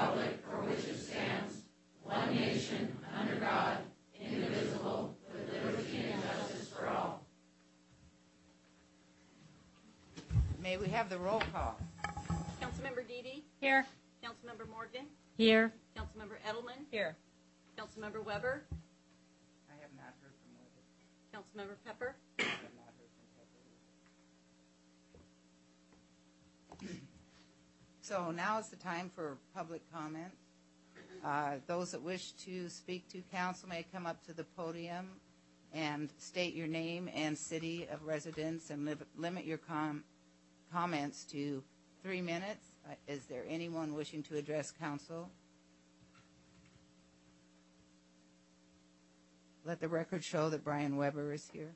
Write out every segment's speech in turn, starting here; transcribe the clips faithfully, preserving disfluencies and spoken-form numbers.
republic for which it stands, one nation, under God, indivisible, with liberty and justice for all. May we have the roll call? Councilmember Deedy? Here. Councilmember Morgan? Here. Councilmember Edelman? Here. Councilmember Weber? I have not heard from Weber. Councilmember Pepper? I have not heard from Pepper. So now is the time for public comment. Uh, those that wish to speak to council may come up to the podium and state your name and city of residence and li- limit your com- comments to three minutes. Uh, is there anyone wishing to address council? Let the record show that Brian Weber is here.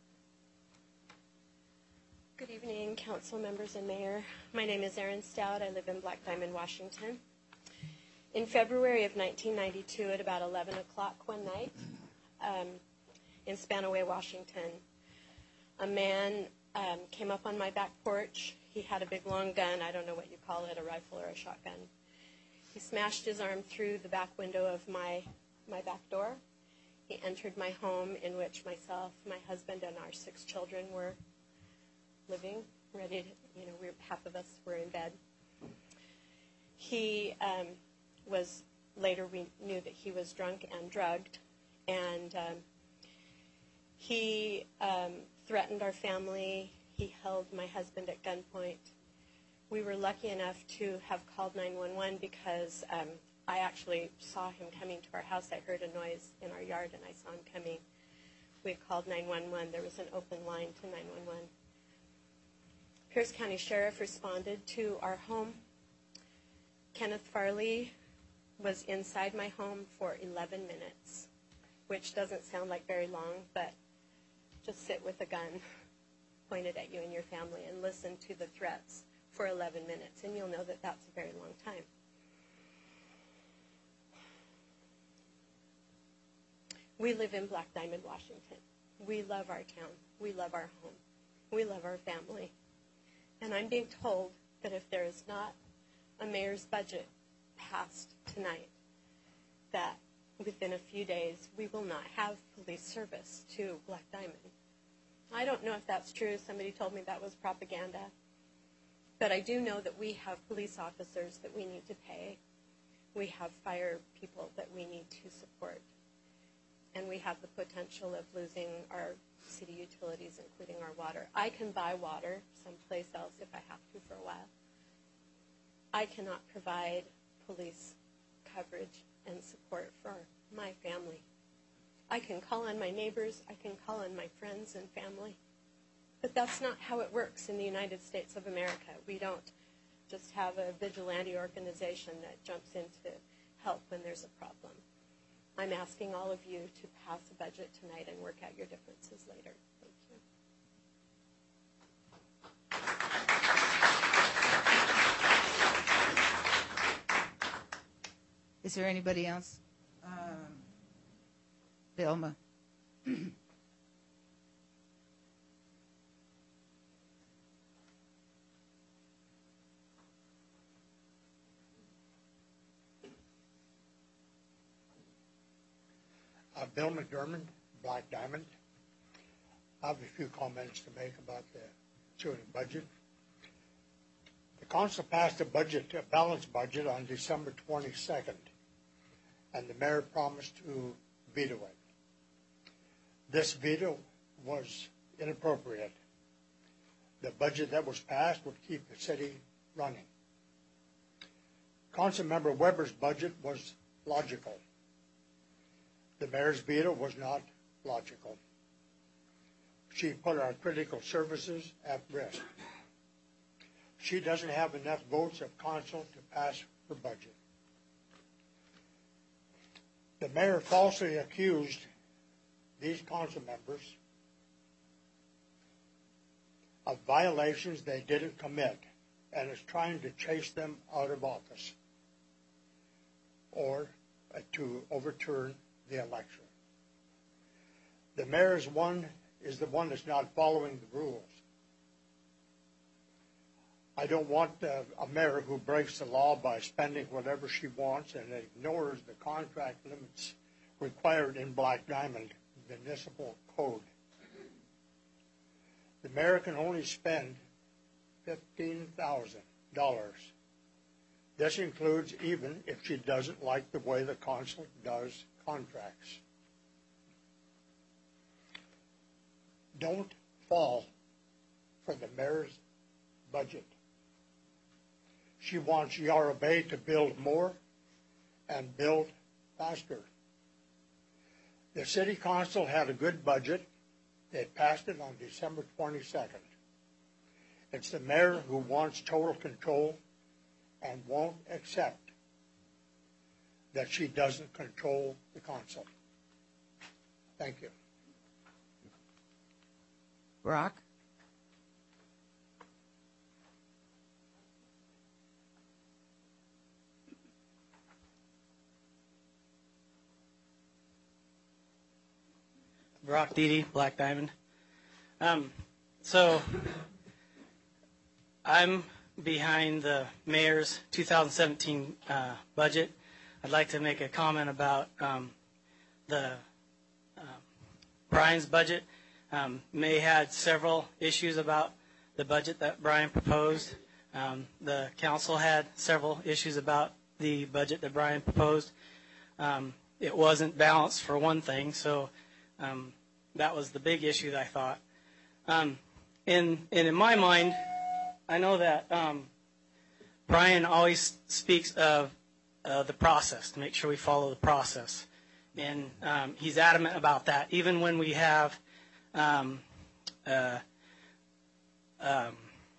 Good evening, council members and mayor. My name is Erin Stout. I live in Black Diamond, Washington. In February of nineteen ninety-two, at about eleven o'clock one night, um, in Spanaway, Washington, a man um, came up on my back porch. He had a big long gun. I don't know what you call it, a rifle or a shotgun. He smashed his arm through the back window of my, my back door. He entered my home, in which myself, my husband, and our six children were living, ready to, you know, we, half of us were in bed. He um, was, later we knew that he was drunk and drugged, and um, he um, threatened our family. He held my husband at gunpoint. We were lucky enough to have called nine one one because um, I actually saw him coming to our house. I heard a noise in our yard, and I saw him coming. We called nine one one. There was an open line to nine one one. Pierce County Sheriff responded to our home. Kenneth Farley was inside my home for eleven minutes, which doesn't sound like very long, but just sit with a gun pointed at you and your family and listen to the threats for eleven minutes, and you'll know that that's a very long time. We live in Black Diamond, Washington. We love our town. We love our home. We love our family. And I'm being told that if there is not a mayor's budget passed tonight, that within a few days we will not have police service to Black Diamond. I don't know if that's true. Somebody told me that was propaganda. But I do know that we have police officers that we need to pay. We have fire people that we need to support. And we have the potential of losing our city utilities, including our water. I can buy water someplace else if I have to for a while. I cannot provide police coverage and support for my family. I can call on my neighbors, I can call on my friends and family, but that's not how it works in the United States of America. We don't just have a vigilante organization that jumps in to help when there's a problem. I'm asking all of you to pass a budget tonight and work out your differences later. Thank you. Is there anybody else? Um, Vilma. Uh, Bill McDermott, Black Diamond. I have a few comments to make about the ensuing budget. The council passed a budget, a balanced budget on December twenty-second, and the mayor promised to veto it. This veto was inappropriate. The budget that was passed would keep the city running. Councilmember Weber's budget was logical. The mayor's veto was not logical. She put our critical services at risk. She doesn't have enough votes of council to pass her budget. The mayor falsely accused these council members of violations they didn't commit and is trying to chase them out of office or uh, to overturn the election. The mayor is one is the one that's not following the rules. I don't want uh, a mayor who breaks the law by spending whatever she wants and ignores the contract limits required in Black Diamond Municipal Code. The mayor can only spend fifteen thousand dollars. This includes even if she doesn't like the way the council does contracts. Don't fall for the mayor's budget. She wants Yarra Bay to build more and build faster. The city council had a good budget. They passed it on December twenty-second. It's the mayor who wants total control and won't accept that she doesn't control the council. Thank you. Brock? Brock Deedy, Black Diamond. Um, so I'm behind the mayor's two thousand seventeen uh, budget. I'd like to make a comment about um, the uh, Brian's budget. Um, May had several issues about the budget that Brian proposed. Um, the council had several issues about the budget that Brian proposed. Um, it wasn't balanced for one thing, so um, that was the big issue that I thought. Um, and, and in my mind, I know that um, Brian always speaks of uh, the process, to make sure we follow the process. And um, he's adamant about that, even when we have um, uh, um,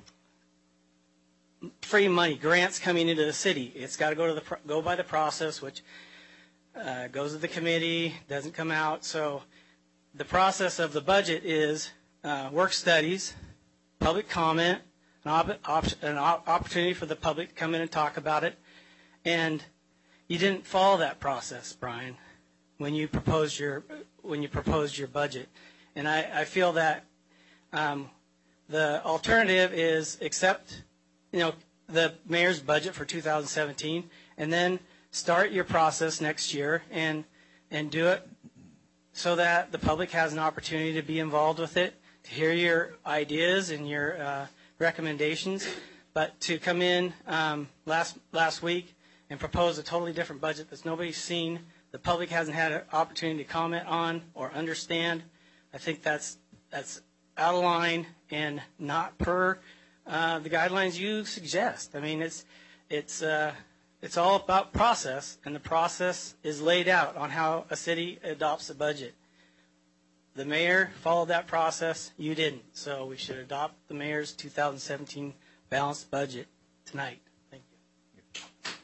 free money, grants coming into the city. It's got to go to the pro- go by the process, which uh, goes to the committee, doesn't come out. So the process of the budget is uh, work studies, public comment, an, op- op- an op- opportunity for the public to come in and talk about it. And you didn't follow that process, Brian, when you proposed your when you proposed your budget. And I, I feel that um, the alternative is accept, you know, the mayor's budget for two thousand seventeen, and then start your process next year and and do it so that the public has an opportunity to be involved with it, to hear your ideas and your uh, recommendations. But to come in um, last last week and propose a totally different budget that nobody's seen, the public hasn't had an opportunity to comment on or understand, I think that's that's out of line and not per uh, the guidelines you suggest. I mean, it's it's uh, it's all about process, and the process is laid out on how a city adopts a budget. The mayor followed that process. You didn't. So we should adopt the mayor's two thousand seventeen balanced budget tonight. Thank you.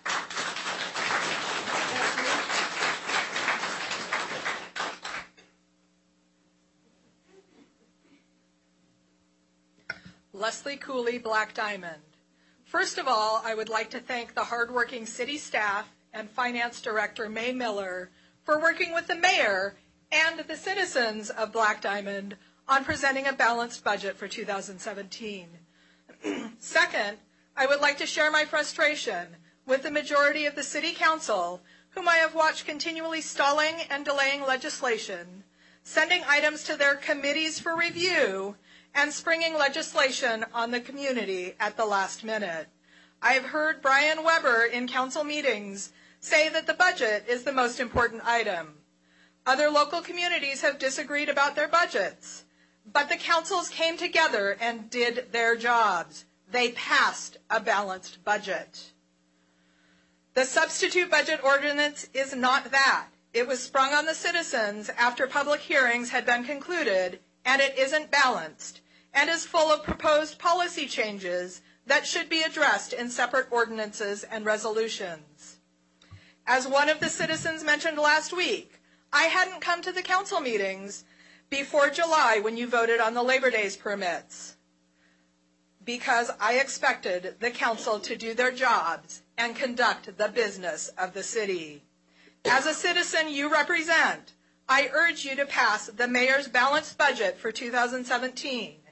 Leslie Cooley, Black Diamond. First of all, I would like to thank the hardworking city staff and finance director May Miller for working with the mayor and the citizens of Black Diamond on presenting a balanced budget for two thousand seventeen. Second, I would like to share my frustration with the majority of the city council, whom I have watched continually stalling and delaying legislation, sending items to their committees for review, and springing legislation on the community at the last minute. I have heard Brian Weber in council meetings say that the budget is the most important item. Other local communities have disagreed about their budgets, but the councils came together and did their jobs. They passed a balanced budget. The substitute budget ordinance is not that. It was sprung on the citizens after public hearings had been concluded, and it isn't balanced, and is full of proposed policy changes that should be addressed in separate ordinances and resolutions. As one of the citizens mentioned last week, I hadn't come to the council meetings before July when you voted on the Labor Days permits, because I expected the council to do their jobs and conduct the business of the city. As a citizen you represent, I urge you to pass the mayor's balanced budget for two thousand seventeen.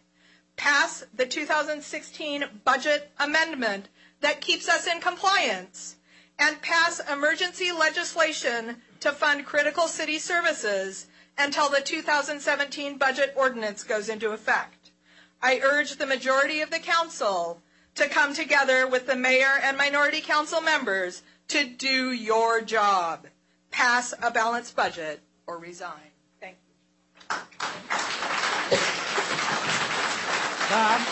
pass the two thousand sixteen budget amendment that keeps us in compliance, and pass emergency legislation to fund critical city services until the two thousand seventeen budget ordinance goes into effect. I urge the majority of the council to come together with the mayor and minority council members to do your job. Pass a balanced budget or resign. Thank you. Bob?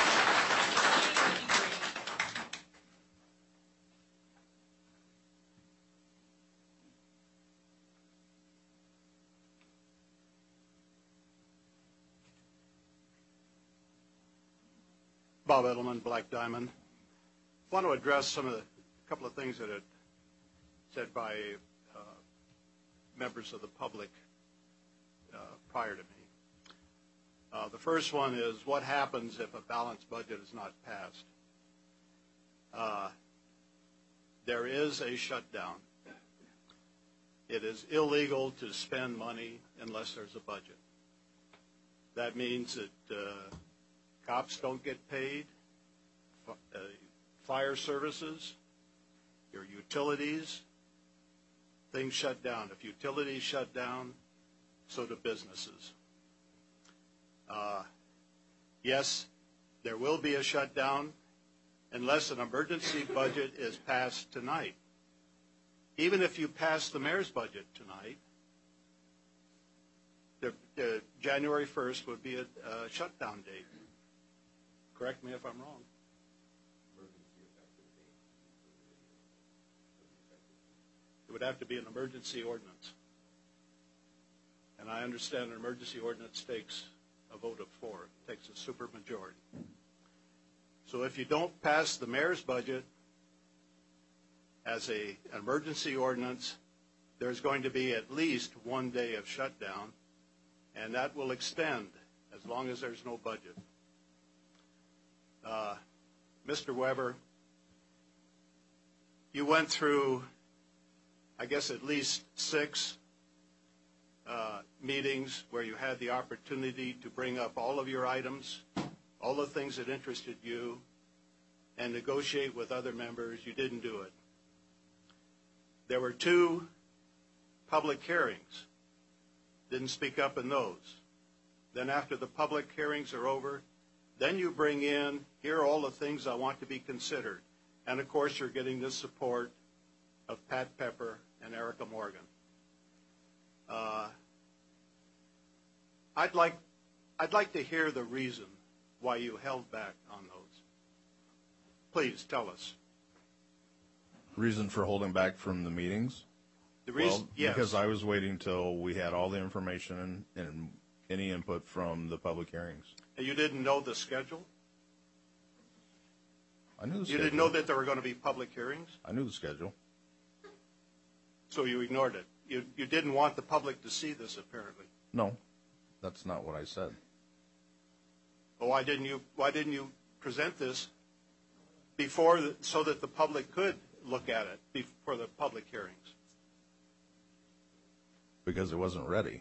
Bob Edelman, Black Diamond. I want to address some of the a couple of things that are said by uh, members of the public uh, prior to me. Uh, the first one is, what happens if a balanced budget is not passed? Uh, there is a shutdown. It is illegal to spend money unless there's a budget. That means that uh, cops don't get paid, uh, fire services, your utilities, things shut down. If utilities shut down, so do businesses. Uh, yes, there will be a shutdown unless an emergency budget is passed tonight. Even if you pass the mayor's budget tonight, the, the January first would be a, a shutdown date. Correct me if I'm wrong. It would have to be an emergency ordinance. And I understand an emergency ordinance takes a vote of four. It takes a supermajority. So if you don't pass the mayor's budget as a, an emergency ordinance, there's going to be at least one day of shutdown, and that will extend as long as there's no budget. Uh, Mister Weber, you went through, I guess, at least six uh, meetings where you had the opportunity to bring up all of your items, all the things that interested you, and negotiate with other members. You didn't do it. There were two public hearings. Didn't speak up in those. Then after the public hearings are over, then you bring in, here are all the things I want to be considered. And of course, you're getting the support of Pat Pepper and Erica Morgan. Uh, I'd like, I'd like to hear the reason why you held back on those. Please tell us. Reason for holding back from the meetings? The reason, well, yes. Because I was waiting till we had all the information and, and any input from the public hearings. And you didn't know the schedule? I knew the You schedule. didn't know that there were going to be public hearings? I knew the schedule. So you ignored it. You, you didn't want the public to see this, apparently. No, that's not what I said. Well, why didn't you, why didn't you present this before, the, so that the public could look at it before the public hearings? Because it wasn't ready.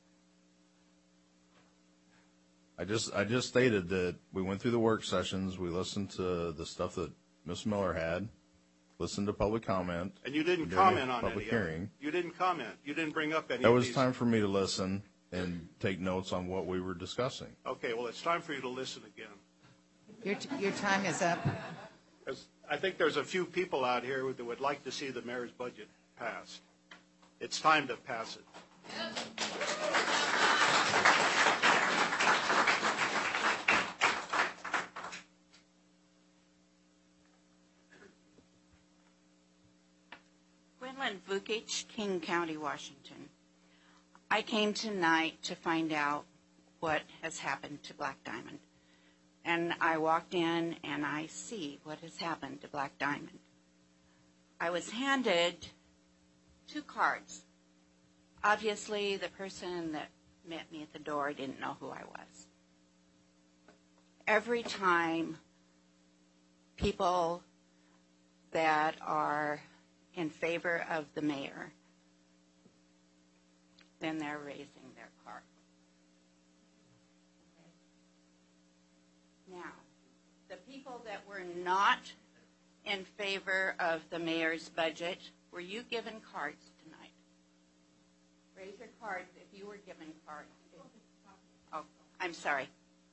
I just I just stated that we went through the work sessions, we listened to the stuff that Miz Miller had, listened to public comment. And you didn't during the comment on public any of it. hearing. You didn't comment. You didn't bring up any That of was these. time for me to listen and take notes on what we were discussing. Okay, well, it's time for you to listen again. Your, t- your time is up. 'Cause I think there's a few people out here that would like to see the mayor's budget passed. It's time to pass it. Quinlan Vukich, King County, Washington. I came tonight to find out what has happened to Black Diamond. And I walked in and I see what has happened to Black Diamond. I was handed two cards. Obviously, the person that met me at the door didn't know who I was. Every time people that are in favor of the mayor, then they're raising their card. Now, the people that were not in favor of the mayor's budget, were you given cards tonight? Raise your cards if you were given cards. Oh, I'm sorry.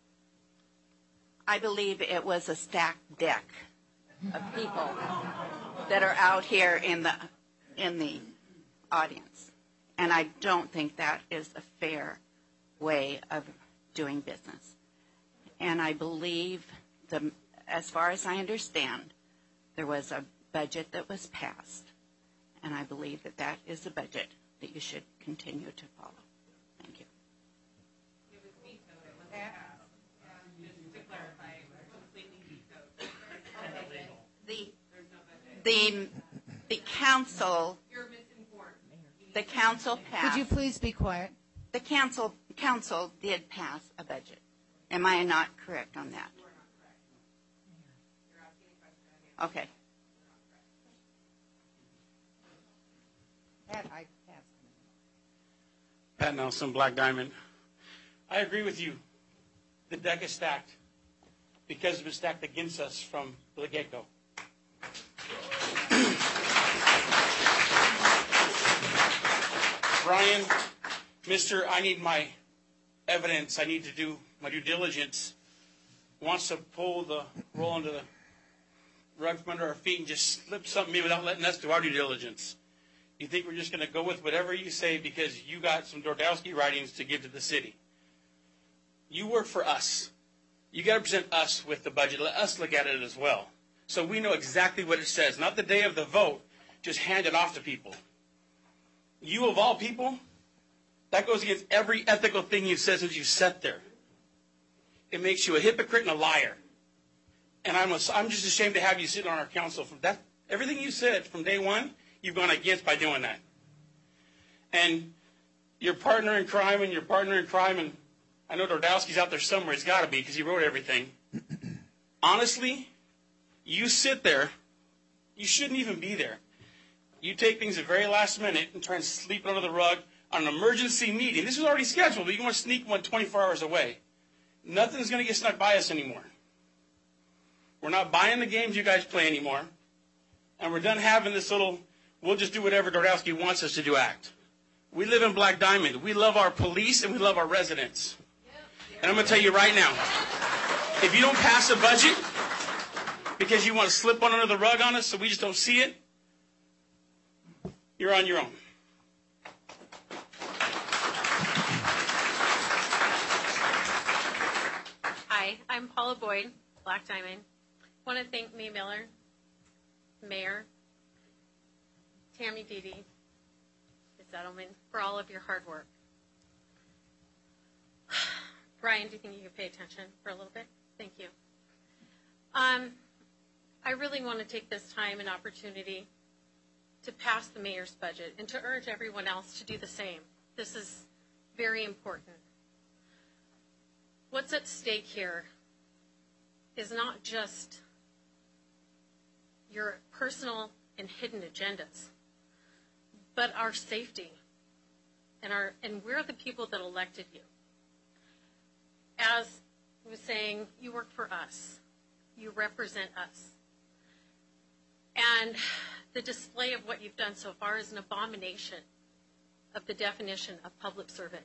I believe it was a stacked deck of people that are out here in the in the audience. And I don't think that is a fair way of doing business. And I believe, the, as far as I understand, there was a budget that was passed. And I believe that that is a budget that you should continue to follow. Thank you. It was vetoed. It was passed. Just to clarify, it was completely vetoed. The, the, the council, You're misinformed. the council passed. Could you please be quiet? The council, council did pass a budget. Am I not correct on that? You are not correct. You're asking a question. I answered. Okay. Pat, I passed. Pat Nelson, Black Diamond. I agree with you. The deck is stacked because it's been stacked against us from the get-go. Brian, Mister I need my evidence, I need to do my due diligence, wants to pull the roll under the rug from under our feet and just slip something in without letting us do our due diligence. You think we're just going to go with whatever you say because you got some Dordowski writings to give to the city. You work for us. You got to present us with the budget. Let us look at it as well. So we know exactly what it says. Not the day of the vote, just hand it off to people. You of all people, that goes against every ethical thing you've said since you sat there. It makes you a hypocrite and a liar. And I'm, a, I'm just ashamed to have you sit on our council. From that, everything you said from day one, you've gone against by doing that. And your partner in crime and your partner in crime, and I know Dordowski's out there somewhere. He's got to be because he wrote everything. Honestly, you sit there. You shouldn't even be there. You take things at the very last minute and try and sleep it under the rug on an emergency meeting. This was already scheduled, but you want to sneak one twenty-four hours away. Nothing's going to get snuck by us anymore. We're not buying the games you guys play anymore. And we're done having this little, we'll just do whatever Dordowski wants us to do act. We live in Black Diamond. We love our police and we love our residents. And I'm going to tell you right now, if you don't pass a budget because you want to slip one under the rug on us so we just don't see it, you're on your own. Hi, I'm Paula Boyd, Black Diamond. I want to thank May Miller, Mayor, Tammy Dede, Miz Edelman, for all of your hard work. Brian, do you think you could pay attention for a little bit? Thank you. Um, I really want to take this time and opportunity to pass the mayor's budget and to urge everyone else to do the same. This is very important. What's at stake here is not just your personal and hidden agendas, but our safety. And, our, and we're the people that elected you. As I was saying, you work for us. You represent us. And the display of what you've done so far is an abomination of the definition of public servant.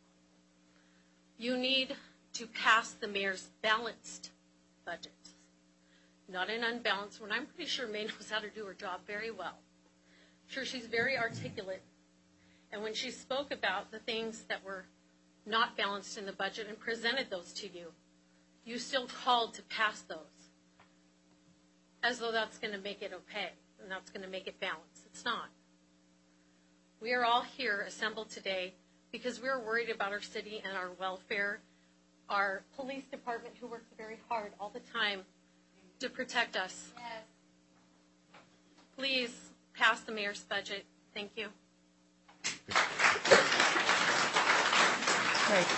You need to pass the mayor's balanced budget, not an unbalanced one. I'm pretty sure May knows how to do her job very well. I'm sure she's very articulate. And when she spoke about the things that were not balanced in the budget and presented those to you, you still called to pass those as though that's going to make it okay and that's going to make it balanced. It's not. We are all here assembled today because we're worried about our city and our welfare, our police department who works very hard all the time to protect us. Yes. Please pass the mayor's budget. Thank you. Great.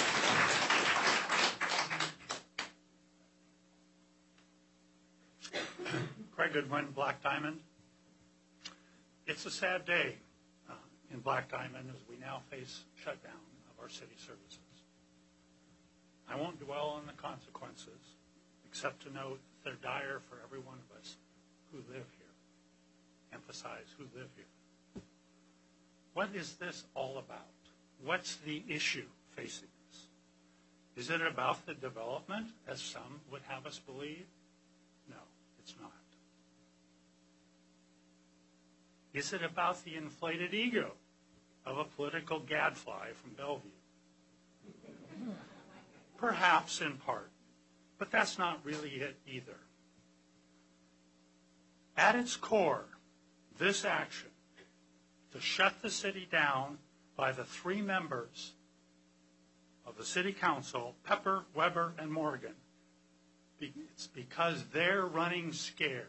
Craig Goodwin, Black Diamond. It's a sad day uh, in Black Diamond as we now face shutdown of our city services. I won't dwell on the consequences, except to know that they're dire for every one of us who live here. Emphasize who live here. What is this all about? What's the issue facing us? Is it about the development, as some would have us believe? No, it's not. Is it about the inflated ego of a political gadfly from Bellevue? Perhaps in part, but that's not really it either. At its core, this action to shut the city down by the three members of the city council, Pepper, Weber, and Morgan, it's because they're running scared.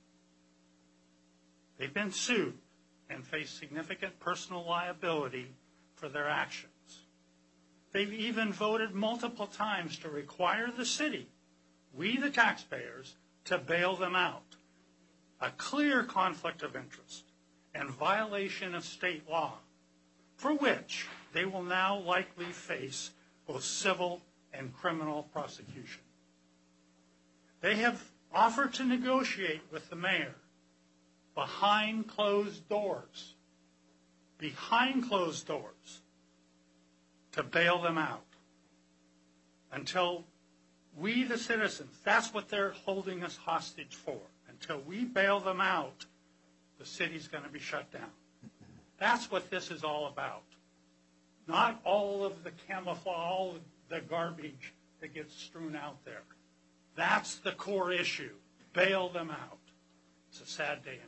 They've been sued and face significant personal liability for their actions. They've even voted multiple times to require the city, we the taxpayers, to bail them out. A clear conflict of interest and violation of state law, for which they will now likely face both civil and criminal prosecution. They have offered to negotiate with the mayor behind closed doors, behind closed doors, to bail them out until we, the citizens, that's what they're holding us hostage for. Until we bail them out, the city's going to be shut down. That's what this is all about. Not all of the camouflage, all of the garbage that gets strewn out there. That's the core issue. Bail them out. It's a sad day indeed.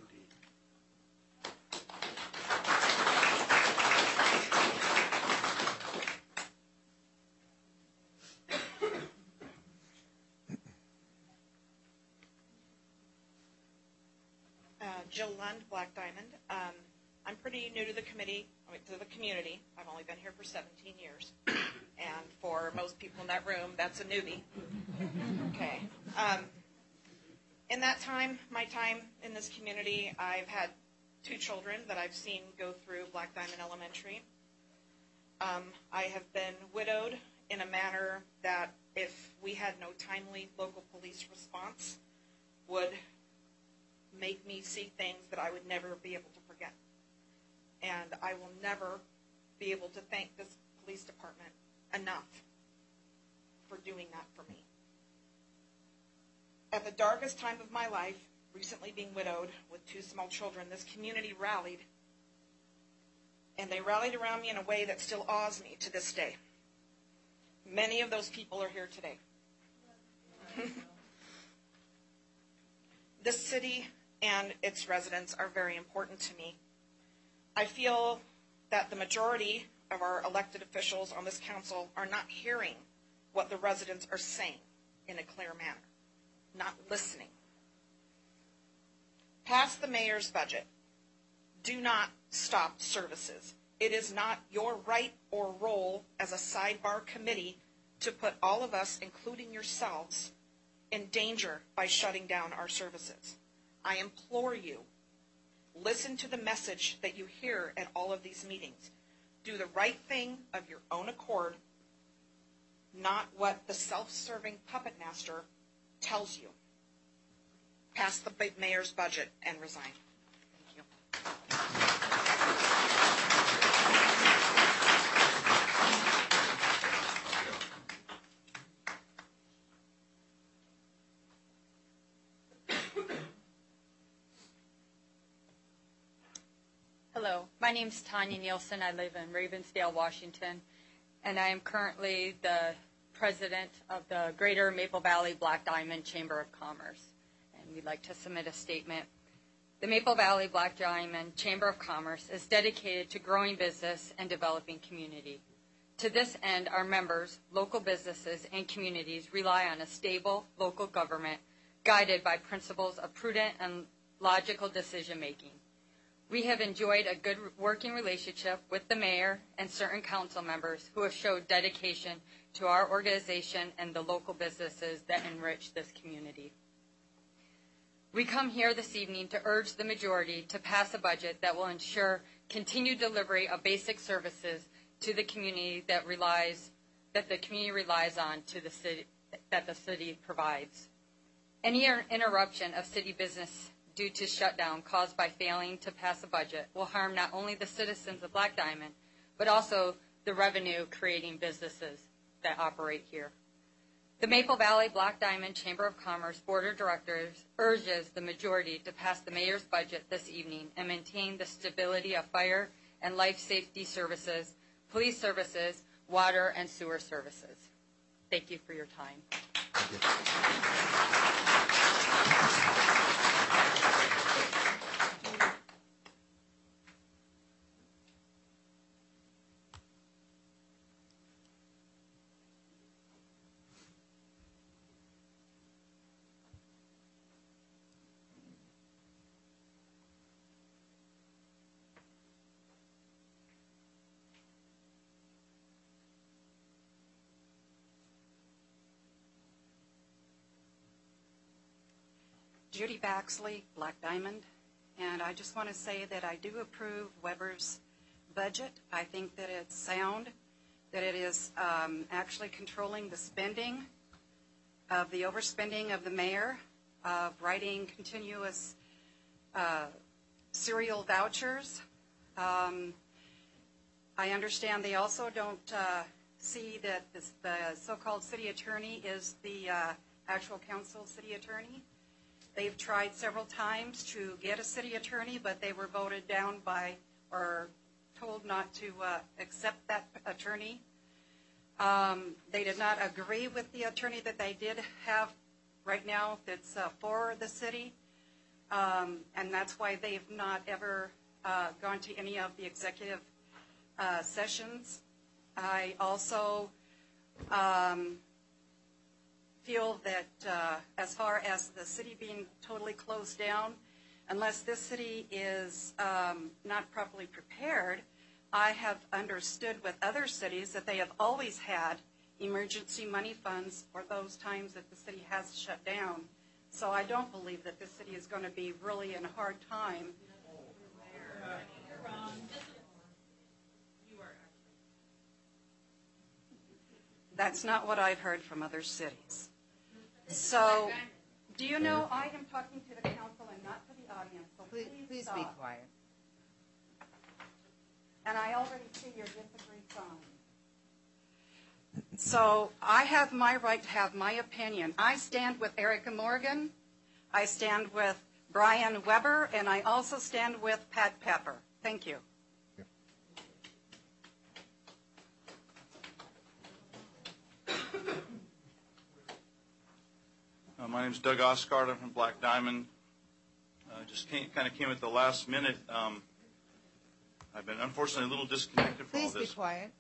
Jill Lund, Black Diamond. Um, I'm pretty new to the committee, I mean, to the community. I've only been here for seventeen years. And for most people in that room, that's a newbie. Okay. Um, in that time, my time in this community, I've had two children that I've seen go through Black Diamond Elementary. Um, I have been widowed in a manner that if we had no timely local police response, would make me see things that I would never be able to forget. And I will never be able to thank this police department enough for doing that for me. At the darkest time of my life, recently being widowed with two small children, this community rallied. And they rallied around me in a way that still awes me to this day. Many of those people are here today. This city and its residents are very important to me. I feel that the majority of our elected officials on this council are not hearing what the residents are saying in a clear manner, not listening. Pass the mayor's budget. Do not stop services. It is not your right or role as a sidebar committee to put all of us, including yourselves, in danger by shutting down our services. I implore you, listen to the message that you hear at all of these meetings. Do the right thing of your own accord, not what the self-serving puppet master tells you. Pass the mayor's budget and resign. Thank you. Hello, my name is Tanya Nielsen. I live in Ravensdale, Washington, and I am currently the president of the Greater Maple Valley Black Diamond Chamber of Commerce, and we'd like to submit a statement. The Maple Valley Black Diamond Chamber of Commerce is dedicated to growing business and developing community. To this end, our members, local businesses, and communities rely on a stable local government guided by principles of prudent and logical decision-making. We have enjoyed a good working relationship with the mayor and certain council members who have showed dedication to our organization and the local businesses that enrich this community. We come here this evening to urge the majority to pass a budget that will ensure continued delivery of basic services to the community that relies that the community relies on to the city that the city provides. Any inter- interruption of city business due to shutdown caused by failing to pass a budget will harm not only the citizens of Black Diamond, but also the revenue-creating businesses that operate here. The Maple Valley Black Diamond Chamber of Commerce Board of Directors urges the majority to pass the mayor's budget this evening and maintain the stability of fire and life safety services, police services, water, and sewer services. Thank you for your time. Thank you. Judy Baxley, Black Diamond, and I just want to say that I do approve Weber's budget. I think that it's sound, that it is um, actually controlling the spending of the overspending of the mayor, of writing continuous uh, serial vouchers. Um, I understand they also don't uh, see that this, the so-called city attorney is the uh, actual council city attorney. They've tried several times to get a city attorney, but they were voted down by or told not to uh, accept that attorney. Um, they did not agree with the attorney that they did have right now that's uh, for the city, um, and that's why they've not ever uh, gone to any of the executive uh, sessions. I also um, feel that uh, as far as the city being totally closed down, unless this city is um, not properly prepared, I have understood with other cities that they have always had emergency money funds for those times that the city has shut down. So I don't believe that this city is going to be really in a hard time. That's not what I've heard from other cities. So, do you know I am talking to the council and not to the audience, so please, Please stop. be quiet. And I already see your disagree sign. So, I have my right to have my opinion. I stand with Erica Morgan, I stand with Brian Weber, and I also stand with Pat Pepper. Thank you. Uh, my name is Doug Oscard. I'm from Black Diamond. Uh, just came, kind of came at the last minute. Um, I've been unfortunately a little disconnected from all Please this. be quiet.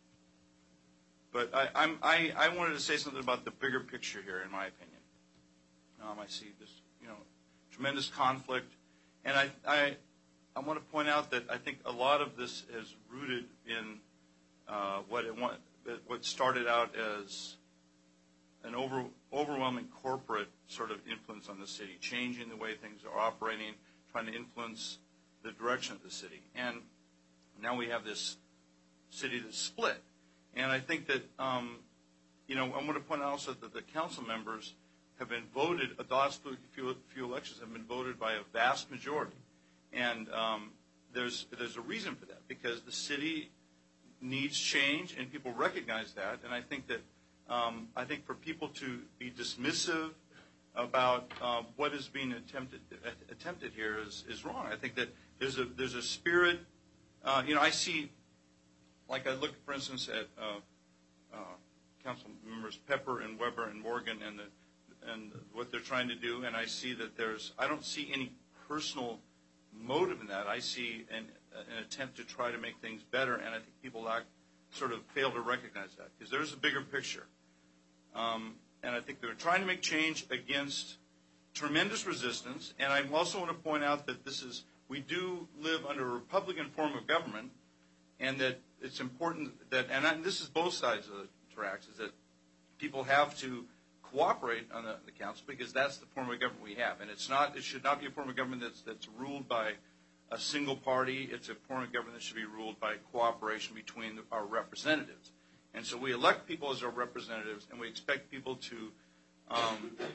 But I, I'm, I, I wanted to say something about the bigger picture here, in my opinion. Um, I see this, you know, tremendous conflict, and I, I, I want to point out that I think a lot of this is rooted in uh, what it want, what started out as an over, overwhelming corporate sort of influence on the city, changing the way things are operating, trying to influence the direction of the city. And now we have this city that's split. And I think that, um, you know, I want to point out also that the council members have been voted, the last few, few elections have been voted by a vast majority. And um, there's, there's a reason for that, because the city needs change, and people recognize that. And I think that Um, I think for people to be dismissive about uh, what is being attempted attempted here is, is wrong. I think that there's a there's a spirit. Uh, you know, I see, like I look, for instance, at uh, uh, council members Pepper and Weber and Morgan and the and what they're trying to do, and I see that there's I don't see any personal motive in that. I see an an attempt to try to make things better, and I think people lack sort of fail to recognize that, because there's a bigger picture. Um, and I think they're trying to make change against tremendous resistance. And I also want to point out that this is, we do live under a Republican form of government, and that it's important that, and I, this is both sides of the tracks, is that people have to cooperate on the, the council, because that's the form of government we have. And it's not, it should not be a form of government that's, that's ruled by a single party. It's a form of government that should be ruled by cooperation between our representatives. And so we elect people as our representatives, and we expect people to um,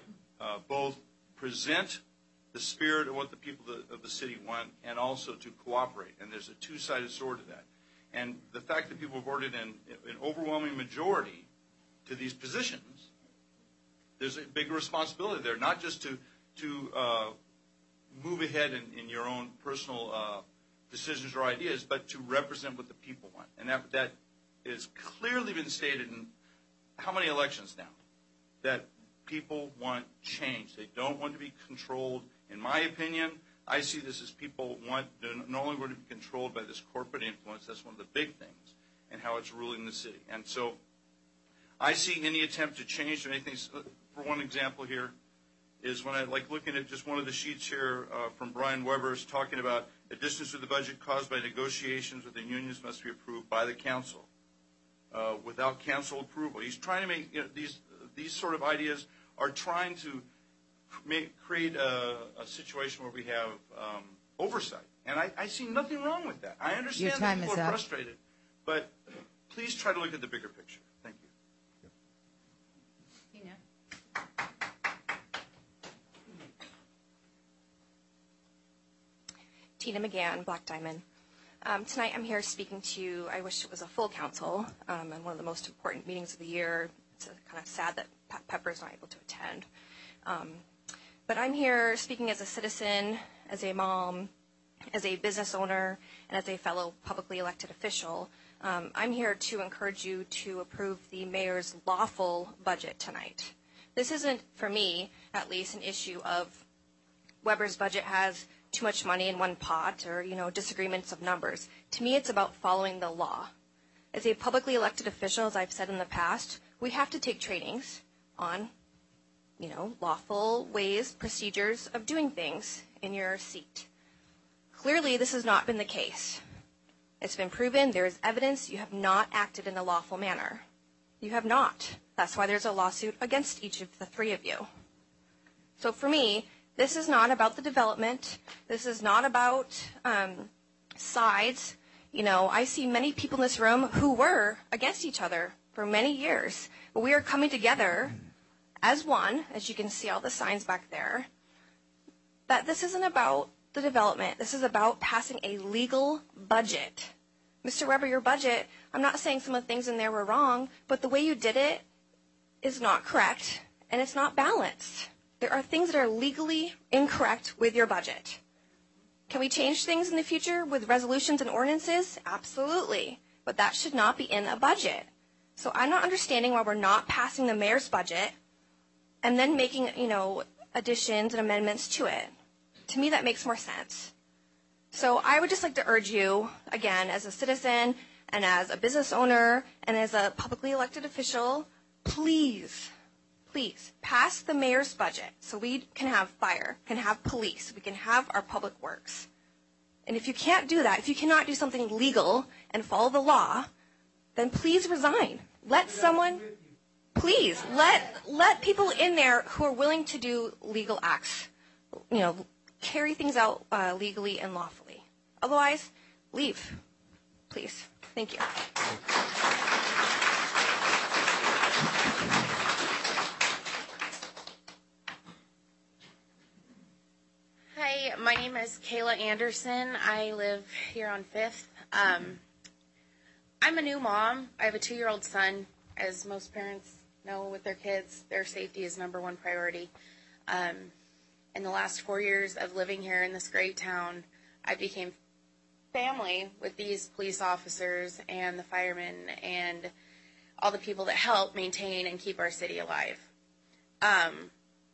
uh, both present the spirit of what the people of the city want and also to cooperate. And there's a two-sided sword to that. And the fact that people have voted in an overwhelming majority to these positions, there's a big responsibility there, not just to, to uh, move ahead in, in your own personal uh, decisions or ideas, but to represent what the people want. And that, that has clearly been stated in how many elections now? That people want change. They don't want to be controlled. In my opinion, I see this as people want, they're no longer going to be controlled by this corporate influence. That's one of the big things, and how it's ruling the city. And so I see any attempt to change anything. For one example here is when I like looking at just one of the sheets here uh, from Brian Weber's talking about additions to the budget caused by negotiations with the unions must be approved by the council uh, without council approval. He's trying to make, you know, these these sort of ideas are trying to make, create a, a situation where we have um, oversight. And I, I see nothing wrong with that. I understand that people are frustrated, but please try to look at the bigger picture. Thank you. Tina? Tina McGann, Black Diamond. Um, tonight I'm here speaking to you. I wish it was a full council um, and one of the most important meetings of the year. It's kind of sad that Pe- Pepper's not able to attend. Um, but I'm here speaking as a citizen, as a mom, as a business owner, and as a fellow publicly elected official. Um, I'm here to encourage you to approve the mayor's lawful budget tonight. This isn't, for me, at least, an issue of Weber's budget has too much money in one pot or, you know, disagreements of numbers. To me, it's about following the law. As a publicly elected official, as I've said in the past, we have to take trainings on, you know, lawful ways, procedures of doing things in your seat. Clearly, this has not been the case. It's been proven. There is evidence you have not acted in a lawful manner. You have not. That's why there's a lawsuit against each of the three of you. So for me, this is not about the development. This is not about um, sides. You know, I see many people in this room who were against each other for many years. But we are coming together as one, as you can see all the signs back there, that this isn't about the development. This is about passing a legal budget. Mister Weber, your budget, I'm not saying some of the things in there were wrong, but the way you did it is not correct, and it's not balanced. There are things that are legally incorrect with your budget. Can we change things in the future with resolutions and ordinances? Absolutely. But that should not be in a budget. So I'm not understanding why we're not passing the mayor's budget and then making, you know, additions and amendments to it. To me, that makes more sense. So I would just like to urge you, again, as a citizen and as a business owner and as a publicly elected official, please, please pass the mayor's budget so we can have fire, can have police, we can have our public works. And if you can't do that, if you cannot do something legal and follow the law, then please resign. Let someone, please, let let people in there who are willing to do legal acts, you know, carry things out uh, legally and lawfully. Otherwise, leave, please. Thank you. Hi, my name is Kayla Anderson. I live here on Fifth. Um, I'm a new mom. I have a two-year-old son. As most parents know with their kids, their safety is number one priority. Um, in the last four years of living here in this great town, I became family with these police officers and the firemen and all the people that help maintain and keep our city alive. Um,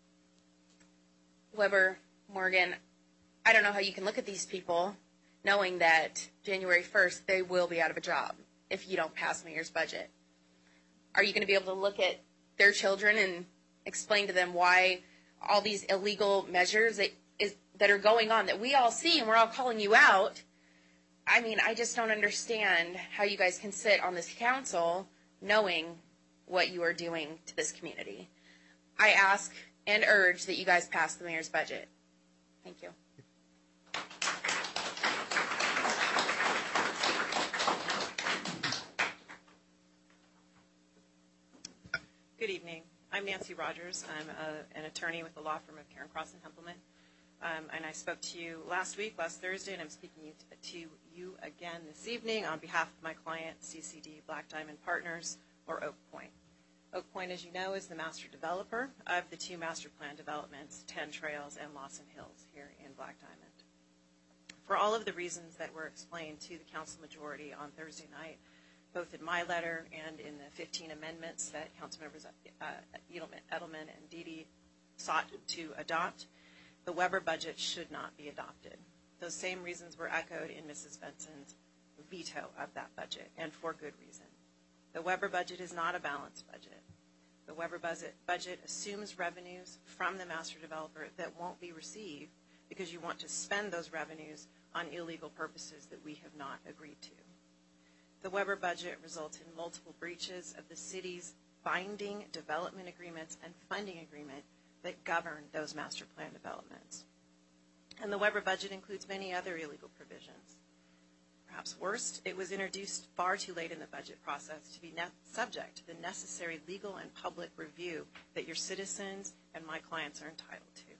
Weber, Morgan, I don't know how you can look at these people knowing that January first they will be out of a job if you don't pass mayor's budget. Are you going to be able to look at their children and explain to them why all these illegal measures that, is, that are going on that we all see and we're all calling you out? I mean, I just don't understand how you guys can sit on this council knowing what you are doing to this community. I ask and urge that you guys pass the mayor's budget. Thank you. Good evening. I'm Nancy Rogers. I'm a, an attorney with the law firm of Karen Cross and Hempelman. Um, and I spoke to you last week, last Thursday, and I'm speaking you to, to you again this evening on behalf of my client, C C D Black Diamond Partners, or Oak Point. Oak Point, as you know, is the master developer of the two master plan developments, Ten Trails and Lawson Hills, here in Black Diamond. For all of the reasons that were explained to the council majority on Thursday night, both in my letter and in the fifteen amendments that council members uh, Edelman, Edelman and Dede sought to adopt, the Weber budget should not be adopted. Those same reasons were echoed in Missus Benson's veto of that budget, and for good reason. The Weber budget is not a balanced budget. The Weber budget, budget assumes revenues from the master developer that won't be received because you want to spend those revenues on illegal purposes that we have not agreed to. The Weber budget results in multiple breaches of the city's binding development agreements and funding agreement that govern those master plan developments. And the Weber budget includes many other illegal provisions. Perhaps worst, it was introduced far too late in the budget process to be ne- subject to the necessary legal and public review that your citizens and my clients are entitled to.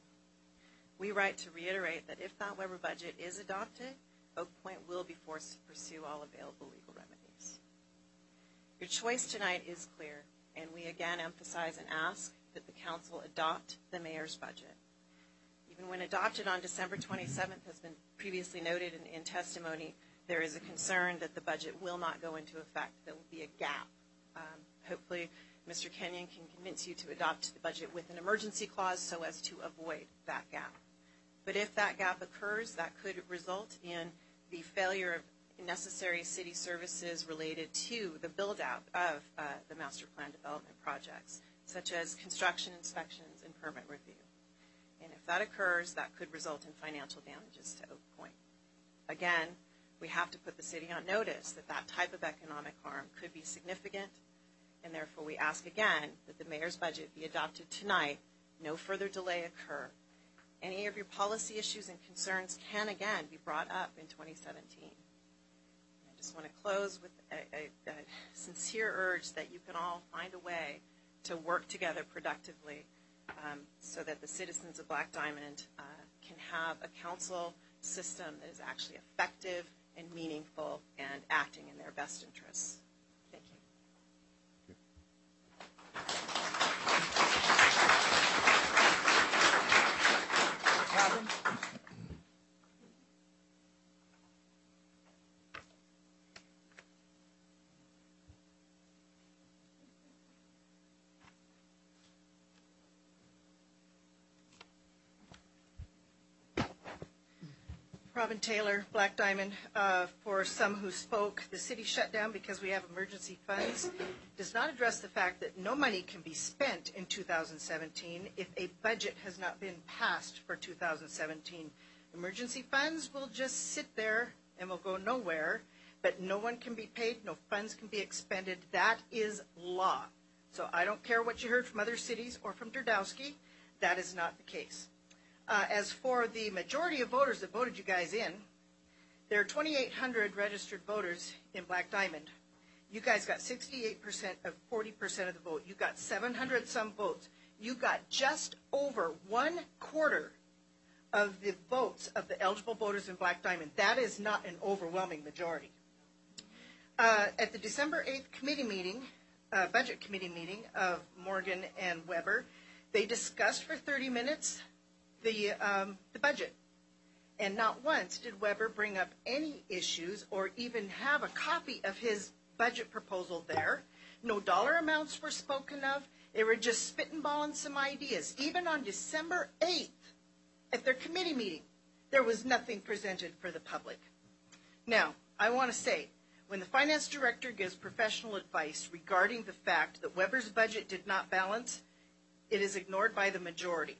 We write to reiterate that if that Weber budget is adopted, Oak Point will be forced to pursue all available legal remedies. Your choice tonight is clear, and we again emphasize and ask that the council adopt the mayor's budget. Even when adopted on December twenty-seventh, has been previously noted in, in testimony, there is a concern that the budget will not go into effect. There will be a gap. Um, hopefully, Mister Kenyon can convince you to adopt the budget with an emergency clause so as to avoid that gap. But if that gap occurs, that could result in the failure of necessary city services related to the build-out of uh, the master plan development projects, such as construction inspections and permit review. And if that occurs, that could result in financial damages to Oak Point. Again, we have to put the city on notice that that type of economic harm could be significant, and therefore we ask again that the mayor's budget be adopted tonight, no further delay occur. Any of your policy issues and concerns can again be brought up in twenty seventeen. I just want to close with a, a, a sincere urge that you can all find a way to work together productively um, so that the citizens of Black Diamond uh, can have a council system that is actually effective and meaningful and acting in their best interests. Thank you. Robin? Robin Taylor, Black Diamond. Uh, for some who spoke, the city shut down because we have emergency funds does not address the fact that no money can be spent in two thousand seventeen if a budget has not been passed for two thousand seventeen. Emergency funds will just sit there and will go nowhere, but no one can be paid, no funds can be expended. That is law. So I don't care what you heard from other cities or from Derdowski. That is not the case. Uh, as for the majority of voters that voted you guys in, there are twenty-eight hundred registered voters in Black Diamond. You guys got sixty-eight percent of forty percent of the vote. You got seven hundred some votes. You got just over one quarter of the votes of the eligible voters in Black Diamond. That is not an overwhelming majority. Uh, at the December eighth committee meeting, uh, budget committee meeting of Morgan and Weber, they discussed for thirty minutes the um, the budget. And not once did Weber bring up any issues or even have a copy of his budget proposal there. No dollar amounts were spoken of. They were just spitballing some ideas. Even on December eighth, at their committee meeting, there was nothing presented for the public. Now, I want to say, when the finance director gives professional advice regarding the fact that Weber's budget did not balance, it is ignored by the majority.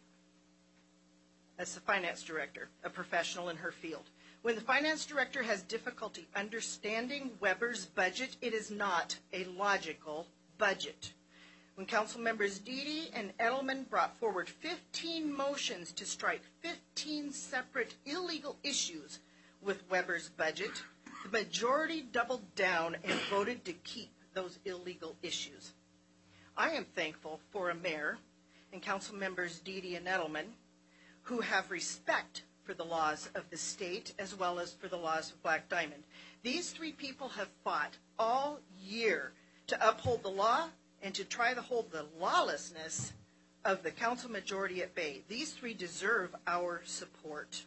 That's the finance director, a professional in her field. When the finance director has difficulty understanding Weber's budget, it is not a logical budget. When council members Dede and Edelman brought forward fifteen motions to strike fifteen separate illegal issues with Weber's budget, the majority doubled down and voted to keep those illegal issues. I am thankful for a mayor and council members Dee Dee and Edelman who have respect for the laws of the state as well as for the laws of Black Diamond. These three people have fought all year to uphold the law and to try to hold the lawlessness of the council majority at bay. These three deserve our support.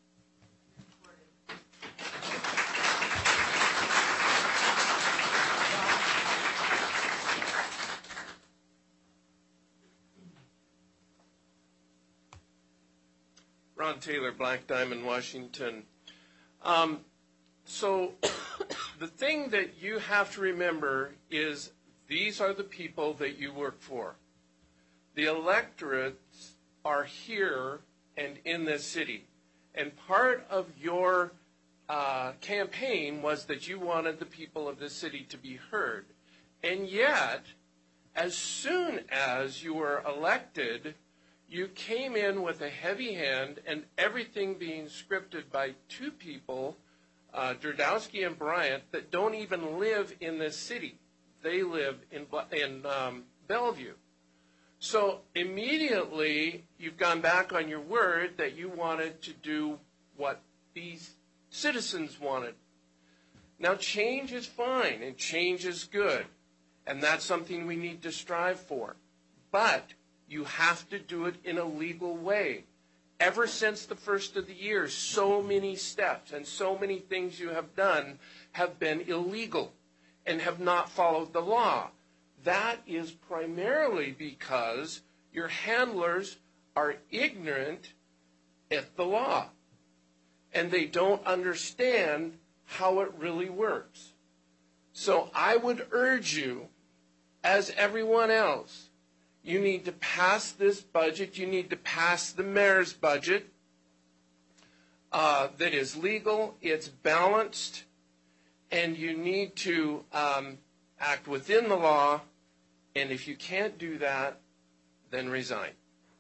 Ron Taylor, Black Diamond, Washington. Um, so the thing that you have to remember is these are the people that you work for. The electorates are here and in this city. And part of your uh, campaign was that you wanted the people of this city to be heard. And yet, as soon as you were elected, you came in with a heavy hand and everything being scripted by two people, uh, Derdowski and Bryant, that don't even live in this city. They live in, in um, Bellevue. So immediately you've gone back on your word that you wanted to do what these citizens wanted. Now change is fine and change is good, and that's something we need to strive for. But you have to do it in a legal way. Ever since the first of the year, so many steps and so many things you have done have been illegal and have not followed the law. That is primarily because your handlers are ignorant at the law and they don't understand how it really works. So I would urge you, as everyone else, you need to pass this budget. You need to pass the mayor's budget uh, that is legal, it's balanced, and you need to um, act within the law. And if you can't do that, then resign.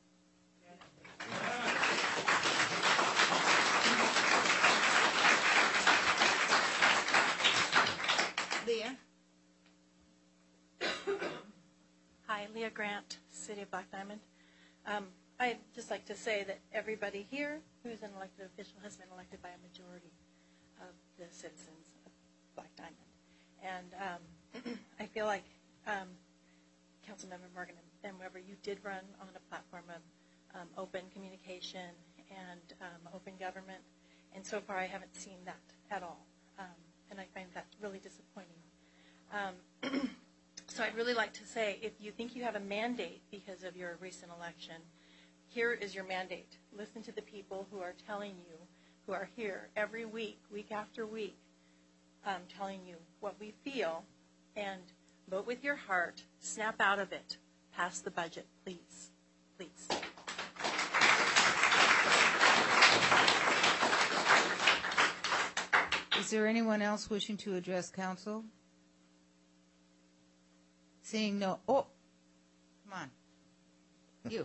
Leah? Hi, Leah Grant, City of Black Diamond. Um, I'd just like to say that everybody here who's an elected official has been elected by a majority of the citizens of Black Diamond. And um, I feel like um, Councilmember Morgan and Weber, you did run on a platform of um, open communication and um, open government. And so far I haven't seen that at all. Um, and I find that really disappointing. Um, So I'd really like to say, if you think you have a mandate because of your recent election, here is your mandate. Listen to the people who are telling you, who are here every week, week after week, um, telling you what we feel, and vote with your heart, snap out of it, pass the budget, please, please. Is there anyone else wishing to address council? Seeing no, oh, come on, you.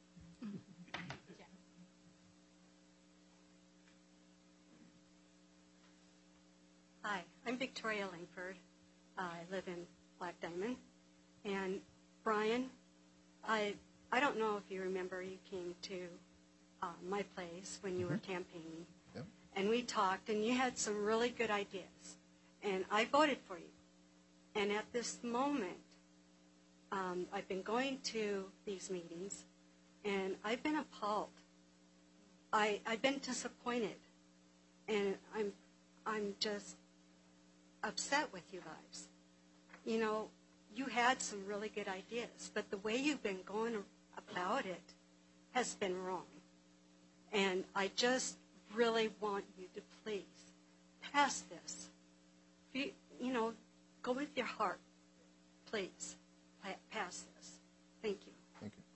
Hi, I'm Victoria Langford. Uh, I live in Black Diamond. And Brian, I I don't know if you remember, you came to uh, my place when you were campaigning. Yep. And we talked, and you had some really good ideas. And I voted for you. And at this moment, Um, I've been going to these meetings, and I've been appalled. I, I've been disappointed, and I'm, I'm just upset with you guys. You know, you had some really good ideas, but the way you've been going about it has been wrong. And I just really want you to please pass this. You, you know, go with your heart, please. Pass this. Thank you. Thank you.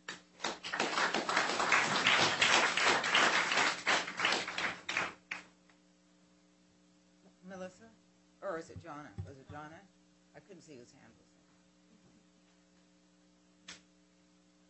Melissa? Or is it Jonna? Was it Jonna? I couldn't see whose hand was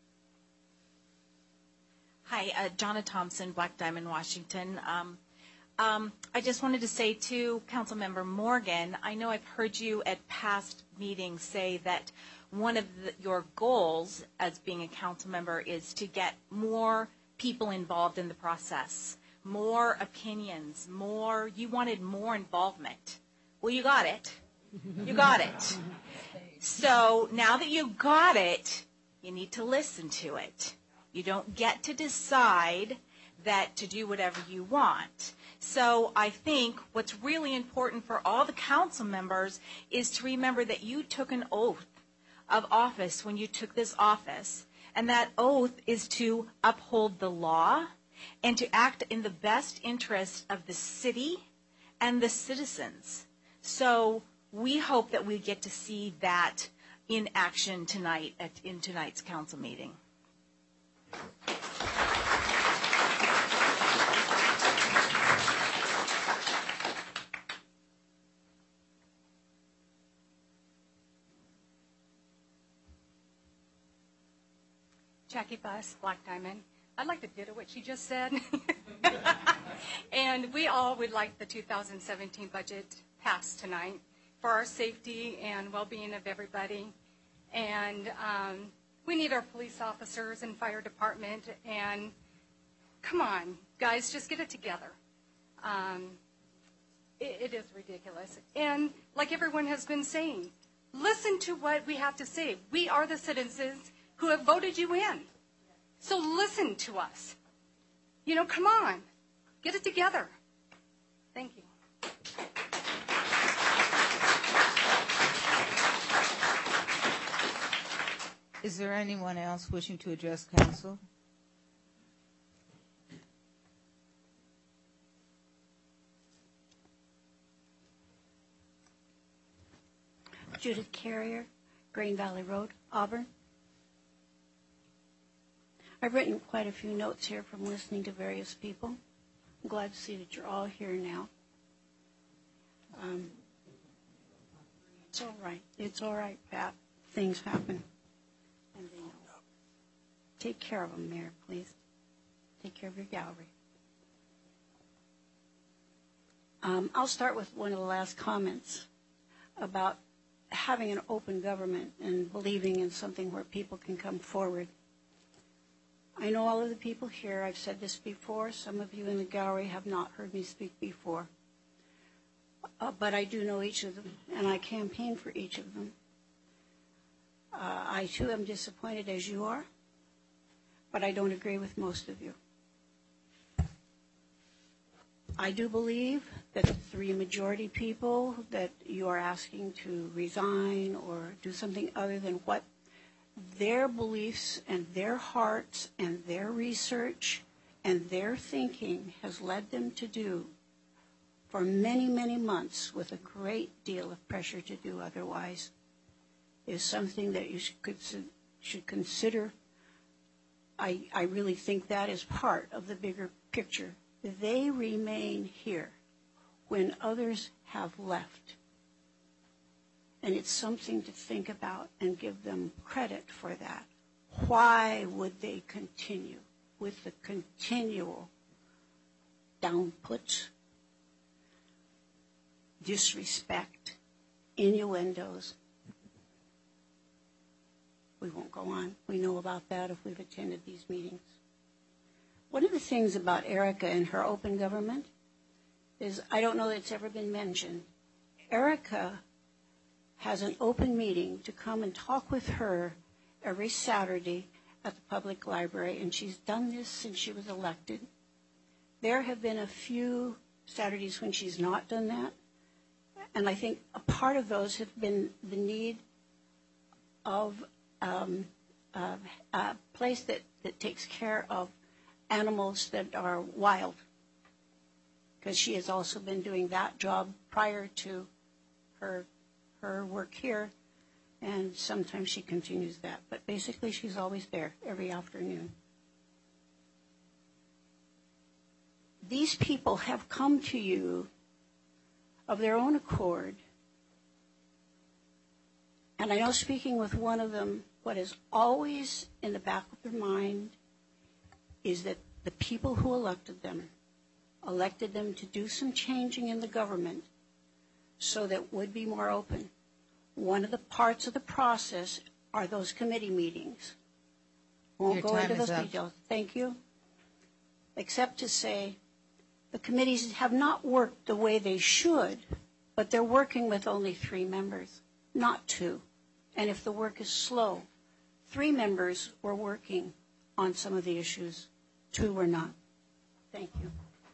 there. Hi, uh, Jonna Thompson, Black Diamond, Washington. Um, Um, I just wanted to say to Councilmember Morgan, I know I've heard you at past meetings say that one of the, your goals as being a council member is to get more people involved in the process, more opinions, more, you wanted more involvement. Well, you got it. You got it. So now that you got it, you need to listen to it. You don't get to decide that to do whatever you want. So I think what's really important for all the council members is to remember that you took an oath of office when you took this office, and that oath is to uphold the law and to act in the best interest of the city and the citizens. So we hope that we get to see that in action tonight at, in tonight's council meeting. Jackie Buss, Black Diamond. I'd like to ditto what she just said. And we all would like the two thousand seventeen budget passed tonight for our safety and well-being of everybody. And um, we need our police officers and fire department. And come on, guys, just get it together. Um, it, it is ridiculous. And like everyone has been saying, listen to what we have to say. We are the citizens who have voted you in. So listen to us. You know, come on. Get it together. Thank you. Is there anyone else wishing to address council? Judith Carrier, Green Valley Road, Auburn. I've written quite a few notes here from listening to various people. I'm glad to see that you're all here now. Um, it's all right. It's all right, Pat. Things happen. And they know. Take care of them, Mayor, please. Take care of your gallery. Um, I'll start with one of the last comments about having an open government and believing in something where people can come forward. I know all of the people here. I've said this before. Some of you in the gallery have not heard me speak before. Uh, but I do know each of them, and I campaign for each of them. Uh, I, too, am disappointed as you are, but I don't agree with most of you. I do believe that the three majority people that you are asking to resign or do something other than what their beliefs and their hearts and their research and their thinking has led them to do for many, many months with a great deal of pressure to do otherwise is something that you should, should consider. I, I really think that is part of the bigger picture. They remain here when others have left. And it's something to think about and give them credit for that. Why would they continue with the continual downputs, disrespect, innuendos? We won't go on. We know about that if we've attended these meetings. One of the things about Erica and her open government is, I don't know that it's ever been mentioned, Erica has an open meeting to come and talk with her every Saturday at the public library, and she's done this since she was elected. There have been a few Saturdays when she's not done that, and I think a part of those have been the need of um, uh, a place that, that takes care of animals that are wild, because she has also been doing that job prior to her her work here, and sometimes she continues that. But basically, she's always there every afternoon. These people have come to you of their own accord, and I know, speaking with one of them, what is always in the back of their mind is that the people who elected them elected them to do some changing in the government so that it would be more open. One of the parts of the process are those committee meetings. Won't Your go time into is those up. details. Thank you. Except to say the committees have not worked the way they should, but they're working with only three members, not two. And if the work is slow, three members were working on some of the issues, two were not. Thank you.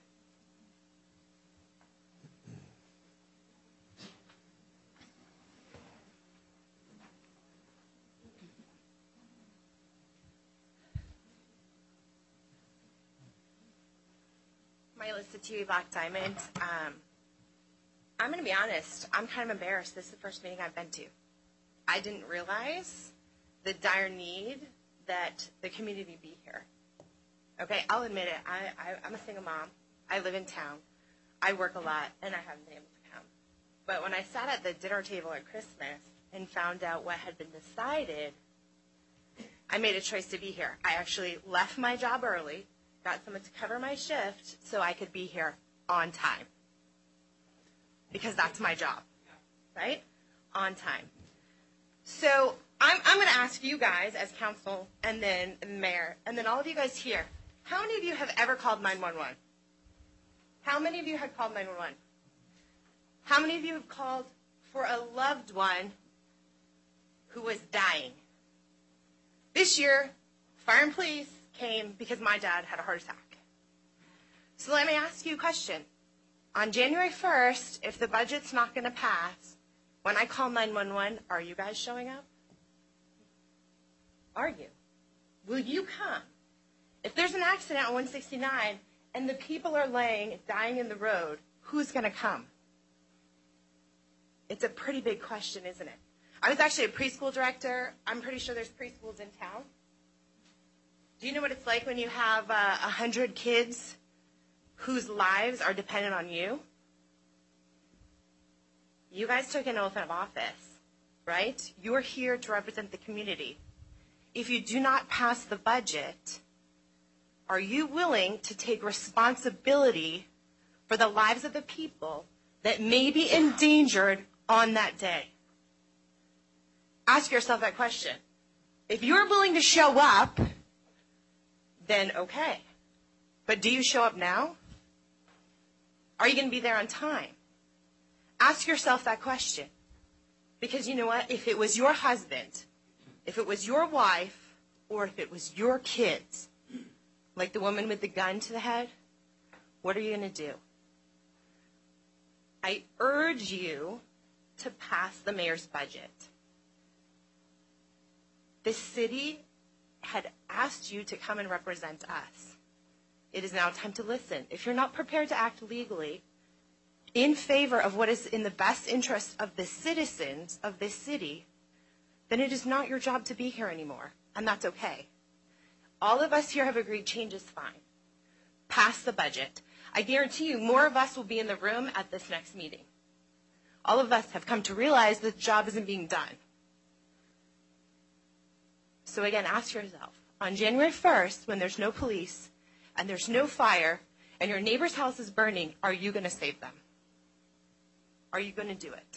Melissa Tui, Black Diamond. Um, I'm going to be honest. I'm kind of embarrassed. This is the first meeting I've been to. I didn't realize the dire need that the community be here. Okay, I'll admit it. I, I, I'm a single mom. I live in town. I work a lot, and I haven't been able to come. But when I sat at the dinner table at Christmas and found out what had been decided, I made a choice to be here. I actually left my job early, got someone to cover my shift so I could be here on time. Because that's my job, right? On time. So I'm, I'm going to ask you guys as council and then the mayor and then all of you guys here, how many of you have ever called nine one one? How many of you have called nine one one? How many of you have called for a loved one who was dying? This year, fire and police came because my dad had a heart attack. So let me ask you a question. On January first, if the budget's not going to pass, when I call nine one one, are you guys showing up? Are you? Will you come? If there's an accident on one sixty-nine and the people are laying, dying in the road, who's going to come? It's a pretty big question, isn't it? I was actually a preschool director. I'm pretty sure there's preschools in town. Do you know what it's like when you have uh, one hundred kids whose lives are dependent on you? You guys took an oath of office, right? You're here to represent the community. If you do not pass the budget, are you willing to take responsibility for the lives of the people that may be endangered on that day? Ask yourself that question. If you're willing to show up, then okay. But do you show up now? Are you going to be there on time? Ask yourself that question. Because you know what? If it was your husband, if it was your wife, or if it was your kids, like the woman with the gun to the head, what are you going to do? I urge you to pass the mayor's budget. The city had asked you to come and represent us. It is now time to listen. If you're not prepared to act legally in favor of what is in the best interest of the citizens of this city, then it is not your job to be here anymore, and that's okay. All of us here have agreed change is fine. Pass the budget. I guarantee you more of us will be in the room at this next meeting. All of us have come to realize that the job isn't being done. So again, ask yourself, on January first, when there's no police and there's no fire and your neighbor's house is burning, are you going to save them? Are you going to do it?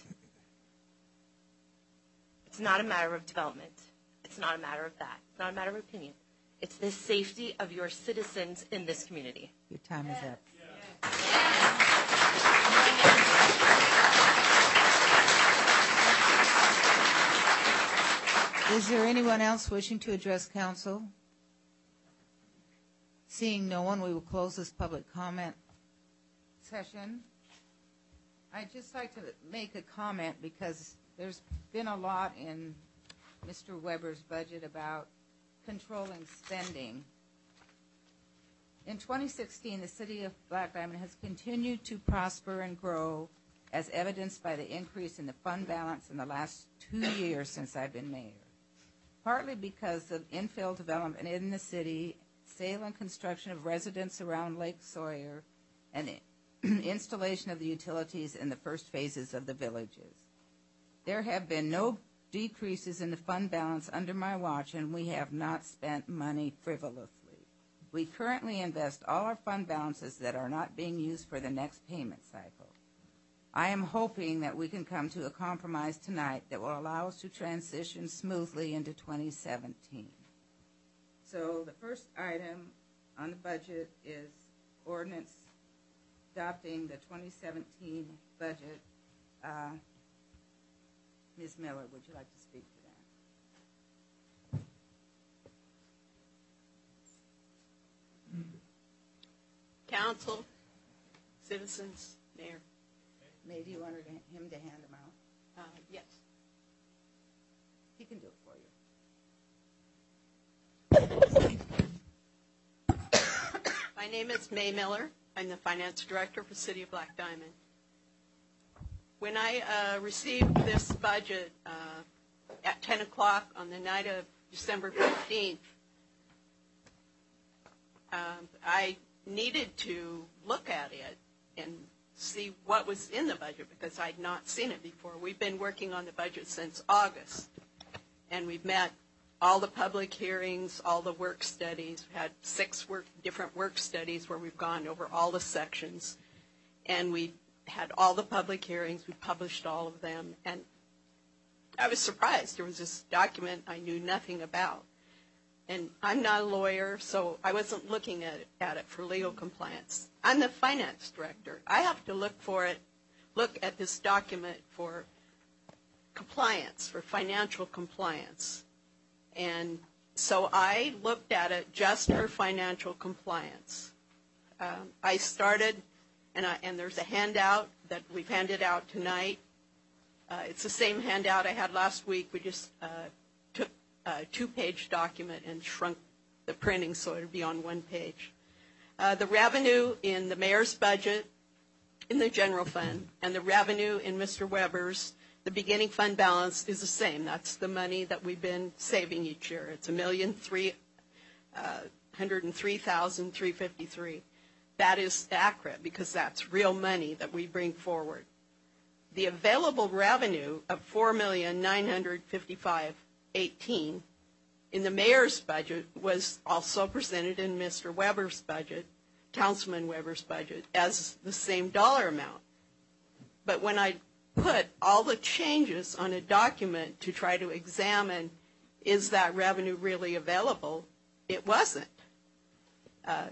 It's not a matter of development. It's not a matter of that. It's not a matter of opinion. It's the safety of your citizens in this community. Your time is up. Is there anyone else wishing to address council? Seeing no one, we will close this public comment session. I'd just like to make a comment because there's been a lot in Mister Weber's budget about controlling spending. In twenty sixteen, the city of Black Diamond has continued to prosper and grow, as evidenced by the increase in the fund balance in the last two years since I've been mayor. Partly because of infill development in the city, sale and construction of residents around Lake Sawyer, and installation of the utilities in the first phases of the villages. There have been no decreases in the fund balance under my watch, and we have not spent money frivolously. We currently invest all our fund balances that are not being used for the next payment cycle. I am hoping that we can come to a compromise tonight that will allow us to transition smoothly into twenty seventeen. So the first item on the budget is ordinance adopting the twenty seventeen budget. Uh, Miz Miller, would you like to speak to that? Council, citizens, Mayor. May, do you want her to, him to hand them out? Uh, yes. He can do it for you. My name is May Miller. I'm the Finance Director for City of Black Diamond. When I uh, received this budget uh, at ten o'clock on the night of December fifteenth, um, I needed to look at it and see what was in the budget because I'd not seen it before. We've been working on the budget since August, and we've met all the public hearings, all the work studies. We've had six work, different work studies where we've gone over all the sections, and we had all the public hearings. We published all of them, and I was surprised. There was this document I knew nothing about. And I'm not a lawyer, so I wasn't looking at it, at it for legal compliance. I'm the finance director. I have to look for it, look at this document for compliance, for financial compliance. And so I looked at it just for financial compliance. Um, I started, and, I, and there's a handout that we've handed out tonight. Uh, it's the same handout I had last week. We just uh, took a two-page document and shrunk the printing so it would be on one page. Uh, the revenue in the mayor's budget, in the general fund, and the revenue in Mister Weber's, the beginning fund balance is the same. That's the money that we've been saving each year. It's a million three hundred and three thousand three fifty-three. That is accurate because that's real money that we bring forward. The available revenue of four million nine hundred fifty-five thousand eighteen in the mayor's budget was also presented in Mister Weber's budget, Councilman Weber's budget, as the same dollar amount. But when I put all the changes on a document to try to examine is that revenue really available, it wasn't. Uh,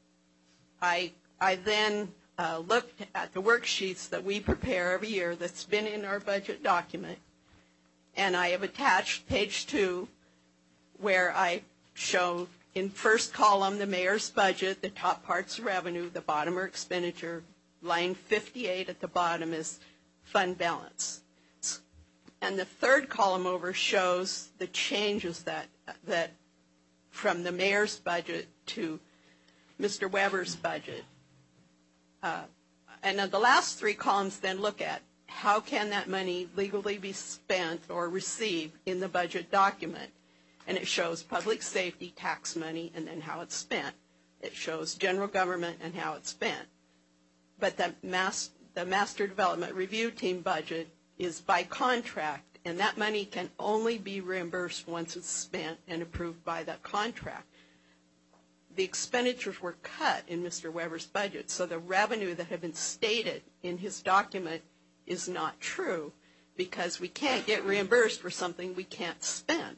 I, I then uh, looked at the worksheets that we prepare every year that's been in our budget document, and I have attached page two where I show in first column the mayor's budget, the top part's revenue, the bottom are expenditure, line fifty-eight at the bottom is fund balance. And the third column over shows the changes that, that from the mayor's budget to Mister Weber's budget. Uh, and then the last three columns then look at how can that money legally be spent or received in the budget document. And it shows public safety, tax money, and then how it's spent. It shows general government and how it's spent. But the, mass, the Master Development Review Team budget is by contract, and that money can only be reimbursed once it's spent and approved by that contract. The expenditures were cut in Mister Weber's budget, so the revenue that had been stated in his document is not true because we can't get reimbursed for something we can't spend.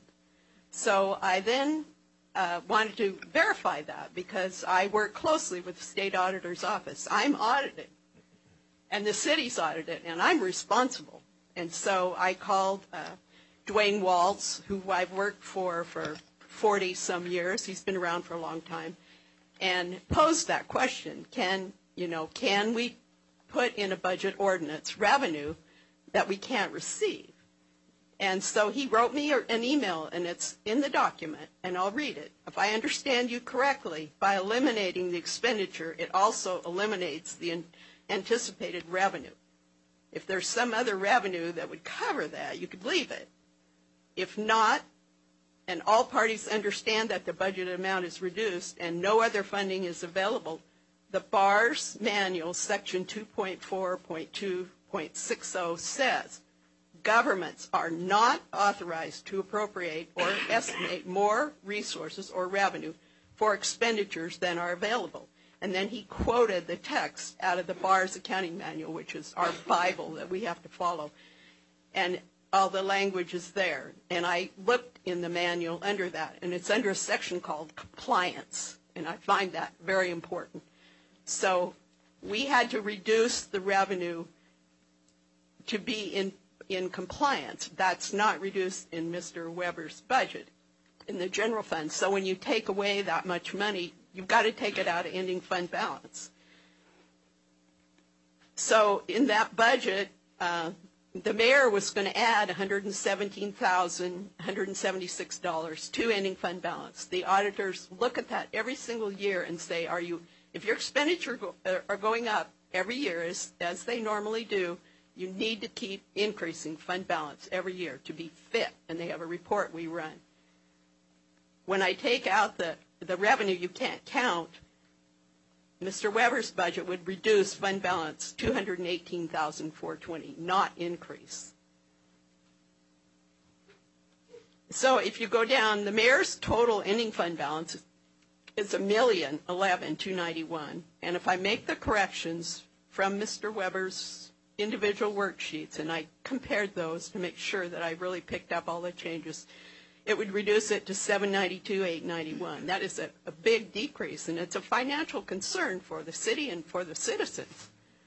So I then uh, wanted to verify that because I work closely with the state auditor's office. I'm audited, and the city's audited, and I'm responsible. And so I called uh, Dwayne Waltz, who I've worked for for forty-some years. He's been around for a long time, and posed that question. Can, you know, can we put in a budget ordinance revenue that we can't receive? And so he wrote me an email, and it's in the document, and I'll read it. If I understand you correctly, by eliminating the expenditure, it also eliminates the anticipated revenue. If there's some other revenue that would cover that, you could leave it. If not, and all parties understand that the budget amount is reduced and no other funding is available, the B A R's manual, section two point four point two point six zero says, governments are not authorized to appropriate or estimate more resources or revenue for expenditures than are available. And then he quoted the text out of the bar's accounting manual, which is our Bible that we have to follow. And all the language is there. And I looked in the manual under that, and it's under a section called compliance. And I find that very important. So we had to reduce the revenue to be in, in compliance. That's not reduced in Mister Weber's budget in the general fund. So when you take away that much money, you've got to take it out of ending fund balance. So in that budget, uh, the mayor was going to add one hundred seventeen thousand one hundred seventy-six dollars to ending fund balance. The auditors look at that every single year and say, "Are you, if your expenditures go, are going up every year as, as they normally do, you need to keep increasing fund balance every year to be fit." And they have a report we run. When I take out the, the revenue you can't count, Mister Weber's budget would reduce fund balance two hundred eighteen thousand four hundred twenty dollars, not increase. So if you go down, the mayor's total ending fund balance is one million eleven thousand two hundred ninety-one dollars. And if I make the corrections from Mister Weber's individual worksheets, and I compared those to make sure that I really picked up all the changes, it would reduce it to seven hundred ninety-two thousand eight hundred ninety-one dollars. That is a, a big decrease, and it's a financial concern for the city and for the citizens.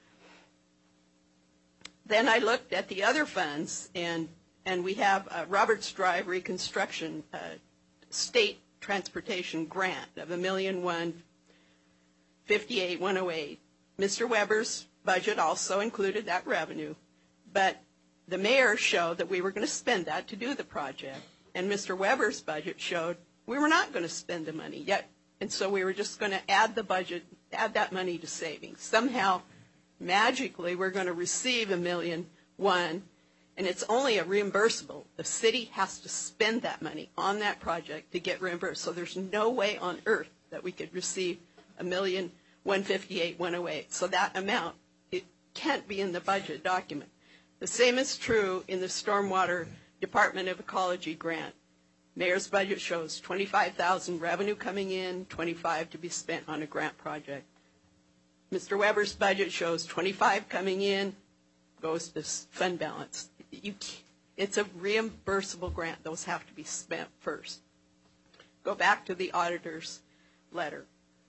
Then I looked at the other funds, and, and we have a Roberts Drive reconstruction uh, state transportation grant of one million one hundred fifty-eight thousand one hundred eight dollars. Mister Weber's budget also included that revenue, but the mayor showed that we were going to spend that to do the project. And Mister Weber's budget showed we were not going to spend the money yet. And so we were just going to add the budget, add that money to savings. Somehow, magically, we're going to receive a million one, and it's only a reimbursable. The city has to spend that money on that project to get reimbursed. So there's no way on earth that we could receive a million one fifty-eight one oh eight. So that amount, it can't be in the budget document. The same is true in the Stormwater Department of Ecology grant. Mayor's budget shows twenty-five thousand revenue coming in, twenty-five to be spent on a grant project. Mister Weber's budget shows twenty-five coming in, goes to fund balance. You, it's a reimbursable grant. Those have to be spent first. Go back to the auditor's letter.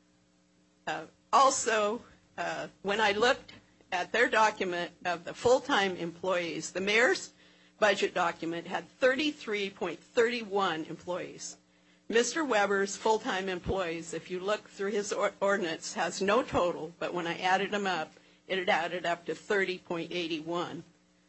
Uh, also, uh, when I looked at their document of the full-time employees, the mayor's budget document had thirty-three point three one employees. Mister Weber's full-time employees, if you look through his or ordinance, has no total, but when I added them up, it had added up to thirty point eight one.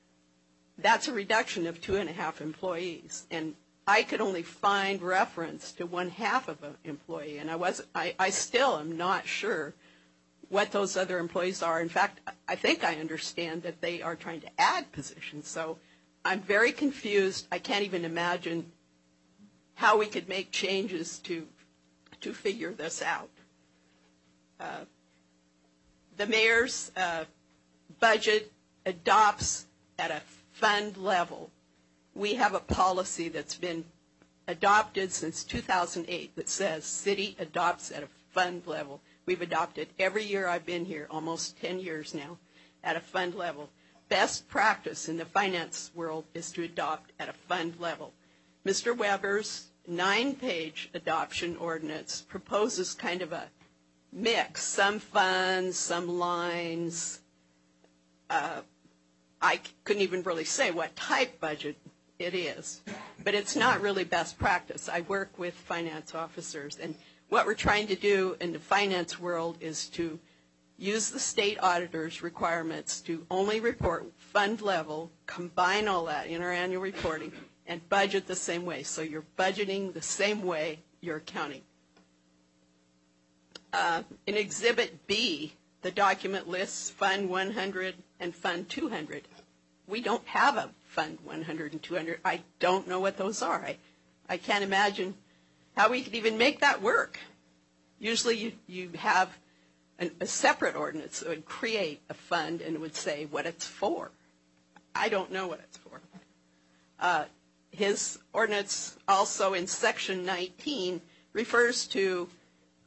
That's a reduction of two and a half employees, and I could only find reference to one half of an employee, and I was I, I still am not sure what those other employees are. In fact, I think I understand that they are trying to add positions, so I'm very confused. I can't even imagine how we could make changes to to figure this out. Uh, the mayor's uh, budget adopts at a fund level. We have a policy that's been adopted since two thousand eight that says city adopts at a fund level. We've adopted every year I've been here, almost ten years now, at a fund level. Best practice in the finance world is to adopt at a fund level. Mister Weber's nine-page adoption ordinance proposes kind of a mix, some funds, some lines. Uh, I couldn't even really say what type budget it is, but it's not really best practice. I work with finance officers, and what we're trying to do in the finance world is to use the state auditor's requirements to only report fund level, combine all that in our annual reporting, and budget the same way. So you're budgeting the same way you're accounting. Uh, in Exhibit B, the document lists Fund one hundred and Fund two hundred. We don't have a Fund one hundred and two hundred. I don't know what those are. I, I can't imagine how we could even make that work. Usually you, you have an, a separate ordinance that would create a fund and it would say what it's for. I don't know what it's for. Uh, his ordinance also in Section nineteen refers to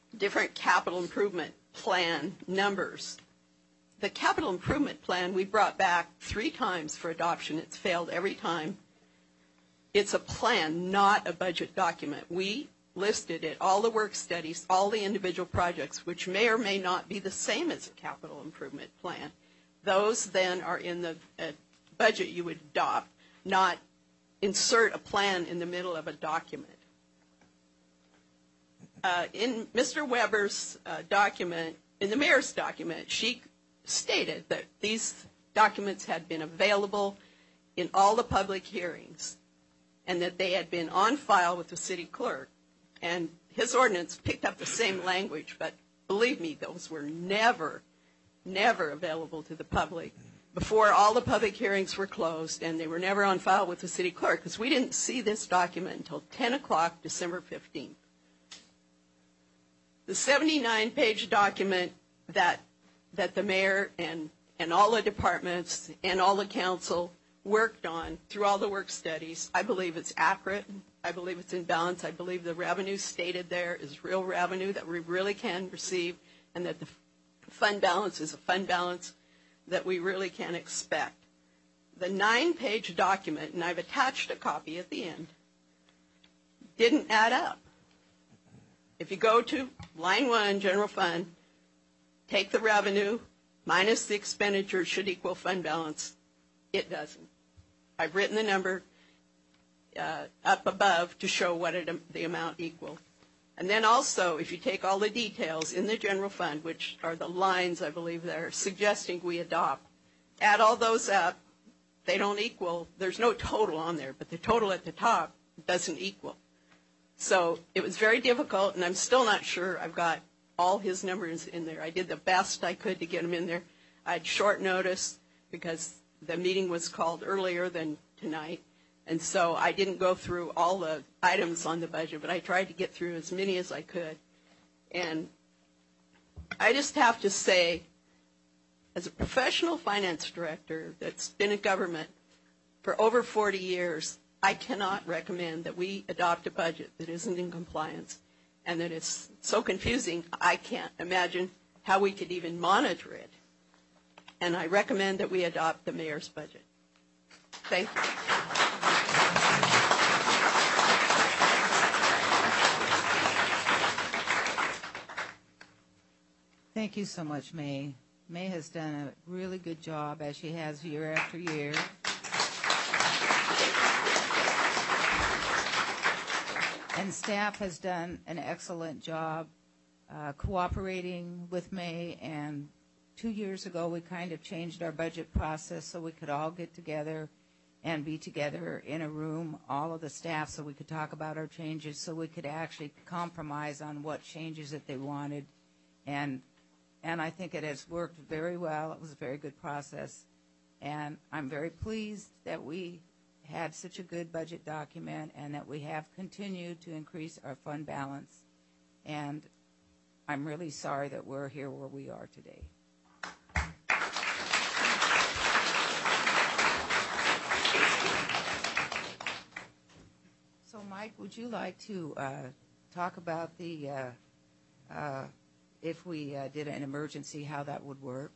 different capital improvement plan numbers. The capital improvement plan we brought back three times for adoption. It's failed every time. It's a plan, not a budget document. We listed it, all the work studies, all the individual projects, which may or may not be the same as a capital improvement plan. Those then are in the uh, budget you would adopt, not insert a plan in the middle of a document. Uh, in Mister Weber's uh, document, in the mayor's document, she stated that these documents had been available in all the public hearings and that they had been on file with the city clerk. And his ordinance picked up the same language, but believe me, those were never, never available to the public before all the public hearings were closed, and they were never on file with the city clerk because we didn't see this document until ten o'clock, December fifteenth. The seventy-nine page document that that the mayor and, and all the departments and all the council worked on through all the work studies, I believe it's accurate. I believe it's in balance. I believe the revenue stated there is real revenue that we really can receive, and that the fund balance is a fund balance that we really can expect. The nine page document, and I've attached a copy at the end, didn't add up. If you go to line one, general fund, take the revenue minus the expenditure should equal fund balance, it doesn't. I've written the number uh, up above to show what it, the amount equal. And then also, if you take all the details in the general fund, which are the lines I believe they're suggesting we adopt, add all those up, they don't equal, there's no total on there, but the total at the top doesn't equal. So it was very difficult, and I'm still not sure I've got all his numbers in there. I did the best I could to get them in there. I had short notice because the meeting was called earlier than tonight, and so I didn't go through all the items on the budget, but I tried to get through as many as I could. And I just have to say, as a professional finance director that's been in government for over forty years, I cannot recommend that we adopt a budget that isn't in compliance and that it's so confusing I can't imagine how we could even monitor it. And I recommend that we adopt the mayor's budget. Thank you. Thank you so much, May. May has done a really good job, as she has year after year. And staff has done an excellent job uh, cooperating with May. And two years ago, we kind of changed our budget process so we could all get together and be together in a room, all of the staff, so we could talk about our changes, so we could actually compromise on what changes that they wanted. And and I think it has worked very well. It was a very good process. And I'm very pleased that we had such a good budget document and that we have continued to increase our fund balance. And I'm really sorry that we're here where we are today. So, Mike, would you like to uh, talk about the, uh, uh, if we uh, did an emergency, how that would work?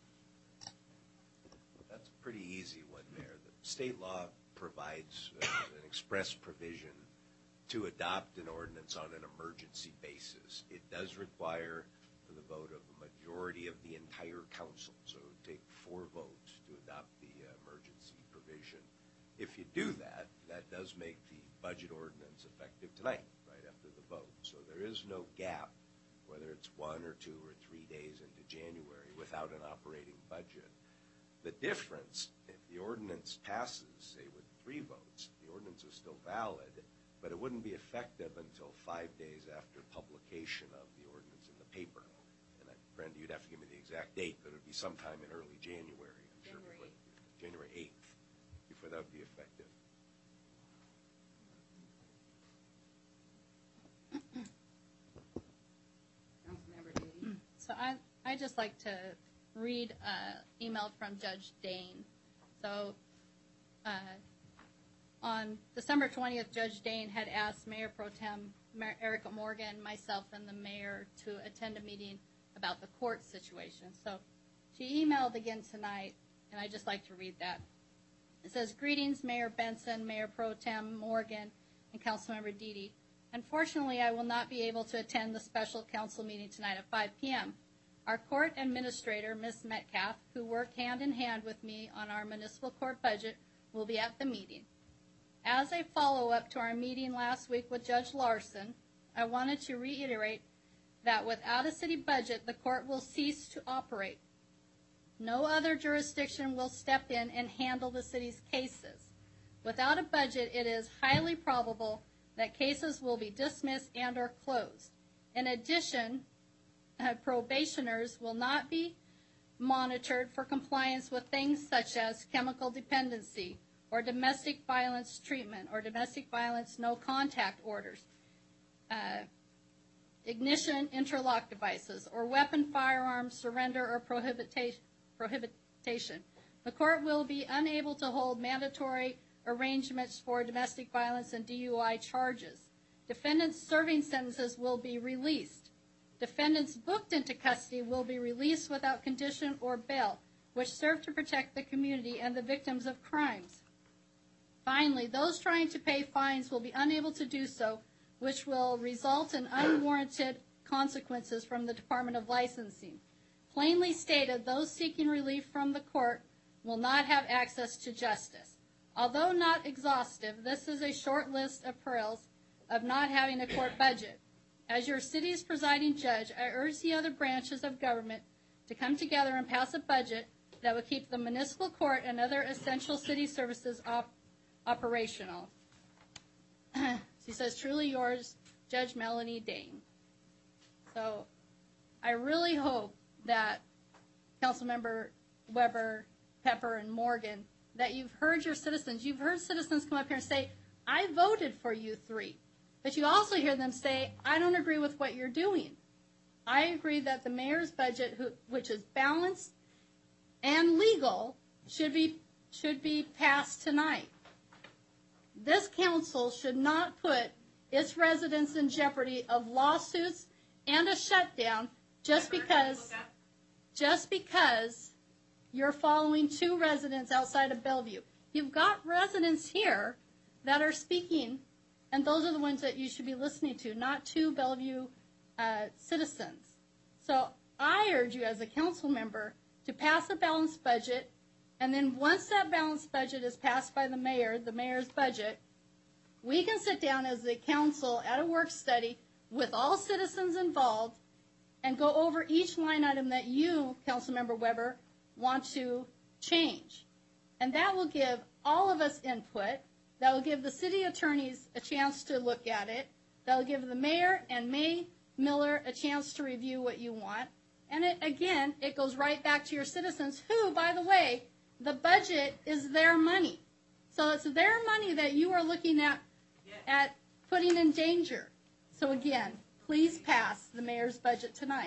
That's a pretty easy one there. The state law provides uh, an express provision to adopt an ordinance on an emergency basis. It does require the vote of a majority of the entire council, so it would take four votes to adopt the uh, emergency provision. If you do that, that does make the budget ordinance effective tonight, right after the vote. So there is no gap, whether it's one or two or three days into January, without an operating budget. The difference, if the ordinance passes, say with three votes, the ordinance is still valid, but it wouldn't be effective until five days after publication of the ordinance in the paper. And I, Brenda, you'd have to give me the exact date, but it would be sometime in early January, I'm sure. January eighth, before that would be effective. So I I just like to read an email from Judge Dane. So uh, on on December twentieth, Judge Dane had asked Mayor Pro Tem Mayor Erica Morgan, myself, and the mayor to attend a meeting about the court situation. So she emailed again tonight, and I'd just like to read that. It says, "Greetings, Mayor Benson, Mayor Pro Tem Morgan, and Councilmember Dede. Unfortunately, I will not be able to attend the special council meeting tonight at five p.m. Our court administrator, Miz Metcalf, who worked hand in hand with me on our municipal court budget, will be at the meeting. As a follow-up to our meeting last week with Judge Larson, I wanted to reiterate that without a city budget, the court will cease to operate. No other jurisdiction will step in and handle the city's cases. Without a budget, it is highly probable that cases will be dismissed and or closed. In addition, uh, probationers will not be monitored for compliance with things such as chemical dependency or domestic violence treatment or domestic violence no contact orders, uh, ignition interlock devices, or weapon, firearm surrender or prohibitation. prohibitation. The court will be unable to hold mandatory arrangements for domestic violence and D U I charges. Defendants serving sentences will be released. Defendants booked into custody will be released without condition or bail, which serve to protect the community and the victims of crimes. Finally, those trying to pay fines will be unable to do so, which will result in unwarranted consequences from the Department of Licensing. Plainly stated, those seeking relief from the court will not have access to justice. Although not exhaustive, this is a short list of perils of not having a court budget. As your city's presiding judge, I urge the other branches of government to come together and pass a budget that would keep the municipal court and other essential city services op- operational. She says, truly yours, Judge Melanie Dane. So I really hope that Councilmember Weber, Pepper, and Morgan, that you've heard your citizens. You've heard citizens come up here and say, I voted for you three. But you also hear them say, I don't agree with what you're doing. I agree that the mayor's budget, which is balanced and legal, should be should be passed tonight. This council should not put its residents in jeopardy of lawsuits and a shutdown just because just because you're following two residents outside of Bellevue. You've got residents here that are speaking, and those are the ones that you should be listening to, not two Bellevue uh, citizens. So I urge you as a council member to pass a balanced budget, and then once that balanced budget is passed by the mayor, the mayor's budget, we can sit down as a council at a work study with all citizens involved and go over each line item that you, Councilmember Weber, want to change. And that will give all of us input. That will give the city attorneys a chance to look at it. That will give the mayor and May Miller a chance to review what you want. And it, again, it goes right back to your citizens who, by the way, the budget is their money. So it's their money that you are looking at, at putting in danger. So again, please pass the mayor's budget tonight.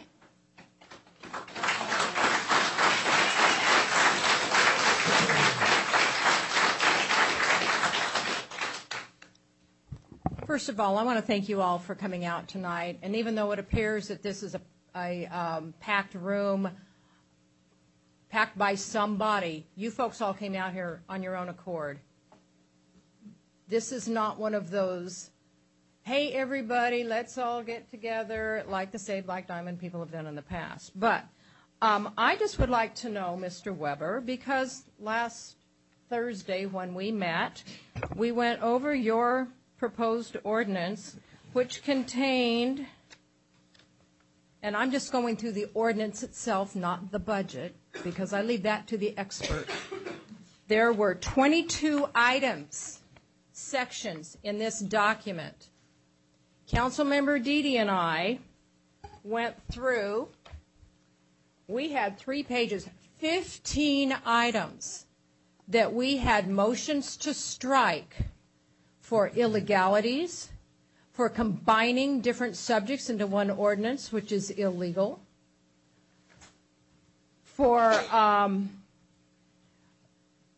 First of all, I want to thank you all for coming out tonight. And even though it appears that this is a, a um, packed room, packed by somebody, you folks all came out here on your own accord. This is not one of those, hey, everybody, let's all get together, like the Save Black Diamond people have done in the past. But um, I just would like to know, Mister Weber, because last Thursday when we met, we went over your proposed ordinance, which contained, and I'm just going through the ordinance itself, not the budget, because I leave that to the expert. There were twenty-two items, sections in this document. Councilmember Dede and I went through, we had three pages, fifteen items that we had motions to strike for illegalities, for combining different subjects into one ordinance, which is illegal, for um,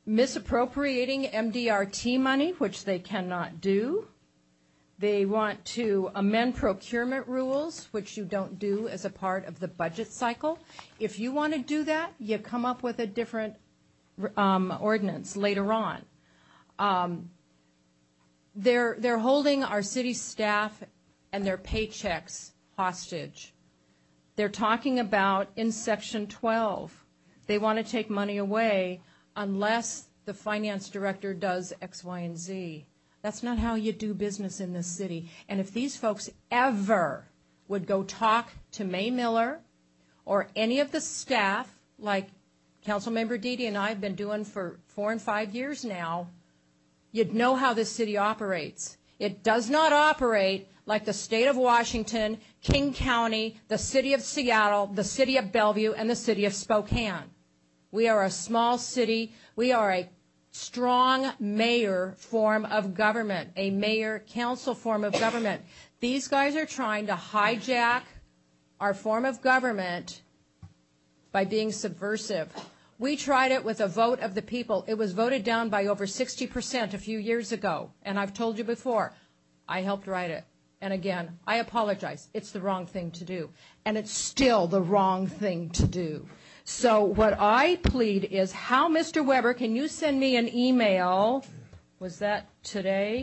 misappropriating M D R T money, which they cannot do. They want to amend procurement rules, which you don't do as a part of the budget cycle. If you want to do that, you come up with a different um, ordinance later on. Um, they're, they're holding our city staff and their paychecks hostage. They're talking about in Section twelve, they want to take money away unless the finance director does X, Y, and Z. That's not how you do business in this city. And if these folks ever would go talk to May Miller or any of the staff, like Councilmember Dede and I have been doing for four and five years now, you'd know how this city operates. It does not operate like the state of Washington, King County, the city of Seattle, the city of Bellevue, and the city of Spokane. We are a small city. We are a strong mayor form of government, a mayor-council form of government. These guys are trying to hijack our form of government by being subversive. We tried it with a vote of the people. It was voted down by over sixty percent a few years ago. And I've told you before, I helped write it. And again, I apologize. It's the wrong thing to do. And it's still the wrong thing to do. So what I plead is, how, Mister Weber, can you send me an email? Was that today?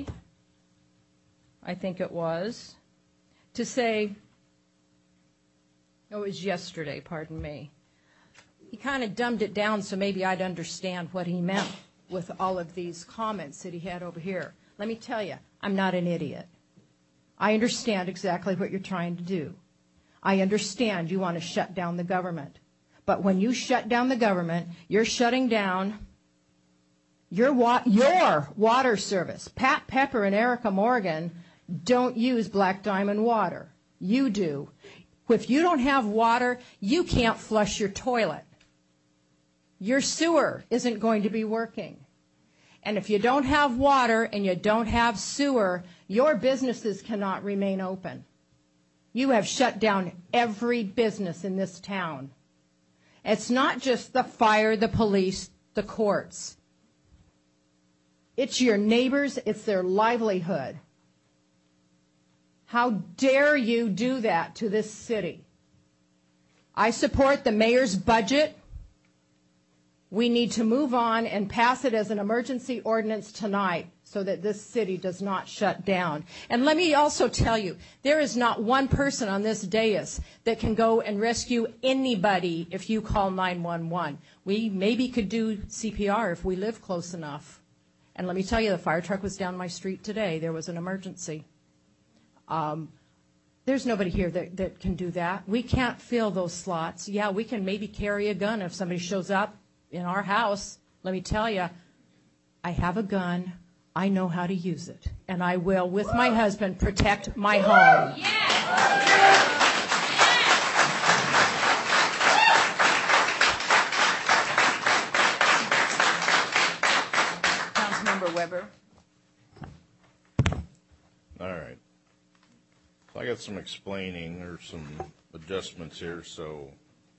I think it was. To say, oh, it was yesterday, pardon me. He kind of dumbed it down so maybe I'd understand what he meant with all of these comments that he had over here. Let me tell you, I'm not an idiot. I understand exactly what you're trying to do. I understand you want to shut down the government. But when you shut down the government, you're shutting down your, wa- your water service. Pat Pepper and Erica Morgan don't use Black Diamond water. You do. If you don't have water, you can't flush your toilet. Your sewer isn't going to be working. And if you don't have water and you don't have sewer, your businesses cannot remain open. You have shut down every business in this town. It's not just the fire, the police, the courts. It's your neighbors, it's their livelihood. How dare you do that to this city? I support the mayor's budget. We need to move on and pass it as an emergency ordinance tonight so that this city does not shut down. And let me also tell you, there is not one person on this dais that can go and rescue anybody if you call nine one one. We maybe could do C P R if we live close enough. And let me tell you, the fire truck was down my street today. There was an emergency. Um, there's nobody here that, that can do that. We can't fill those slots. Yeah, we can maybe carry a gun if somebody shows up in our house. Let me tell you, I have a gun. I know how to use it. And I will, with my husband, protect my home. Councilmember Weber. All right. So I got some explaining or some adjustments here, so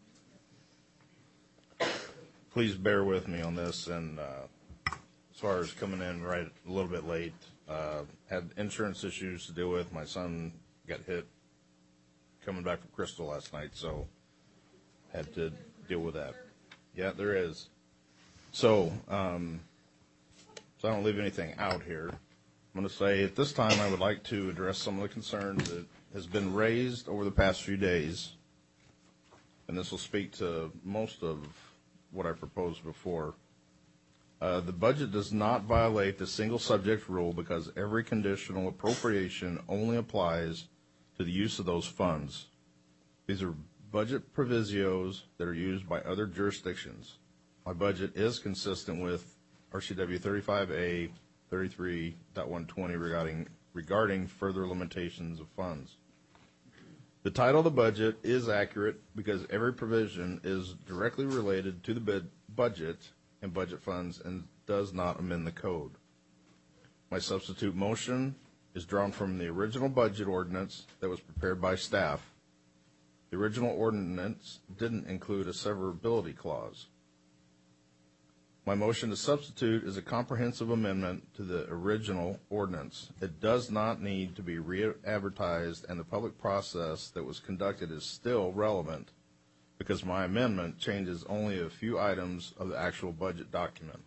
please bear with me on this. And uh, as far as coming in right a little bit late, uh, had insurance issues to deal with. My son got hit coming back from Crystal last night, so had to deal with that. Yeah, there is. So, um, so I don't leave anything out here. I'm going to say at this time I would like to address some of the concerns that has been raised over the past few days, and this will speak to most of what I proposed before. Uh, the budget does not violate the single subject rule because every conditional appropriation only applies to the use of those funds. These are budget provisos that are used by other jurisdictions. My budget is consistent with R C W thirty-five A thirty-three point one twenty regarding regarding further limitations of funds. The title of the budget is accurate because every provision is directly related to the bid budget and budget funds and does not amend the code. My substitute motion is drawn from the original budget ordinance that was prepared by staff. The original ordinance didn't include a severability clause. My motion to substitute is a comprehensive amendment to the original ordinance. It does not need to be re-advertised, and the public process that was conducted is still relevant because my amendment changes only a few items of the actual budget document.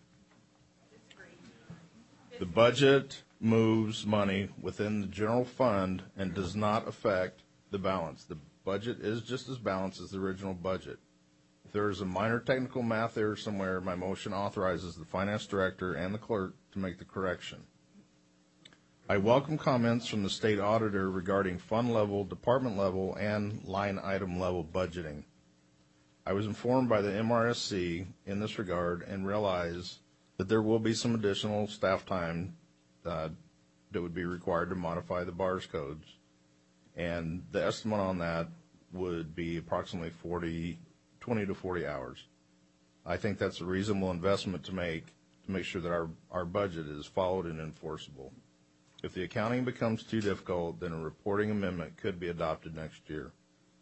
The budget moves money within the general fund and does not affect the balance. The budget is just as balanced as the original budget. If there is a minor technical math error somewhere, my motion authorizes the finance director and the clerk to make the correction. I welcome comments from the state auditor regarding fund level, department level, and line item level budgeting. I was informed by the M R S C in this regard and realize that there will be some additional staff time uh, that would be required to modify the B A R S codes, and the estimate on that would be approximately forty, twenty to forty hours. I think that's a reasonable investment to make to make sure that our, our budget is followed and enforceable. If the accounting becomes too difficult, then a reporting amendment could be adopted next year.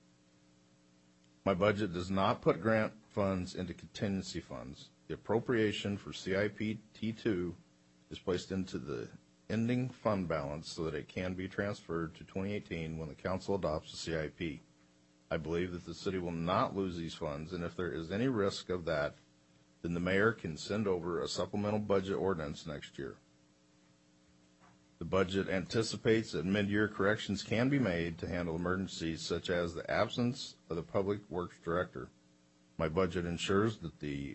My budget does not put grant funds into contingency funds. The appropriation for C I P T two is placed into the ending fund balance so that it can be transferred to twenty eighteen when the council adopts the C I P. I believe that the city will not lose these funds, and if there is any risk of that, then the mayor can send over a supplemental budget ordinance next year. The budget anticipates that mid-year corrections can be made to handle emergencies such as the absence of the public works director. My budget ensures that the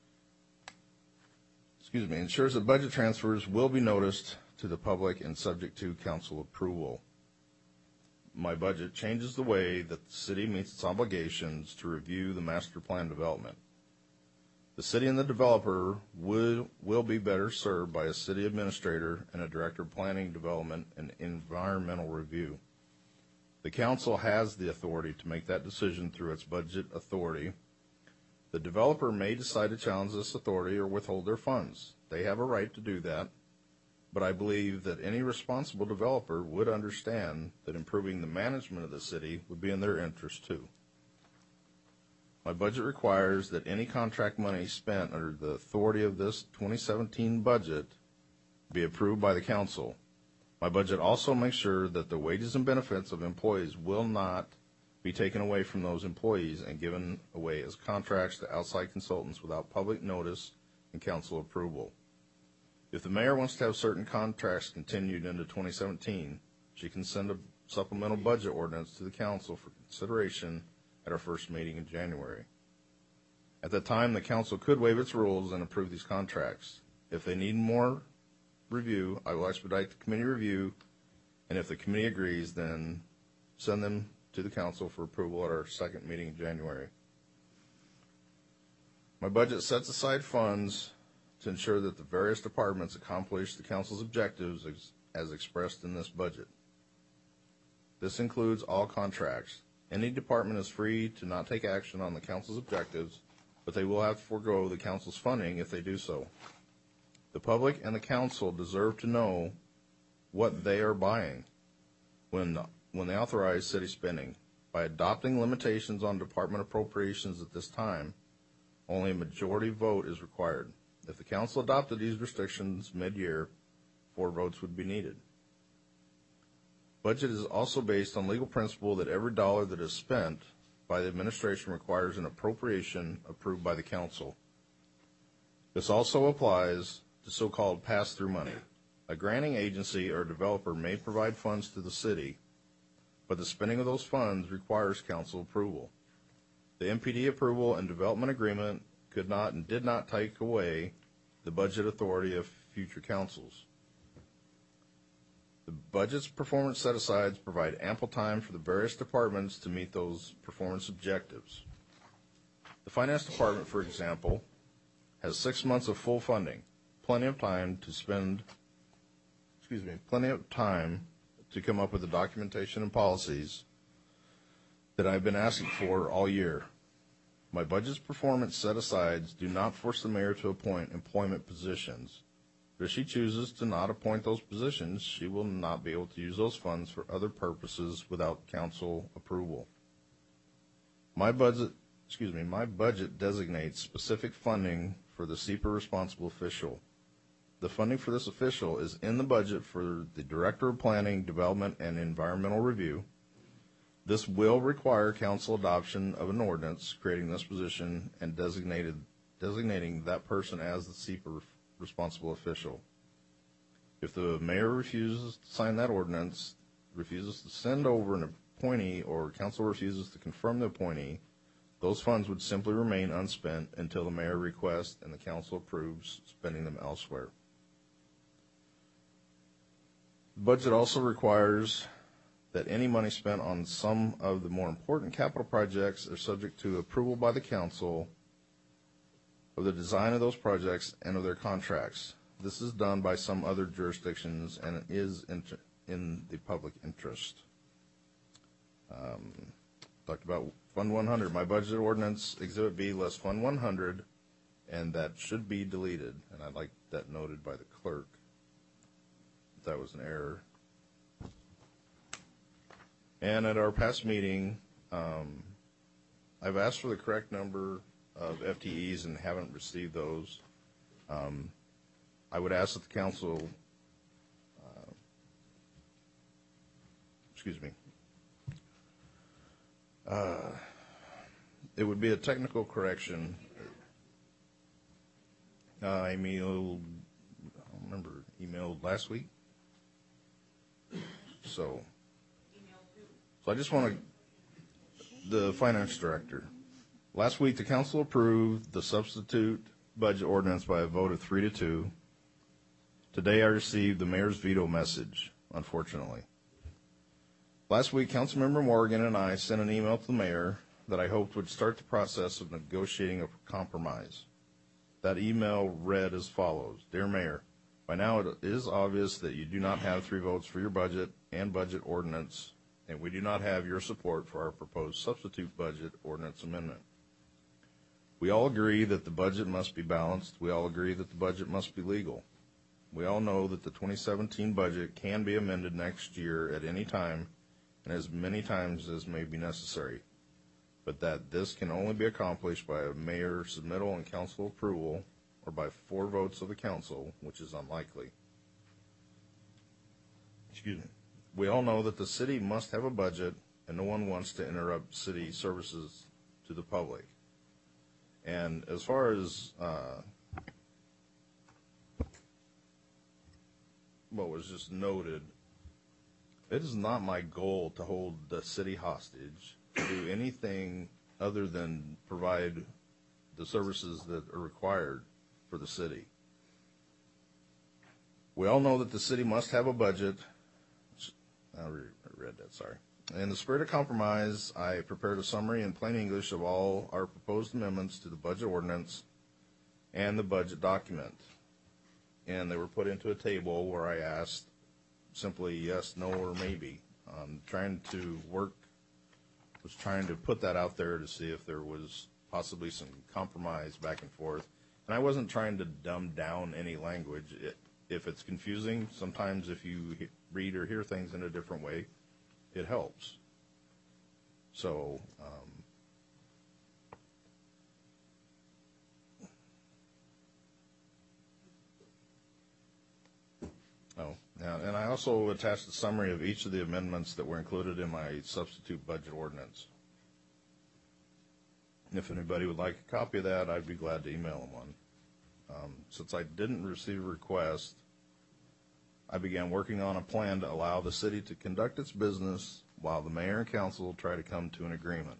excuse me, ensures that budget transfers will be noticed to the public and subject to council approval. My budget changes the way that the city meets its obligations to review the master plan development. The city and the developer will, will be better served by a city administrator and a director of planning, development, and environmental review. The council has the authority to make that decision through its budget authority. The developer may decide to challenge this authority or withhold their funds. They have a right to do that, but I believe that any responsible developer would understand that improving the management of the city would be in their interest too. My budget requires that any contract money spent under the authority of this twenty seventeen budget be approved by the council. My budget also makes sure that the wages and benefits of employees will not be taken away from those employees and given away as contracts to outside consultants without public notice and council approval. If the mayor wants to have certain contracts continued into twenty seventeen, she can send a supplemental budget ordinance to the council for consideration at our first meeting in January. At that time, the council could waive its rules and approve these contracts. If they need more review, I will expedite the committee review, and if the committee agrees, then send them to the council for approval at our second meeting in January. My budget sets aside funds to ensure that the various departments accomplish the council's objectives as, as expressed in this budget. This includes all contracts. Any department is free to not take action on the council's objectives, but they will have to forego the council's funding if they do so. The public and the council deserve to know what they are buying when, when they authorize city spending. By adopting limitations on department appropriations at this time, only a majority vote is required. If the council adopted these restrictions mid-year, four votes would be needed. Budget is also based on legal principle that every dollar that is spent by the administration requires an appropriation approved by the council. This also applies to so-called pass-through money. A granting agency or developer may provide funds to the city, but the spending of those funds requires council approval. The M P D approval and development agreement could not and did not take away the budget authority of future councils. The budget's performance set-asides provide ample time for the various departments to meet those performance objectives. The finance department, for example, has six months of full funding, plenty of time to spend, excuse me, plenty of time to come up with the documentation and policies that I've been asking for all year. My budget's performance set-asides do not force the mayor to appoint employment positions. If she chooses to not appoint those positions, she will not be able to use those funds for other purposes without council approval. My budget, excuse me, my budget designates specific funding for for the S E P A responsible official. The funding for this official is in the budget for the Director of Planning, Development, and Environmental Review. This will require council adoption of an ordinance creating this position and designated, designating that person as the S E P A responsible official. If the mayor refuses to sign that ordinance, refuses to send over an appointee, or council refuses to confirm the appointee, those funds would simply remain unspent until the mayor requests and the council approves spending them elsewhere. The budget also requires that any money spent on some of the more important capital projects are subject to approval by the council of the design of those projects and of their contracts. This is done by some other jurisdictions and it is in, in the public interest. Um, talked about Fund one hundred. My budget ordinance, Exhibit B, lists Fund one hundred, and that should be deleted. And I'd like that noted by the clerk. That was an error. And at our past meeting, um, I've asked for the correct number of F T Es and haven't received those. Um, I would ask that the council, uh, excuse me, uh, it would be a technical correction. Uh, I emailed, I don't remember, emailed last week. So, so I just want to, the finance director. Last week, the council approved the substitute budget ordinance by a vote of three to two. Today, I received the mayor's veto message, unfortunately. Last week, Councilmember Morgan and I sent an email to the mayor that I hoped would start the process of negotiating a compromise. That email read as follows: Dear Mayor, by now it is obvious that you do not have three votes for your budget and budget ordinance, and we do not have your support for our proposed substitute budget ordinance amendment. We all agree that the budget must be balanced. We all agree that the budget must be legal. We all know that the twenty seventeen budget can be amended next year at any time and as many times as may be necessary, but that this can only be accomplished by a mayor submittal and council approval or by four votes of the council, which is unlikely. Excuse me. We all know that the city must have a budget, and no one wants to interrupt city services to the public. And as far as uh, what was just noted, it is not my goal to hold the city hostage, to do anything other than provide the services that are required for the city. We all know that the city must have a budget. I read that, sorry. In the spirit of compromise, I prepared a summary in plain English of all our proposed amendments to the budget ordinance and the budget document. And they were put into a table where I asked simply yes, no, or maybe. Um, trying to work, was trying to put that out there to see if there was possibly some compromise back and forth. And I wasn't trying to dumb down any language. It, if it's confusing, sometimes if you he- read or hear things in a different way, it helps. So, um, oh, yeah, and I also attached a summary of each of the amendments that were included in my substitute budget ordinance. If anybody would like a copy of that, I'd be glad to email them one. Um, since I didn't receive a request, I began working on a plan to allow the city to conduct its business while the mayor and council try to come to an agreement.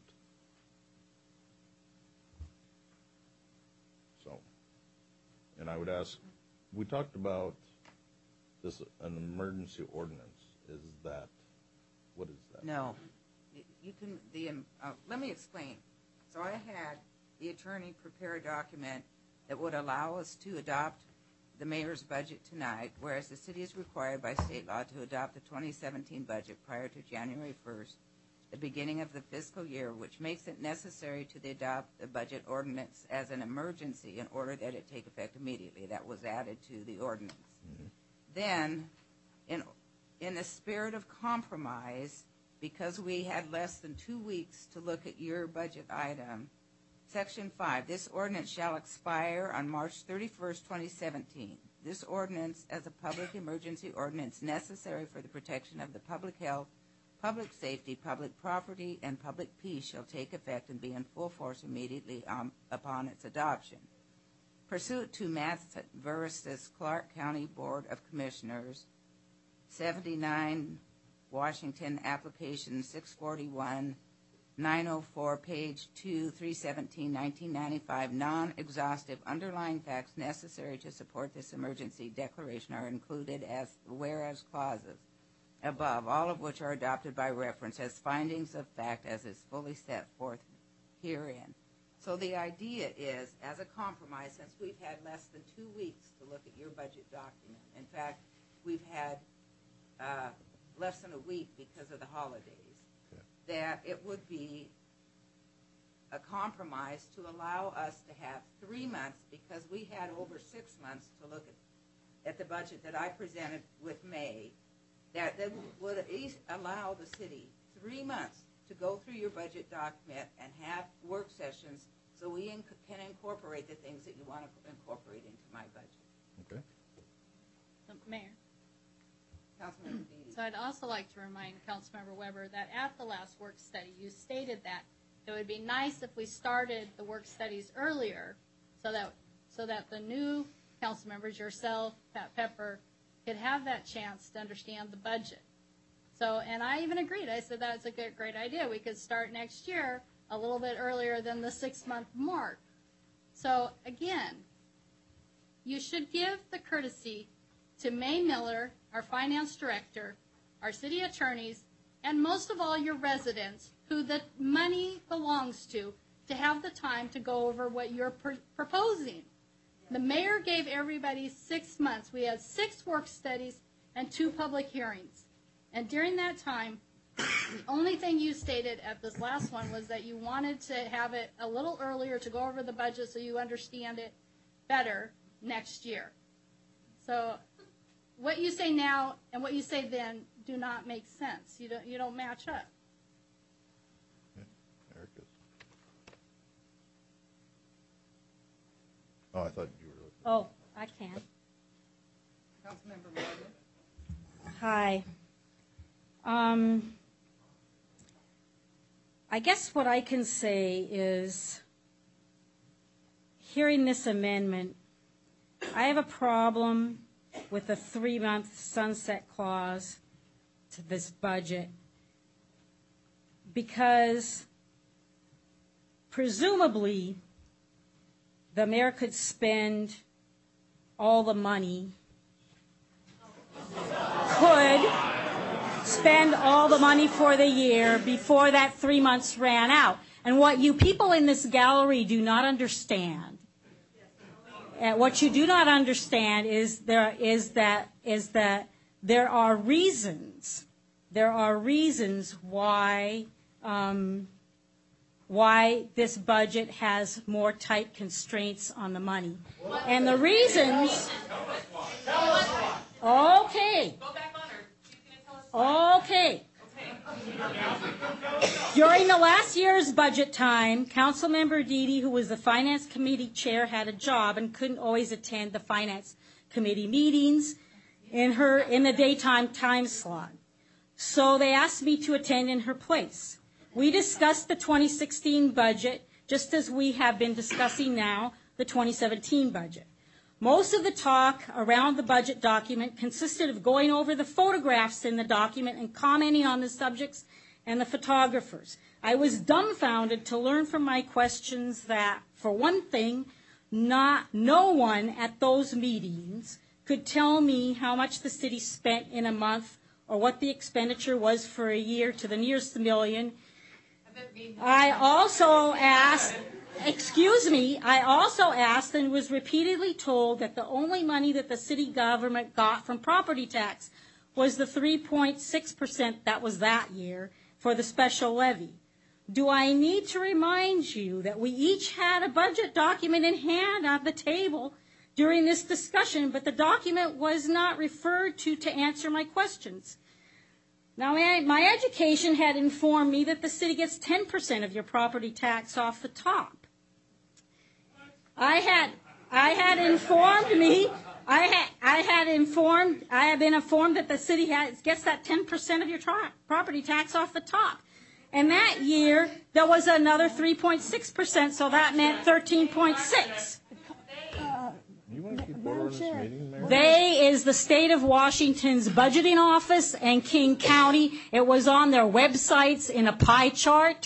So, and I would ask, we talked about this, an emergency ordinance. Is that, what is that? No. You can, the, um, uh, let me explain. So I had the attorney prepare a document that would allow us to adopt the mayor's budget tonight, whereas the city is required by state law to adopt the twenty seventeen budget prior to January first, the beginning of the fiscal year, which makes it necessary to adopt the budget ordinance as an emergency in order that it take effect immediately. That was added to the ordinance. Mm-hmm. Then, in, in the spirit of compromise, because we had less than two weeks to look at your budget item, Section five, this ordinance shall expire on March thirty-first, twenty seventeen. This ordinance, as a public emergency ordinance necessary for the protection of the public health, public safety, public property, and public peace, shall take effect and be in full force immediately um, upon its adoption. Pursuant to Matson versus Clark County Board of Commissioners, seventy-nine Washington, application six forty-one, nine oh four, page two, three seventeen, nineteen ninety-five, non-exhaustive underlying facts necessary to support this emergency declaration are included as whereas clauses above, all of which are adopted by reference as findings of fact as is fully set forth herein. So the idea is, as a compromise, since we've had less than two weeks to look at your budget document, in fact, we've had uh, less than a week because of the holidays, okay, that it would be a compromise to allow us to have three months, because we had over six months to look at, at the budget that I presented with May, that, that would at least allow the city three months to go through your budget document and have work sessions so we inc- can incorporate the things that you want to incorporate into my budget. Okay. So, Mayor. Councilmember Deedy. So I'd also like to remind Councilmember Weber that at the last work study, you stated that it would be nice if we started the work studies earlier so that so that the new council members, yourself, Pat Pepper, could have that chance to understand the budget. So, and I even agreed. I said that's a good, great idea. We could start next year a little bit earlier than the six-month mark. So, again, you should give the courtesy to May Miller, our finance director, our city attorneys, and most of all your residents who the money belongs to, to have the time to go over what you're pr- proposing. The mayor gave everybody six months. We had six work studies and two public hearings. And during that time, the only thing you stated at this last one was that you wanted to have it a little earlier to go over the budget so you understand it better next year. So what you say now and what you say then do not make sense. You don't, you don't match up. Erica. Oh, I thought you were. Oh, I can. Councilmember Morgan. Hi. Um, I guess what I can say is, hearing this amendment, I have a problem with the three-month sunset clause to this budget because presumably the mayor could spend all the money, could spend all the money for the year before that three months ran out. And what you people in this gallery do not understand, and what you do not understand is there is that is that there are reasons, there are reasons why um, why this budget has more tight constraints on the money, and the reasons. Okay. Okay. During the last year's budget time, Councilmember Deedy, who was the Finance Committee chair, had a job and couldn't always attend the Finance Committee meetings in her in the daytime time slot. So they asked me to attend in her place. We discussed the twenty sixteen budget just as we have been discussing now the twenty seventeen budget. Most of the talk around the budget document consisted of going over the photographs in the document and commenting on the subjects and the photographers. I was dumbfounded to learn from my questions that, for one thing, not, no one at those meetings could tell me how much the city spent in a month or what the expenditure was for a year to the nearest million. I also asked... Excuse me, I also asked and was repeatedly told that the only money that the city government got from property tax was the three point six percent that was that year for the special levy. Do I need to remind you that we each had a budget document in hand at the table during this discussion, but the document was not referred to to answer my questions? Now, my, my education had informed me that the city gets ten percent of your property tax off the top. I had, I had informed me, I had, I had informed, I have been informed that the city has, gets that ten percent of your tra- property tax off the top. And that year, there was another three point six percent, so that meant thirteen point six. You want to keep order on this meeting, Mayor? They is the state of Washington's budgeting office and King County. It was on their websites in a pie chart.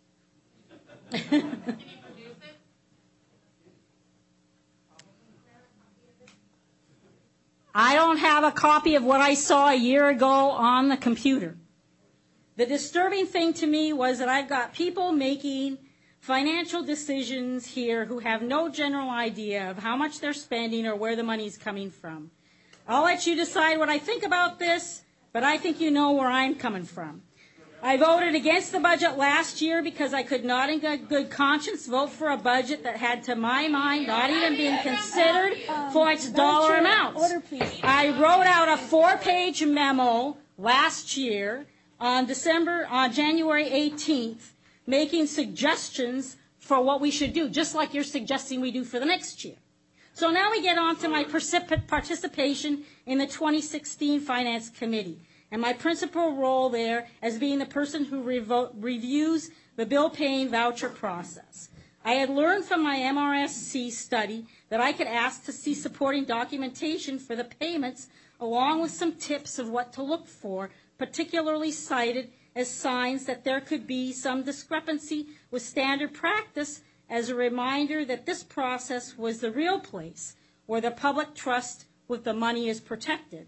I don't have a copy of what I saw a year ago on the computer. The disturbing thing to me was that I've got people making financial decisions here who have no general idea of how much they're spending or where the money's coming from. I'll let you decide what I think about this, but I think you know where I'm coming from. I voted against the budget last year because I could not in good conscience vote for a budget that had, to my mind, not even been considered for its dollar amounts. I wrote out a four-page memo last year on December, on January eighteenth, making suggestions for what we should do, just like you're suggesting we do for the next year. So now we get on to my participation in the twenty sixteen Finance Committee, and my principal role there as being the person who revo- reviews the bill-paying voucher process. I had learned from my M R S C study that I could ask to see supporting documentation for the payments, along with some tips of what to look for, particularly cited as signs that there could be some discrepancy with standard practice, as a reminder that this process was the real place where the public trust with the money is protected.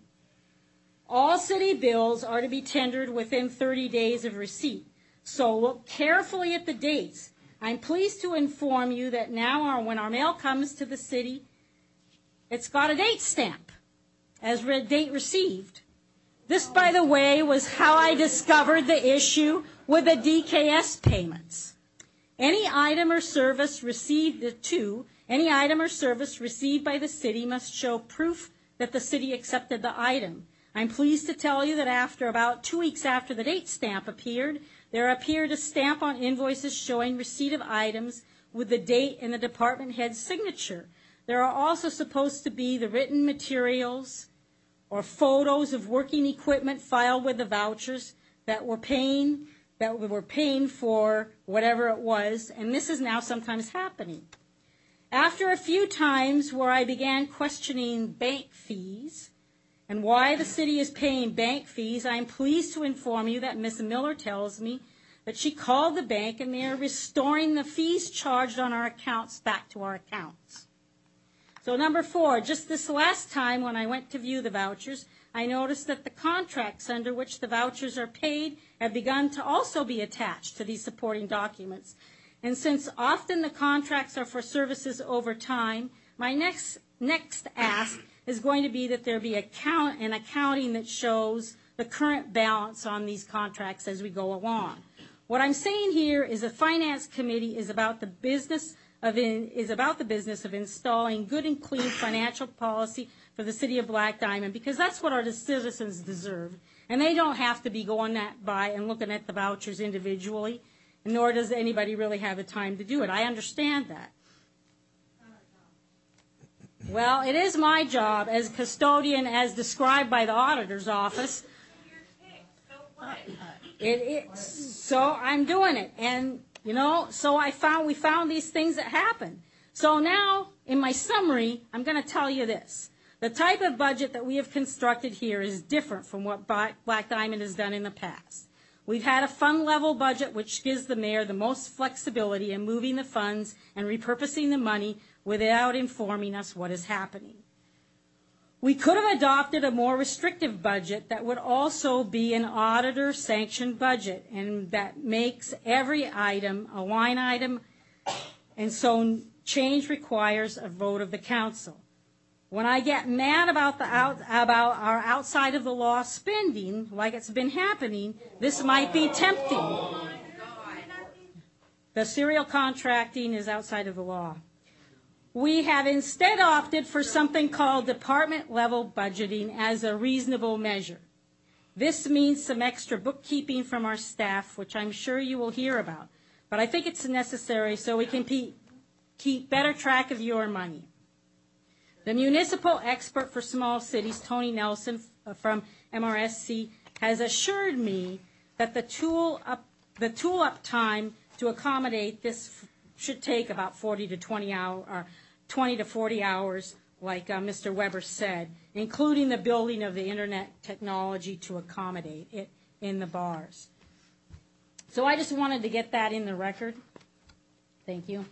All city bills are to be tendered within thirty days of receipt, so look carefully at the dates. I'm pleased to inform you that now our, when our mail comes to the city, it's got a date stamp as re- date received. This, by the way, was how I discovered the issue with the D K S payments. Any item or service received to, any item or service received by the city must show proof that the city accepted the item. I'm pleased to tell you that after about two weeks after the date stamp appeared, there appeared a stamp on invoices showing receipt of items with the date and the department head's signature. There are also supposed to be the written materials or photos of working equipment filed with the vouchers that were paying that we were paying for whatever it was, and this is now sometimes happening. After a few times where I began questioning bank fees and why the city is paying bank fees, I am pleased to inform you that Miz Miller tells me that she called the bank and they are restoring the fees charged on our accounts back to our accounts. So number four, just this last time when I went to view the vouchers, I noticed that the contracts under which the vouchers are paid have begun to also be attached to these supporting documents. And since often the contracts are for services over time, my next next ask is going to be that there be account, an accounting that shows the current balance on these contracts as we go along. What I'm saying here is the Finance Committee is about the business of in, is about the business of installing good and clean financial policy for the city of Black Diamond, because that's what our citizens deserve. And they don't have to be going that by and looking at the vouchers individually, nor does anybody really have the time to do it. I understand that. Well, it is my job as custodian, as described by the auditor's office. It, it, so I'm doing it, and you know, so I found we found these things that happen. So now, in my summary, I'm going to tell you this: the type of budget that we have constructed here is different from what Black Diamond has done in the past. We've had a fund level budget which gives the mayor the most flexibility in moving the funds and repurposing the money without informing us what is happening. We could have adopted a more restrictive budget that would also be an auditor-sanctioned budget, and that makes every item a line item, and so change requires a vote of the council. When I get mad about the out, about our outside of the law spending, like it's been happening, this might be tempting. The serial contracting is outside of the law. We have instead opted for something called department-level budgeting as a reasonable measure. This means some extra bookkeeping from our staff, which I'm sure you will hear about. But I think it's necessary so we can pe- keep better track of your money. The municipal expert for small cities, Tony Nelson from M R S C, has assured me that the tool up the tool up time to accommodate this should take about forty to twenty hour, or twenty to forty hours, like uh, Mister Weber said, including the building of the internet technology to accommodate it in the bars. So I just wanted to get that in the record. Thank you.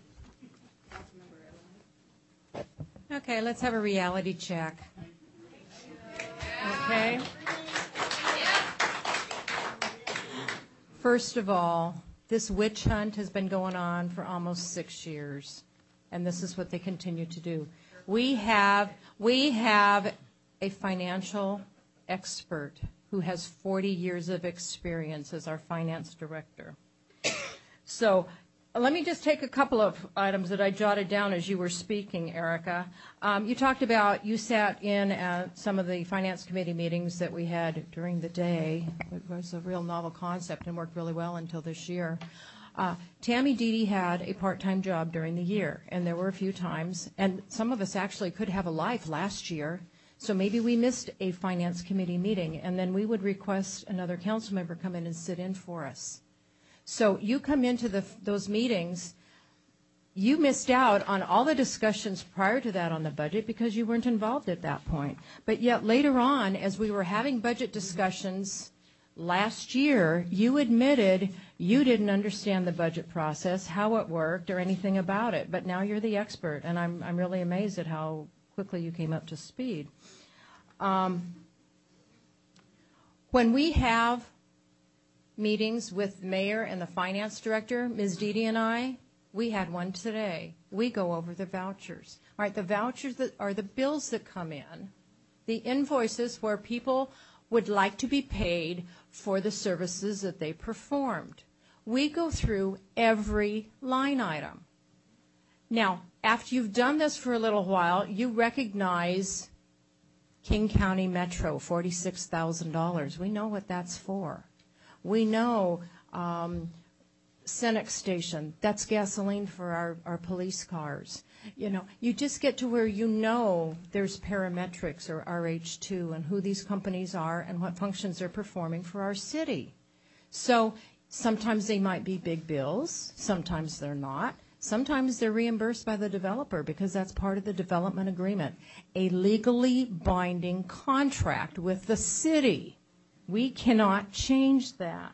Okay, let's have a reality check. Okay. First of all, this witch hunt has been going on for almost six years, and this is what they continue to do. We have we have a financial expert who has forty years of experience as our finance director. So let me just take a couple of items that I jotted down as you were speaking, Erica. Um, you talked about, you sat in at some of the finance committee meetings that we had during the day. It was a real novel concept and worked really well until this year. Uh, Tammy Deedy had a part-time job during the year, and there were a few times, and some of us actually could have a life last year, so maybe we missed a finance committee meeting, and then we would request another council member come in and sit in for us. So you come into the, those meetings, you missed out on all the discussions prior to that on the budget because you weren't involved at that point. But yet later on, as we were having budget discussions last year, you admitted you didn't understand the budget process, how it worked, or anything about it. But now you're the expert, and I'm, I'm really amazed at how quickly you came up to speed. Um, when we have meetings with the mayor and the finance director, Miz Deedy and I, we had one today. We go over the vouchers. All right, the vouchers that are the bills that come in, the invoices where people would like to be paid for the services that they performed. We go through every line item. Now, after you've done this for a little while, you recognize King County Metro, forty-six thousand dollars. We know what that's for. We know um, Senex Station, that's gasoline for our, our police cars. You know, you just get to where you know there's parametrics or R H two and who these companies are and what functions they're performing for our city. So sometimes they might be big bills, sometimes they're not. Sometimes they're reimbursed by the developer because that's part of the development agreement. A legally binding contract with the city. We cannot change that.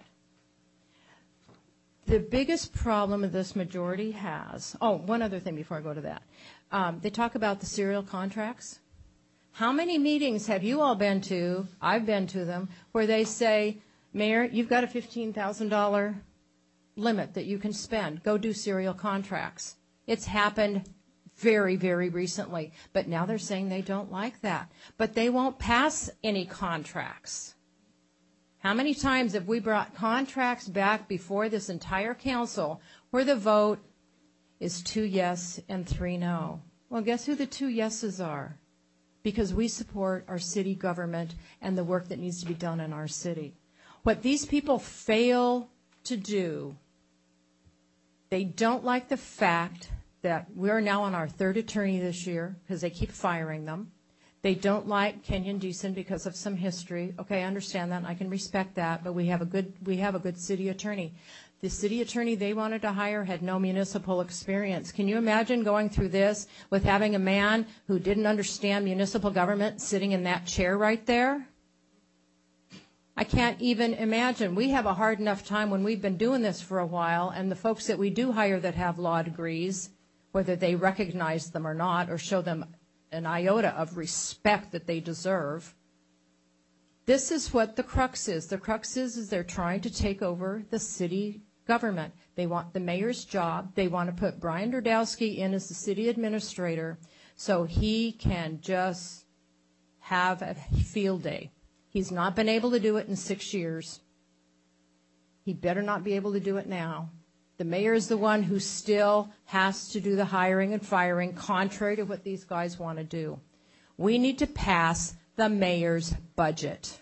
The biggest problem that this majority has, oh, one other thing before I go to that. Um, they talk about the serial contracts. How many meetings have you all been to, I've been to them, where they say, Mayor, you've got a fifteen thousand dollars limit that you can spend. Go do serial contracts. It's happened very, very recently. But now they're saying they don't like that. But they won't pass any contracts. How many times have we brought contracts back before this entire council where the vote is two yes and three no? Well, guess who the two yeses are? Because we support our city government and the work that needs to be done in our city. What these people fail to do, they don't like the fact that we're now on our third attorney this year because they keep firing them. They don't like Kenyon Deason because of some history. Okay, I understand that, and I can respect that, but we have a good we have a good city attorney. The city attorney they wanted to hire had no municipal experience. Can you imagine going through this with having a man who didn't understand municipal government sitting in that chair right there? I can't even imagine. We have a hard enough time when we've been doing this for a while, and the folks that we do hire that have law degrees, whether they recognize them or not, or show them an iota of respect that they deserve. This is what the crux is. The crux is, is they're trying to take over the city government. They want the mayor's job. They want to put Brian Derdowski in as the city administrator so he can just have a field day. He's not been able to do it in six years. He better not be able to do it now. The mayor is the one who still has to do the hiring and firing, contrary to what these guys want to do. We need to pass the mayor's budget.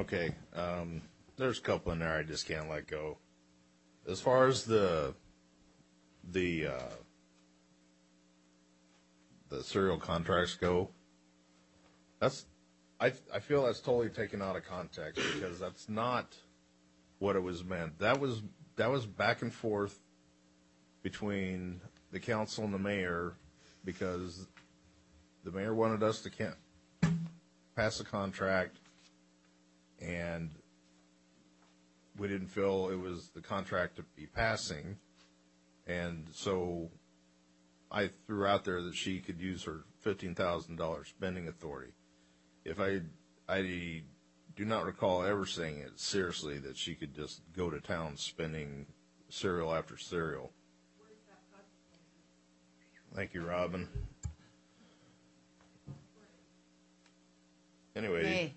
Okay, um, there's a couple in there I just can't let go. As far as the the uh, the serial contracts go, that's I I feel that's totally taken out of context because that's not what it was meant. That was that was back and forth between the council and the mayor because the mayor wanted us to can't pass a contract, and we didn't feel it was the contract to be passing, and so I threw out there that she could use her fifteen thousand dollars spending authority. If I, I do not recall ever saying it seriously that she could just go to town spending cereal after cereal. Thank you, Robin. Anyway. Hey.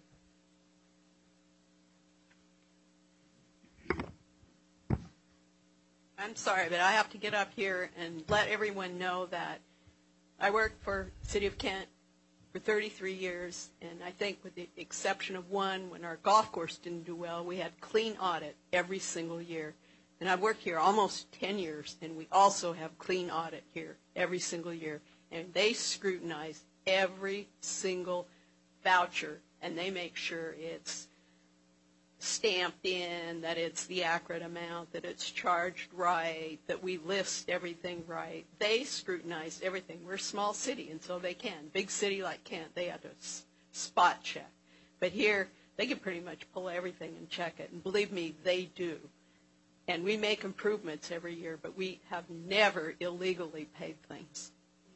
I'm sorry, but I have to get up here and let everyone know that I worked for the City of Kent for thirty-three years, and I think with the exception of one, when our golf course didn't do well, we had clean audit every single year. And I've worked here almost ten years, and we also have clean audit here every single year. And they scrutinize every single voucher, and they make sure it's stamped in, that it's the accurate amount, that it's charged right, that we list everything right. They scrutinize everything. We're a small city, and so they can. Big city like Kent, they have to s- spot check. But here, they can pretty much pull everything and check it, and believe me, they do. And we make improvements every year, but we have never illegally paid things.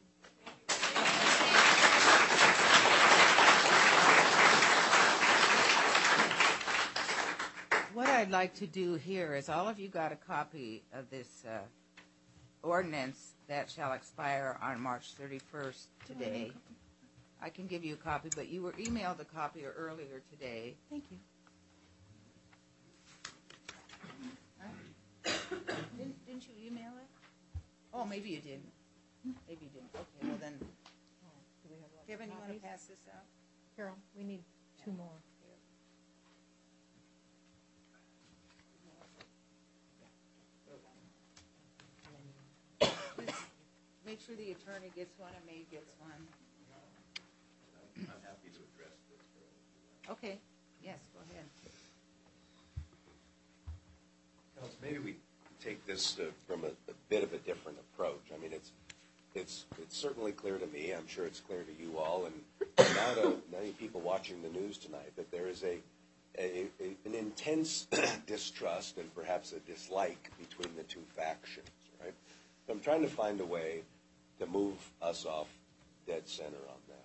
What I'd like to do here is all of you got a copy of this uh, ordinance that shall expire on March thirty-first today. I can give you a copy, but you were emailed a copy earlier today. Thank you. Didn't, didn't you email it? Oh, maybe you didn't. Maybe you didn't. Okay, well then, Do we have lots of Kevin, you want to copies? pass this out? Carol, we need two more. Make sure the attorney gets one and Mae gets one. I'm happy to address this. Okay, yes, go ahead. Council, maybe we take this uh, from a, a bit of a different approach. I mean, it's it's it's certainly clear to me. I'm sure it's clear to you all, and now to many people watching the news tonight, that there is a, a, a an intense distrust and perhaps a dislike between the two factions. Right? So I'm trying to find a way to move us off dead center on that.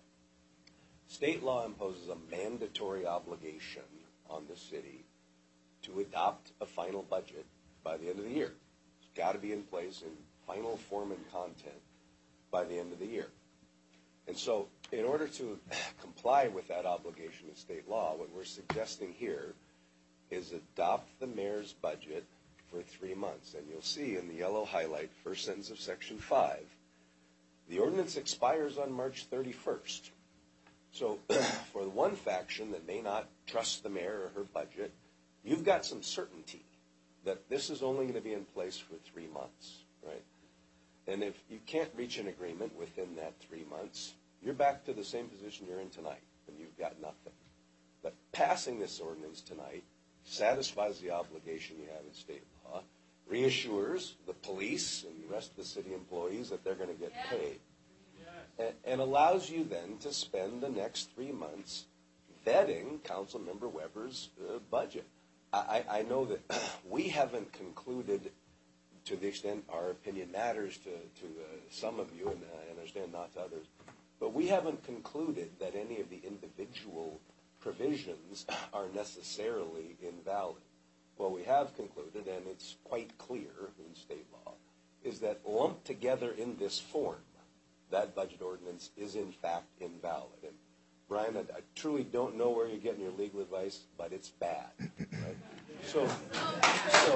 State law imposes a mandatory obligation on the city to adopt a final budget by the end of the year. It's got to be in place in final form and content by the end of the year. And so in order to comply with that obligation of state law, what we're suggesting here is adopt the mayor's budget for three months. And you'll see in the yellow highlight, first sentence of section five, the ordinance expires on March thirty-first. So for the one faction that may not trust the mayor or her budget, you've got some certainty that this is only going to be in place for three months, right? And if you can't reach an agreement within that three months, you're back to the same position you're in tonight, and you've got nothing. But passing this ordinance tonight satisfies the obligation you have in state law, reassures the police and the rest of the city employees that they're going to get paid, and, and allows you then to spend the next three months vetting Councilmember Weber's uh, budget. I, I know that we haven't concluded, to the extent our opinion matters to, to uh, some of you, and I understand not to others, but we haven't concluded that any of the individual provisions are necessarily invalid. What we have concluded, and it's quite clear in state law, is that lumped together in this form, that budget ordinance is in fact invalid. And Brian, I, I truly don't know where you're getting your legal advice, but it's bad. Right? So, so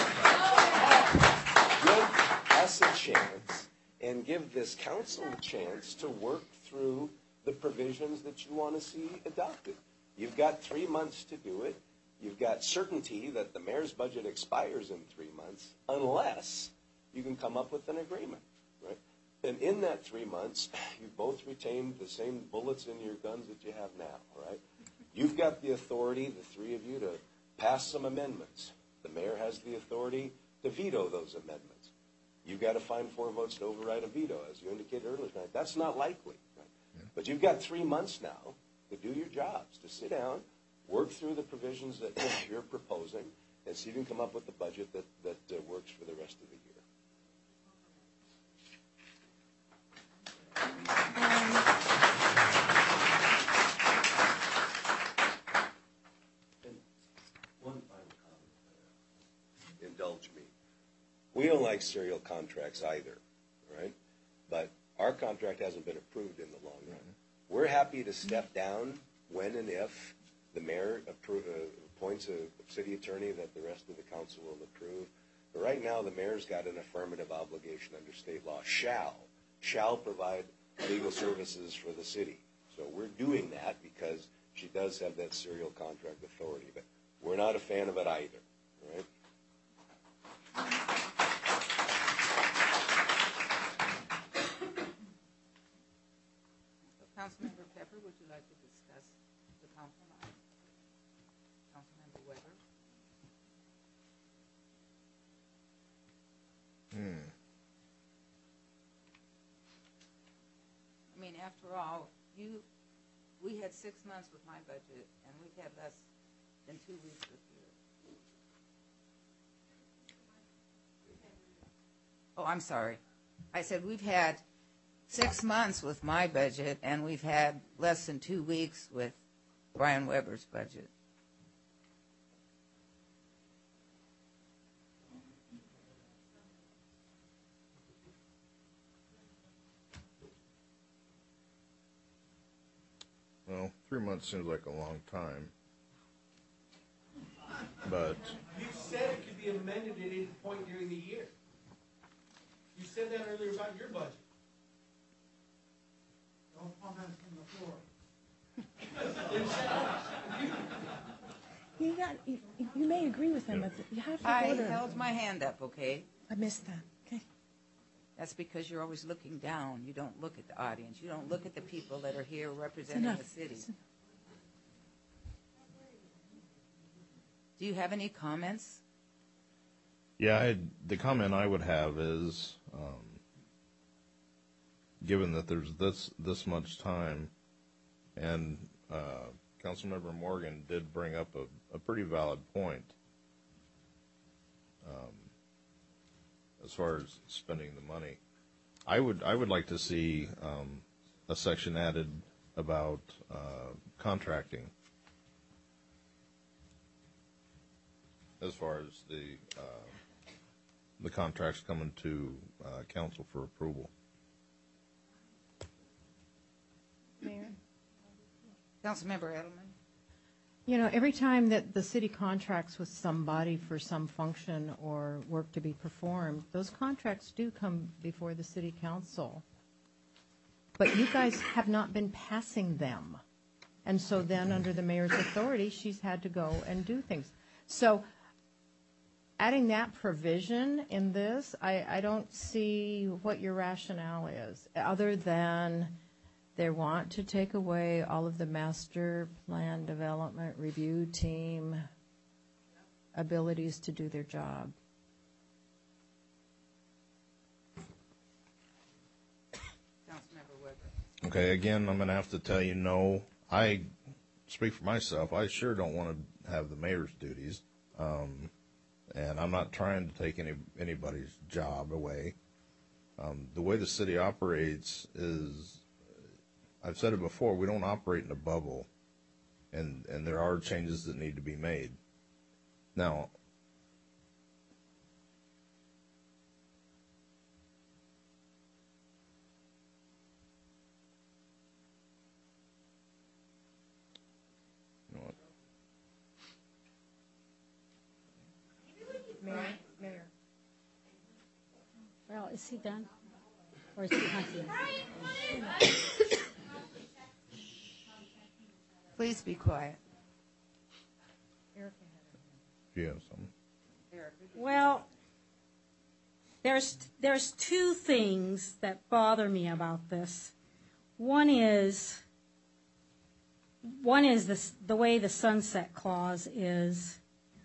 give us a chance and give this council a chance to work through the provisions that you want to see adopted. You've got three months to do it. You've got certainty that the mayor's budget expires in three months unless you can come up with an agreement, right? And in that three months, you both retained the same bullets in your guns that you have now, right? You've got the authority, the three of you, to pass some amendments. The mayor has the authority to veto those amendments. You've got to find four votes to override a veto, as you indicated earlier tonight. That's not likely, right? Yeah. But you've got three months now to do your jobs, to sit down, work through the provisions that you're proposing, and see if you can come up with a budget that, that uh, works for the rest of the year. And one final comment. Indulge me. We don't like serial contracts either, right? But our contract hasn't been approved in the long run. We're happy to step down when and if the mayor appro- uh, appoints a city attorney that the rest of the council will approve. But right now, the mayor's got an affirmative obligation under state law. Shall, shall provide legal services for the city. So we're doing that because she does have that serial contract authority. But we're not a fan of it either, right? Councilmember Pepper, would you like to discuss the compromise? Councilmember Weber? Hmm. I mean, after all, you, we had six months with my budget, and we've had less than two weeks with yours. Oh, I'm sorry. I said we've had six months with my budget, and we've had less than two weeks with Brian Weber's budget. Well, three months seems like a long time. But You said it could be amended at any point during the year. You said that earlier about your budget. No comments from the floor. You got. You, you may agree with him, but you have to I order. held my hand up, okay? I missed that. Okay. That's because you're always looking down. You don't look at the audience. You don't look at the people that are here representing enough. the city. Do you have any comments? yeah, I, the comment I would have is, um, given that there's this this much time, and uh, Councilmember Morgan did bring up a, a pretty valid point um, as far as spending the money. I would I would like to see um, a section added about uh, contracting as far as the uh, the contracts coming to uh, council for approval. Mayor? Councilmember Edelman? You know, every time that the city contracts with somebody for some function or work to be performed, those contracts do come before the city council. But you guys have not been passing them. And so then, under the mayor's authority, she's had to go and do things. So adding that provision in this, I, I don't see what your rationale is, other than they want to take away all of the master plan development review team abilities to do their job. Councilmember Weber? Okay, again, I'm going to have to tell you no. I speak for myself. I sure don't want to have the mayor's duties. Um, and I'm not trying to take any anybody's job away. Um, the way the city operates is, I've said it before, we don't operate in a bubble, and, and there are changes that need to be made. Now, you know what? Mayor, Mayor. Well, is he done? Or is he not done? Please be quiet. if you have some. Well, there's there's two things that bother me about this. One is one is this, the way the sunset clause is.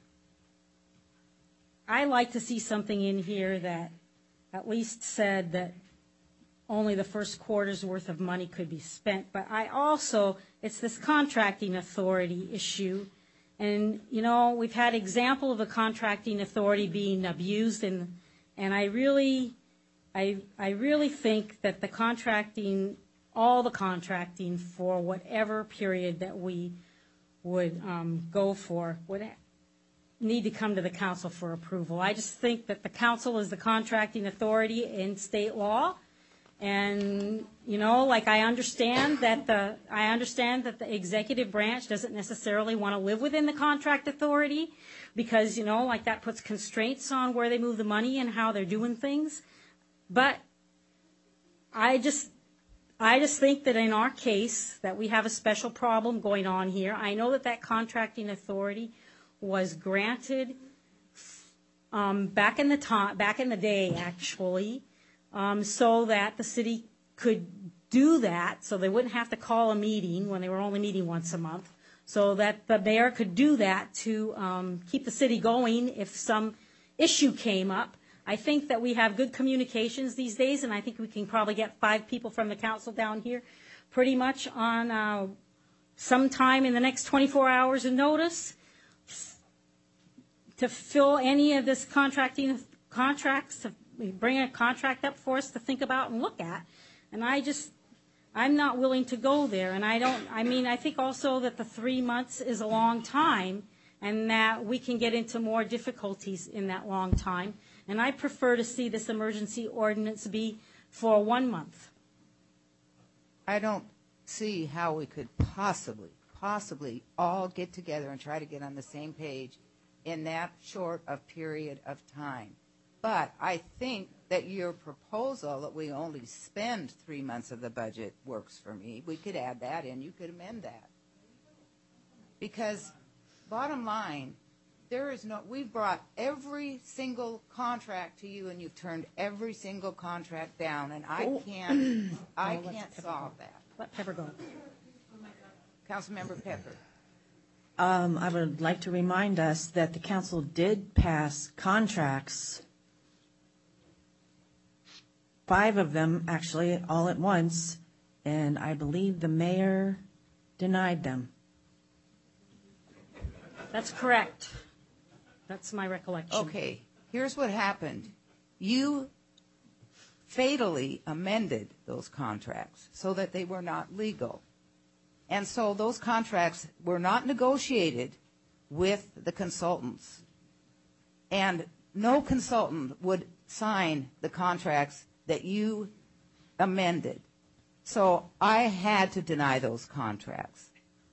I like to see something in here that at least said that only the first quarter's worth of money could be spent. But I also, it's this contracting authority issue. And, you know, we've had example of the contracting authority being abused, and and I really, I I really think that the contracting, all the contracting for whatever period that we would um, go for would need to come to the council for approval. I just think that the council is the contracting authority in state law. And, you know, like I understand that the, I understand that the executive branch doesn't necessarily want to live within the contract authority because, you know, like that puts constraints on where they move the money and how they're doing things. But I just, I just think that in our case that we have a special problem going on here. I know that that contracting authority was granted um, back in the time, back in the day, actually. Um, so that the city could do that, so they wouldn't have to call a meeting when they were only meeting once a month, so that the mayor could do that to um, keep the city going if some issue came up. I think that we have good communications these days, and I think we can probably get five people from the council down here pretty much on uh, sometime in the next twenty-four hours of notice to fill any of this contracting contracts, to bring a contract up for us to think about and look at. And I just, I'm not willing to go there. And I don't, I mean, I think also that the three months is a long time and that we can get into more difficulties in that long time. And I prefer to see this emergency ordinance be for one month. I don't see how we could possibly, possibly all get together and try to get on the same page in that short a period of time. But I think that your proposal that we only spend three months of the budget works for me. We could add that in. You could amend that. Because bottom line, there is no, we've brought every single contract to you and you've turned every single contract down, and I can't, I can't solve that. Let Pepper go. Councilmember Pepper. Um, I would like to remind us that the council did pass contracts, five of them actually all at once, and I believe the mayor denied them. That's correct. That's my recollection. Okay, here's what happened. You fatally amended those contracts so that they were not legal. And so those contracts were not negotiated with the consultants. And no consultant would sign the contracts that you amended. So I had to deny those contracts.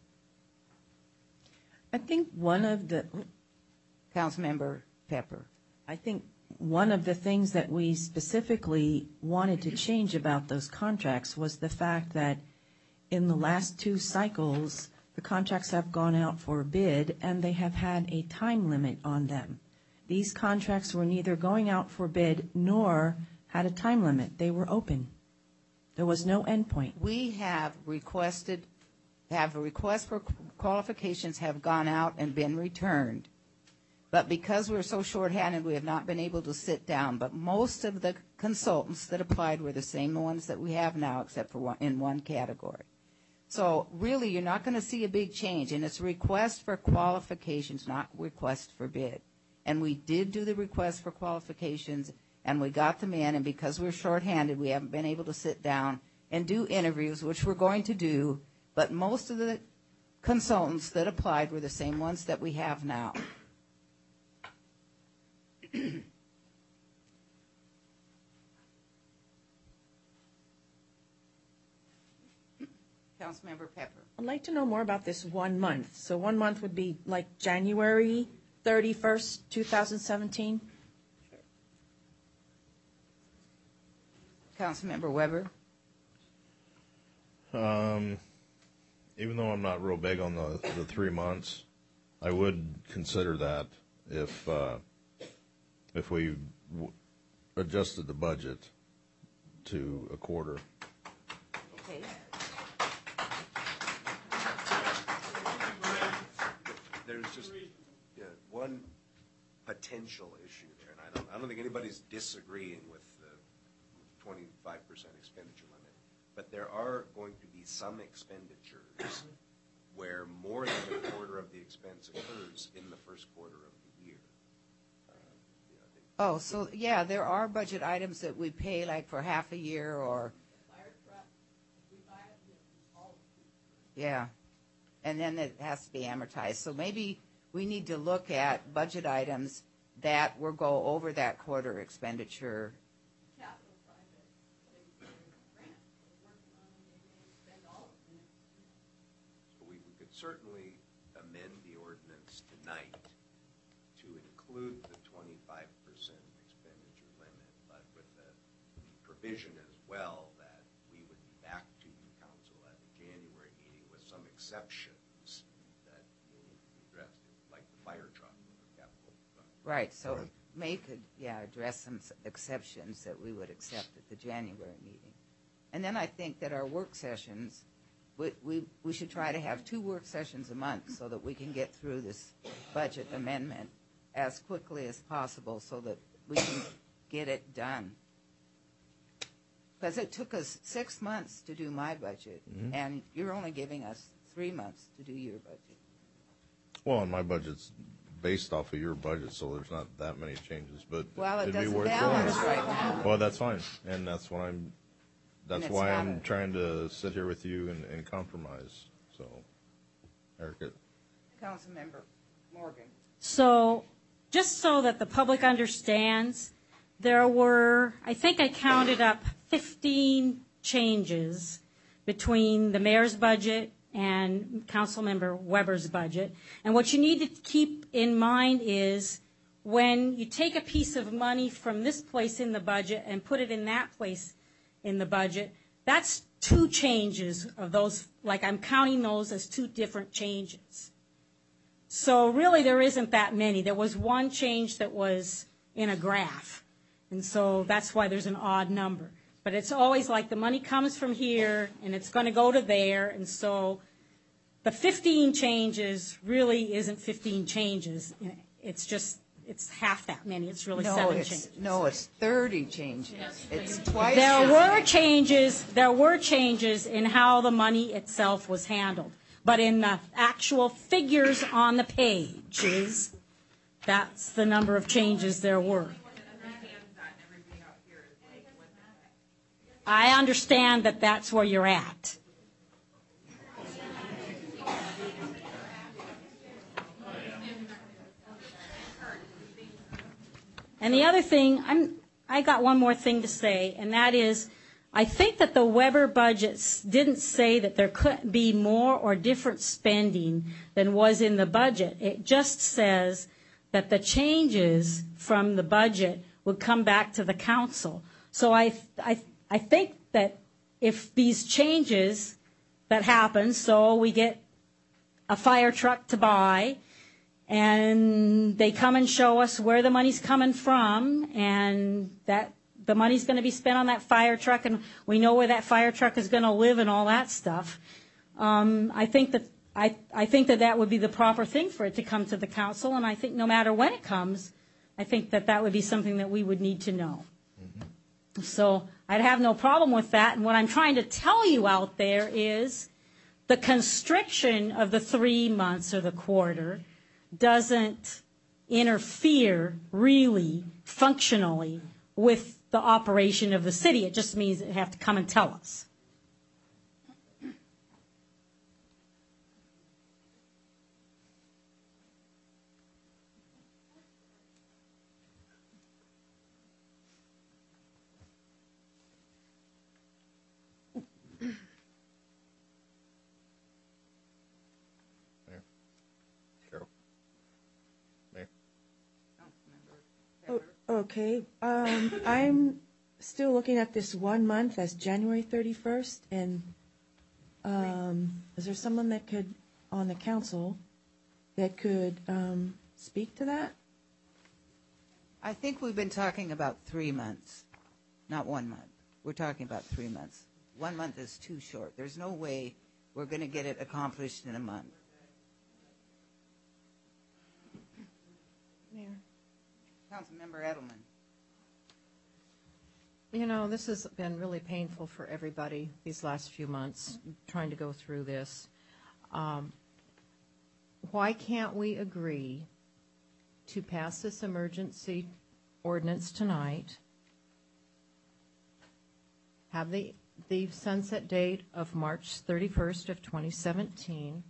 I think one of the... Councilmember Pepper. I think one of the things that we specifically wanted to change about those contracts was the fact that in the last two cycles, the contracts have gone out for bid and they have had a time limit on them. These contracts were neither going out for bid nor had a time limit. They were open. There was no end point. We have requested, have a request for qualifications have gone out and been returned. But because we're so shorthanded, we have not been able to sit down. But most of the consultants that applied were the same ones that we have now, except for one, in one category. So really, you're not going to see a big change. And it's a request for qualifications, not request for bid. And we did do the request for qualifications, and we got them in. And because we're shorthanded, we haven't been able to sit down and do interviews, which we're going to do. But most of the consultants that applied were the same ones that we have now. Councilmember Pepper. I'd like to know more about this one month. So one month would be like January thirty-first, two thousand seventeen? Councilmember Weber. Um, even though I'm not real big on the, the three months, I would consider that if, uh, if we w- adjusted the budget to a quarter. Okay. There's just yeah, one potential issue there, and I don't, I don't think anybody's disagreeing with the twenty-five percent expenditure limit, but there are going to be some expenditures where more than a quarter of the expense occurs in the first quarter of the year. Uh, you know, they- Oh, so, yeah, there are budget items that we pay like for half a year or, yeah, and then it has to be amortized. So maybe we need to look at budget items that will go over that quarter expenditure. So we, we could certainly amend the ordinance tonight to include the twenty-five percent expenditure limit, but with the provision as well that we would be back to you, council, at the January meeting with some exceptions that will need to be addressed, like the fire truck or the capital fund. Right, so May could, yeah, address some s- exceptions that we would accept at the January meeting. And then I think that our work sessions, we, we, we should try to have two work sessions a month so that we can get through this budget amendment as quickly as possible so that we can get it done. Because it took us six months to do my budget, Mhm. and you're only giving us three months to do your budget. Well, and my budget's based off of your budget, so there's not that many changes, but Well, it it'd be doesn't worth balance going. right now. Well, that's fine, and that's what I'm, that's it's why not I'm a- trying to sit here with you and, and compromise, so. Erica? Councilmember Morgan. So, just so that the public understands, there were, I think I counted up fifteen changes between the mayor's budget and Councilmember Weber's budget. And what you need to keep in mind is when you take a piece of money from this place in the budget and put it in that place in the budget, that's two changes of those, like I'm counting those as two different changes. So really, there isn't that many. There was one change that was in a graph, and so that's why there's an odd number. But it's always like the money comes from here, and it's going to go to there, and so the fifteen changes really isn't fifteen changes. It's just, it's half that many. It's really No, seven it's, changes. no, it's thirty changes. It's twice. There as- were changes, there were changes in how the money itself was handled. But in the actual figures on the pages, that's the number of changes there were. I understand that that's where you're at. And the other thing, I'm, I got one more thing to say, and that is, I think that the Weber budgets didn't say that there couldn't be more or different spending than was in the budget. It just says that the changes from the budget would come back to the council. So I, I, I think that if these changes that happen, so we get a fire truck to buy, and they come and show us where the money's coming from, and that the money's going to be spent on that fire truck, and we know where that fire truck is going to live and all that stuff. Um, I think that I, I think that that would be the proper thing for it to come to the council, and I think no matter when it comes, I think that that would be something that we would need to know. Mm-hmm. So I'd have no problem with that, and what I'm trying to tell you out there is the constriction of the three months or the quarter doesn't interfere really functionally with the operation of the city. It just means they have to come and tell us. Oh, okay, um, I'm still looking at this one month as January thirty-first, and, um, is there someone that could, on the council, that could, um, speak to that? I think we've been talking about three months, not one month. We're talking about three months. One month is too short. There's no way we're going to get it accomplished in a month. Mayor. Councilmember Edelman. You know, this has been really painful for everybody these last few months, trying to go through this. Um, why can't we agree to pass this emergency ordinance tonight, have the, the sunset date of March thirty-first of twenty seventeen?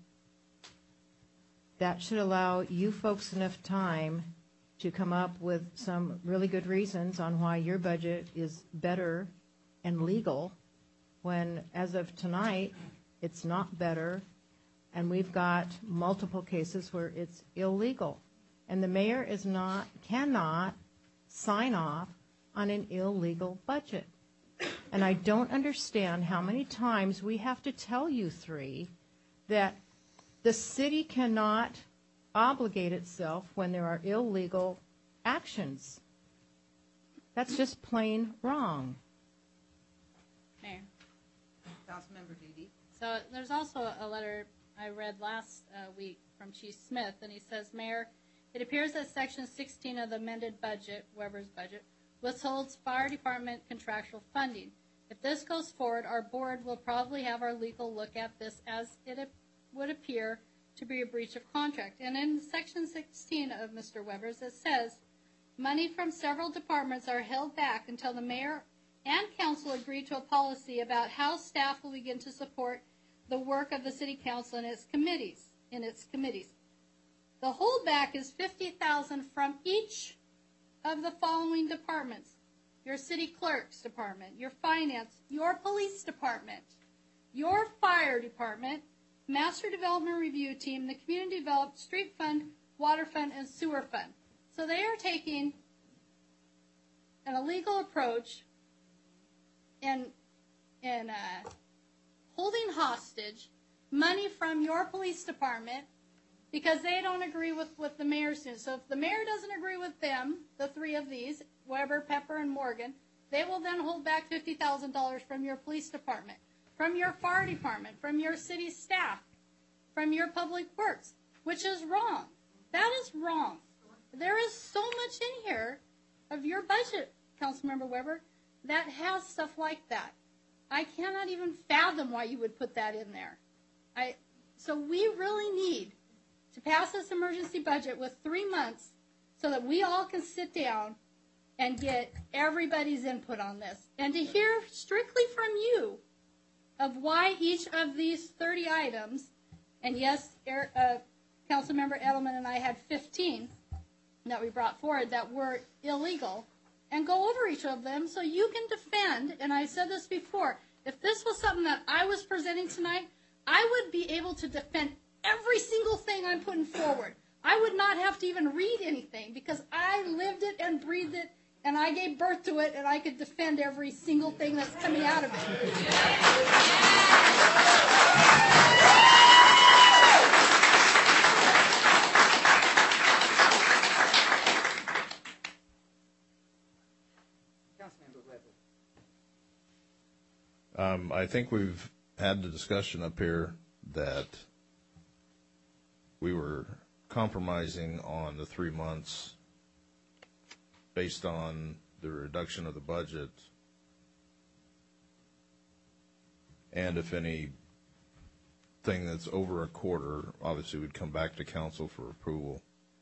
That should allow you folks enough time to come up with some really good reasons on why your budget is better and legal, when, as of tonight, it's not better, and we've got multiple cases where it's illegal. And the mayor is not, cannot sign off on an illegal budget. And I don't understand how many times we have to tell you three that the city cannot obligate itself when there are illegal actions. That's just plain wrong. Mayor. Councilmember Dede. So there's also a letter I read last uh, week from Chief Smith, and he says, Mayor, it appears that Section sixteen of the amended budget, Weber's budget, withholds fire department contractual funding. If this goes forward, our board will probably have our legal look at this, as it would appear to be a breach of contract. And in Section sixteen of Mister Weber's, it says, money from several departments are held back until the mayor and council agree to a policy about how staff will begin to support the work of the city council and its committees. In its committees, the holdback is fifty thousand dollars from each of the following departments: your city clerk's department, your finance, your police department, your fire department, master development review team, the community developed street fund, water fund, and sewer fund. So they are taking an illegal approach and and uh, holding hostage money from your police department because they don't agree with what the mayor's doing. So if the mayor doesn't agree with them, the three of these, Weber, Pepper, and Morgan, they will then hold back fifty thousand dollars from your police department, from your fire department, from your city staff, from your public works, which is wrong. That is wrong. There is so much in here of your budget, Councilmember Weber, that has stuff like that. I cannot even fathom why you would put that in there. I, so we really need to pass this emergency budget with three months so that we all can sit down and get everybody's input on this, and to hear strictly from you of why each of these thirty items, and yes, uh, Councilmember Edelman and I had fifteen that we brought forward that were illegal, and go over each of them so you can defend. And I said this before, if this was something that I was presenting tonight, I would be able to defend every single thing I'm putting forward. I would not have to even read anything because I lived it and breathed it, and I gave birth to it, and I could defend every single thing that's coming out of it. Um, I think we've had the discussion up here that we were compromising on the three months based on the reduction of the budget, and if anything that's over a quarter, obviously we'd come back to council for approval.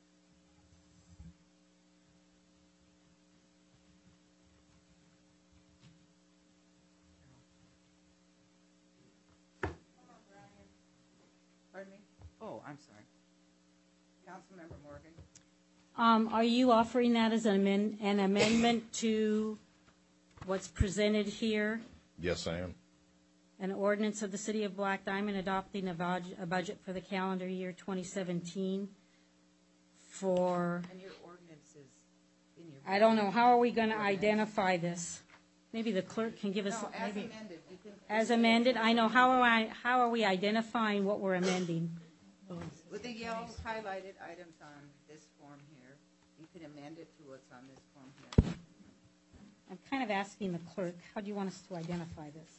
Pardon me? Oh, I'm sorry. Councilmember Morgan. Um, are you offering that as an, amend- an amendment to what's presented here? Yes, I am. An ordinance of the City of Black Diamond adopting a, budget, a budget for the calendar year twenty seventeen for... And your ordinance is in your... I don't know. How are we going to identify this? Maybe the clerk can give us... No, as maybe, amended. You can, as amended? I know. How are, I, how are we identifying what we're amending? With the yellow highlighted items on this form here, you can amend it to what's on this form here. I'm kind of asking the clerk, how do you want us to identify this?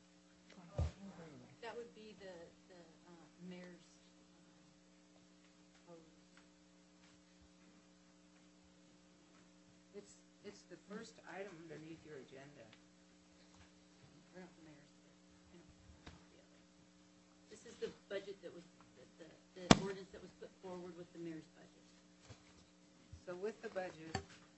That would be the, the uh, mayor's uh, It's, it's the first item underneath your agenda. We're not the mayor's, but, you know, this is the budget that was, the, the, the ordinance that was put forward with the mayor's budget. So with the budget,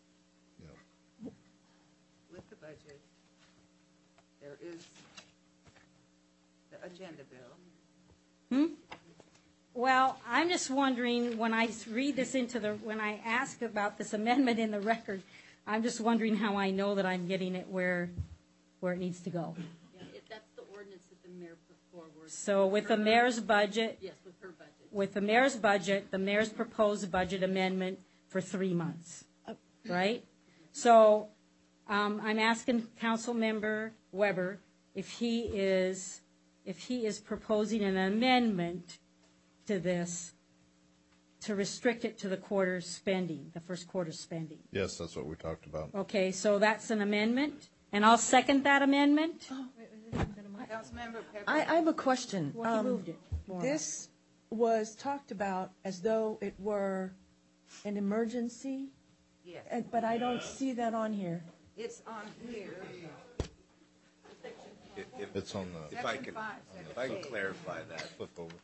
with the budget, there is the agenda bill. Hmm? Well, I'm just wondering, when I read this into the, when I ask about this amendment in the record, I'm just wondering how I know that I'm getting it where, where it needs to go. Yeah, it, that's the ordinance that the mayor put forward. So with the mayor's budget, Yes, with her budget. with the mayor's budget, the mayor's proposed budget amendment for three months, right? So um, I'm asking Councilmember Weber if he is, if he is proposing an amendment to this to restrict it to the quarter's spending, the first quarter's spending. Yes, that's what we talked about. Okay, so that's an amendment, and I'll second that amendment. Councilmember Pepper. I, I have a question. Well, he Um, moved it. More. This was talked about as though it were an emergency, Yes. and- but I don't see that on here. It's on here. If- if- It's on the- If I Section can, five, if I can section eight. clarify that. Flip over.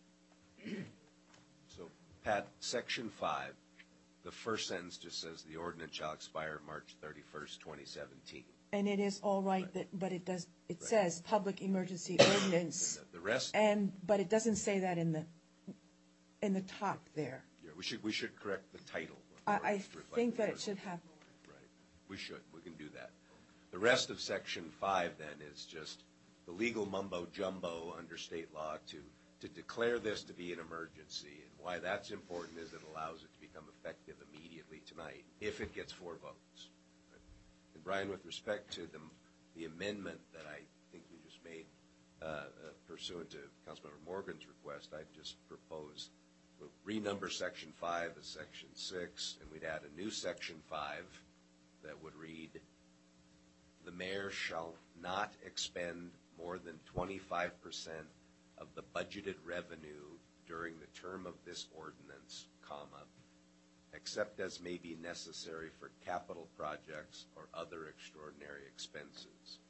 So, Pat, section five, the first sentence just says the ordinance shall expire March thirty-first, twenty seventeen. And it is all right, that, but it does, it Right. says public emergency ordinance. The rest, And, but it doesn't say that in the, in the top there. yeah, we should, we should correct the title. of the I, I ordinance to reflect think the that it ordinance. should have, Right, we should, we can do that. The rest of section five then is just the legal mumbo jumbo under state law to, to declare this to be an emergency. And why that's important is it allows it to become effective immediately tonight, if it gets four votes. And Brian, with respect to the, the amendment that I think you just made uh, uh, pursuant to Councilmember Morgan's request, I'd just propose we'll renumber section five as section six, and we'd add a new section five that would read, the mayor shall not expend more than twenty-five percent of the budgeted revenue during the term of this ordinance, comma, except as may be necessary for capital projects or other extraordinary expenses.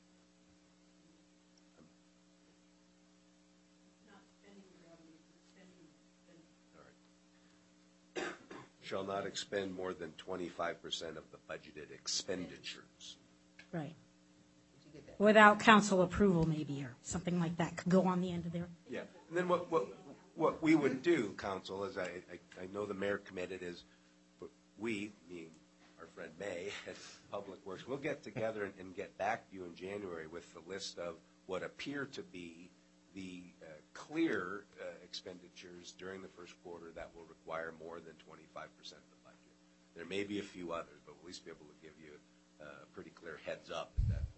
All right. Shall not expend more than twenty-five percent of the budgeted expenditures. right. Without council approval, maybe, or something like that could go on the end of there. Yeah, and then what, what, what we would do, council, is I, I, I know the mayor committed is, but we, meaning our friend May at Public Works, we'll get together and, and get back to you in January with the list of what appear to be the uh, clear uh, expenditures during the first quarter that will require more than twenty-five percent of the budget. There may be a few others, but we'll at least be able to give you uh, a pretty clear heads up at that point.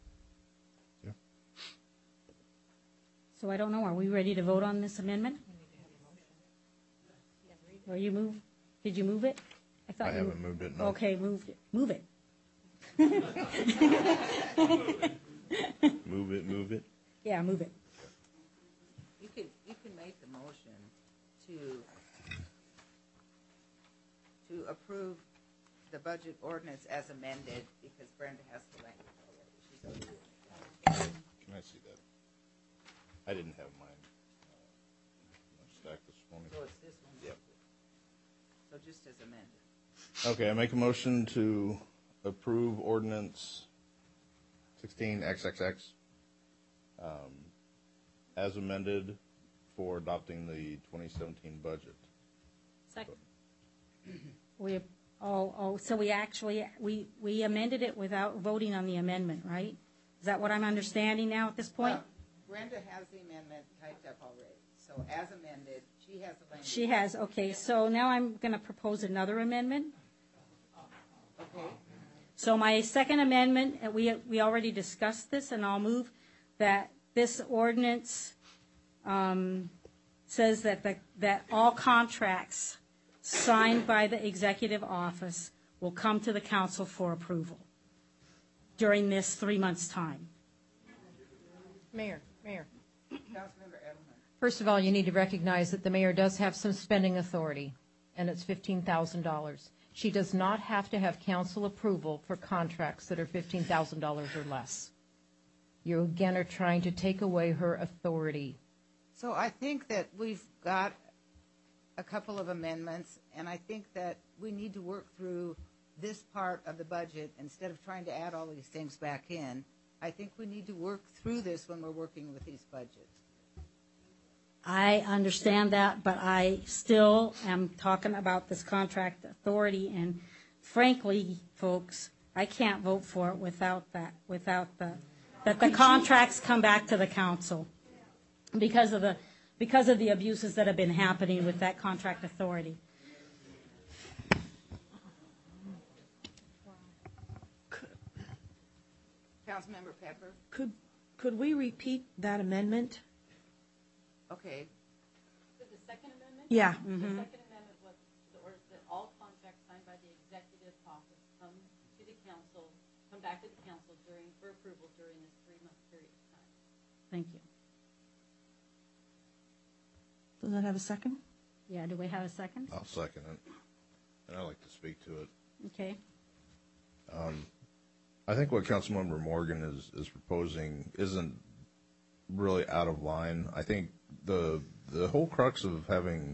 So I don't know, are we ready to vote on this amendment? Or you move, did you move it? thought I you- haven't moved it, no. Okay, moved it, move it. Move it, move it. Yeah, move it. You could, you can make the motion to, to approve the budget ordinance as amended, because Brenda has the language already. She's already doing it. Can I see that? I didn't have mine uh, stacked this morning. So it's this one. Yep. So just as amended. Okay, I make a motion to approve ordinance sixteen X X X um, as amended for adopting the twenty seventeen budget. Second. We, oh, oh, so we actually, we, we amended it without voting on the amendment, right? Is that what I'm understanding now at this point? Well, Brenda has the amendment typed up already. So as amended, she has the language. She has, okay, so now I'm going to propose another amendment. Okay. So my second amendment, and we, we already discussed this, and I'll move that this ordinance um, says that, the, that all contracts signed by the executive office will come to the council for approval during this three months' time. Mayor, Mayor. Councilmember Edelman. First of all, you need to recognize that the mayor does have some spending authority, and it's fifteen thousand dollars. She does not have to have council approval for contracts that are fifteen thousand dollars or less. You again are trying to take away her authority. So I think that we've got a couple of amendments, and I think that we need to work through this part of the budget instead of trying to add all these things back in. I think we need to work through this when we're working with these budgets. I understand that, but I still am talking about this contract authority, and frankly, folks, I can't vote for it without that, without the, that the contracts come back to the council because of the, because of the abuses that have been happening with that contract authority. Councilmember Pepper? Could, could we repeat that amendment? Okay. So the second amendment? Yeah. The Mhm. second amendment was the order that all contracts signed by the executive office come to the council, come back to the council during, for approval during this three-month period of time. Thank you. Does that have a second? Yeah, do we have a second? I'll second it, and I'd like to speak to it. Okay. Um, I think what Councilmember Morgan is, is proposing isn't really out of line. I think the the whole crux of having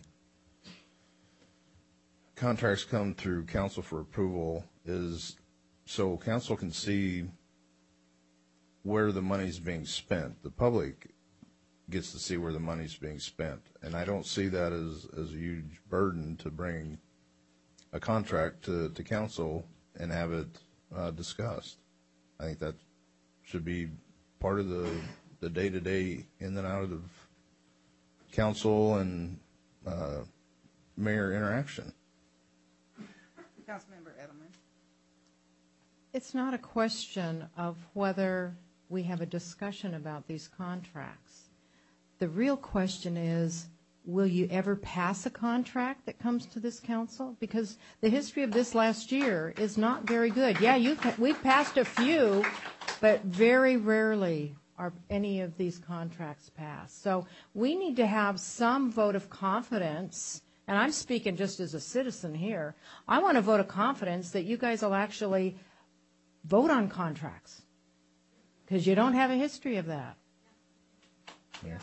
contracts come through council for approval is so council can see where the money's being spent. The public gets to see where the money's being spent, and I don't see that as, as a huge burden to bring a contract to, to council and have it uh, discussed. I think that should be part of the the day-to-day in and out of council and uh, mayor interaction. Councilmember Edelman. It's not a question of whether we have a discussion about these contracts. The real question is, will you ever pass a contract that comes to this council? Because the history of this last year is not very good. Yeah, you've, we've passed a few, but very rarely are any of these contracts passed. So we need to have some vote of confidence, and I'm speaking just as a citizen here. I want a vote of confidence that you guys will actually vote on contracts, because you don't have a history of that. Yeah.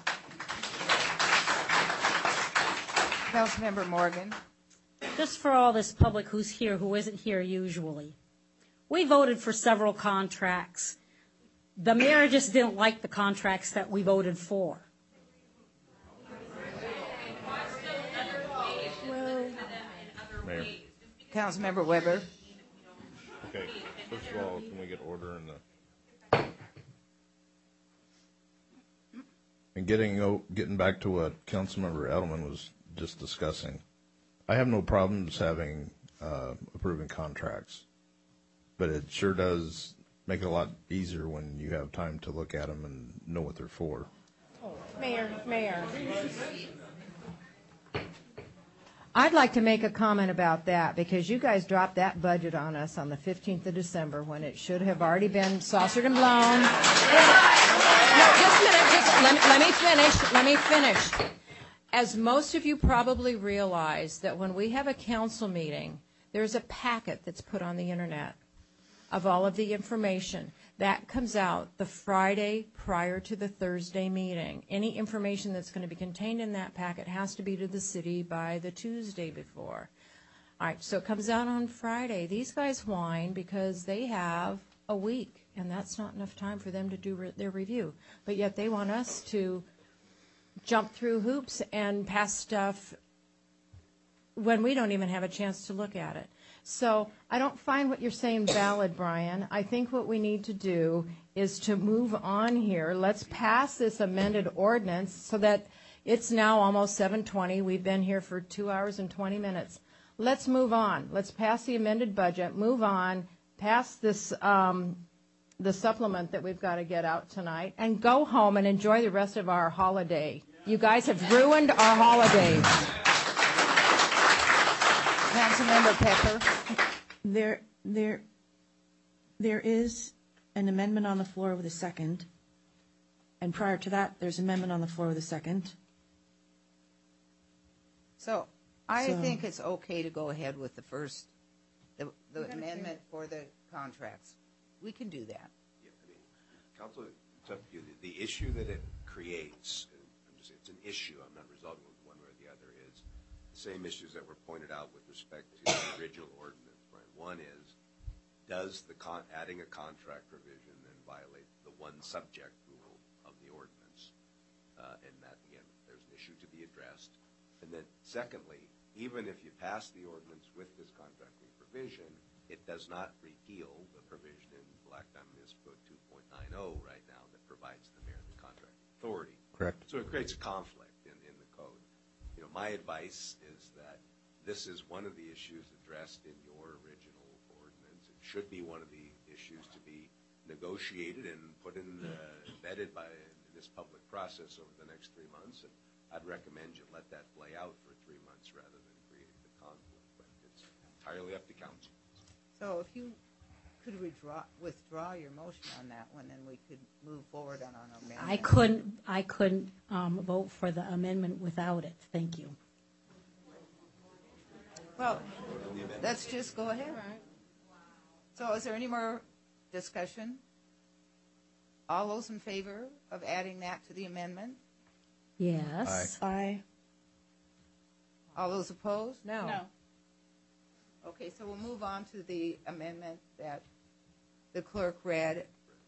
Councilmember Morgan. Just for all this public who's here, who isn't here usually, we voted for several contracts. The mayor just didn't like the contracts that we voted for. Mayor. Councilmember Weber. Okay, first of all, can we get order in the... And getting, oh, getting back to what Councilmember Edelman was just discussing, I have no problems having, uh, approving contracts, but it sure does make it a lot easier when you have time to look at them and know what they're for. Mayor, Mayor. I'd like to make a comment about that, because you guys dropped that budget on us on the fifteenth of December when it should have already been saucered and blown. No, just a minute. Just let, let me finish. Let me finish. As most of you probably realize, that when we have a council meeting, there's a packet that's put on the internet of all of the information. That comes out the Friday prior to the Thursday meeting. Any information that's going to be contained in that packet has to be to the city by the Tuesday before. All right, so it comes out on Friday. These guys whine because they have a week, and that's not enough time for them to do re- their review. But yet they want us to jump through hoops and pass stuff when we don't even have a chance to look at it. So I don't find what you're saying valid, Brian. I think what we need to do is to move on here. Let's pass this amended ordinance so that it's now almost seven twenty. We've been here for two hours and twenty minutes. Let's move on. Let's pass the amended budget, move on, pass this um, the supplement that we've got to get out tonight, and go home and enjoy the rest of our holiday. You guys have ruined our holidays. Councilmember Pepper. There, there, there is an amendment on the floor with a second. And prior to that, there's an amendment on the floor with a second. So I So- think it's okay to go ahead with the first, the, the amendment for the contracts. We can do that. Yeah, I mean, Council, it's up to you. The, the issue that it creates, and I'm just, it's an issue, I'm not resolving it one way or the other, is the same issues that were pointed out with respect to the original ordinance, Brian. One is, does the con, adding a contract provision then violate the one subject rule of the ordinance? Uh, and that, again, there's an issue to be addressed. And then secondly, even if you pass the ordinance with this contracting provision, it does not repeal the provision in Black Diamond Municipal Code two point nine oh right now that provides the mayor the contract authority. Correct. So it creates a conflict in, in the code. You know, my advice is that this is one of the issues addressed in your original ordinance. It should be one of the issues to be negotiated and put in, uh, vetted by in this public process over the next three months. And I'd recommend you let that play out for three months rather than creating the conflict. But it's entirely up to council. So if you could withdraw, withdraw your motion on that one, then we could move forward on our amendment. I couldn't, I couldn't um, vote for the amendment without it. Thank you. Well, let's just go ahead. So is there any more discussion? All those in favor of adding that to the amendment? Yes. Aye. All those opposed? No. No. Okay, so we'll move on to the amendment that the clerk read.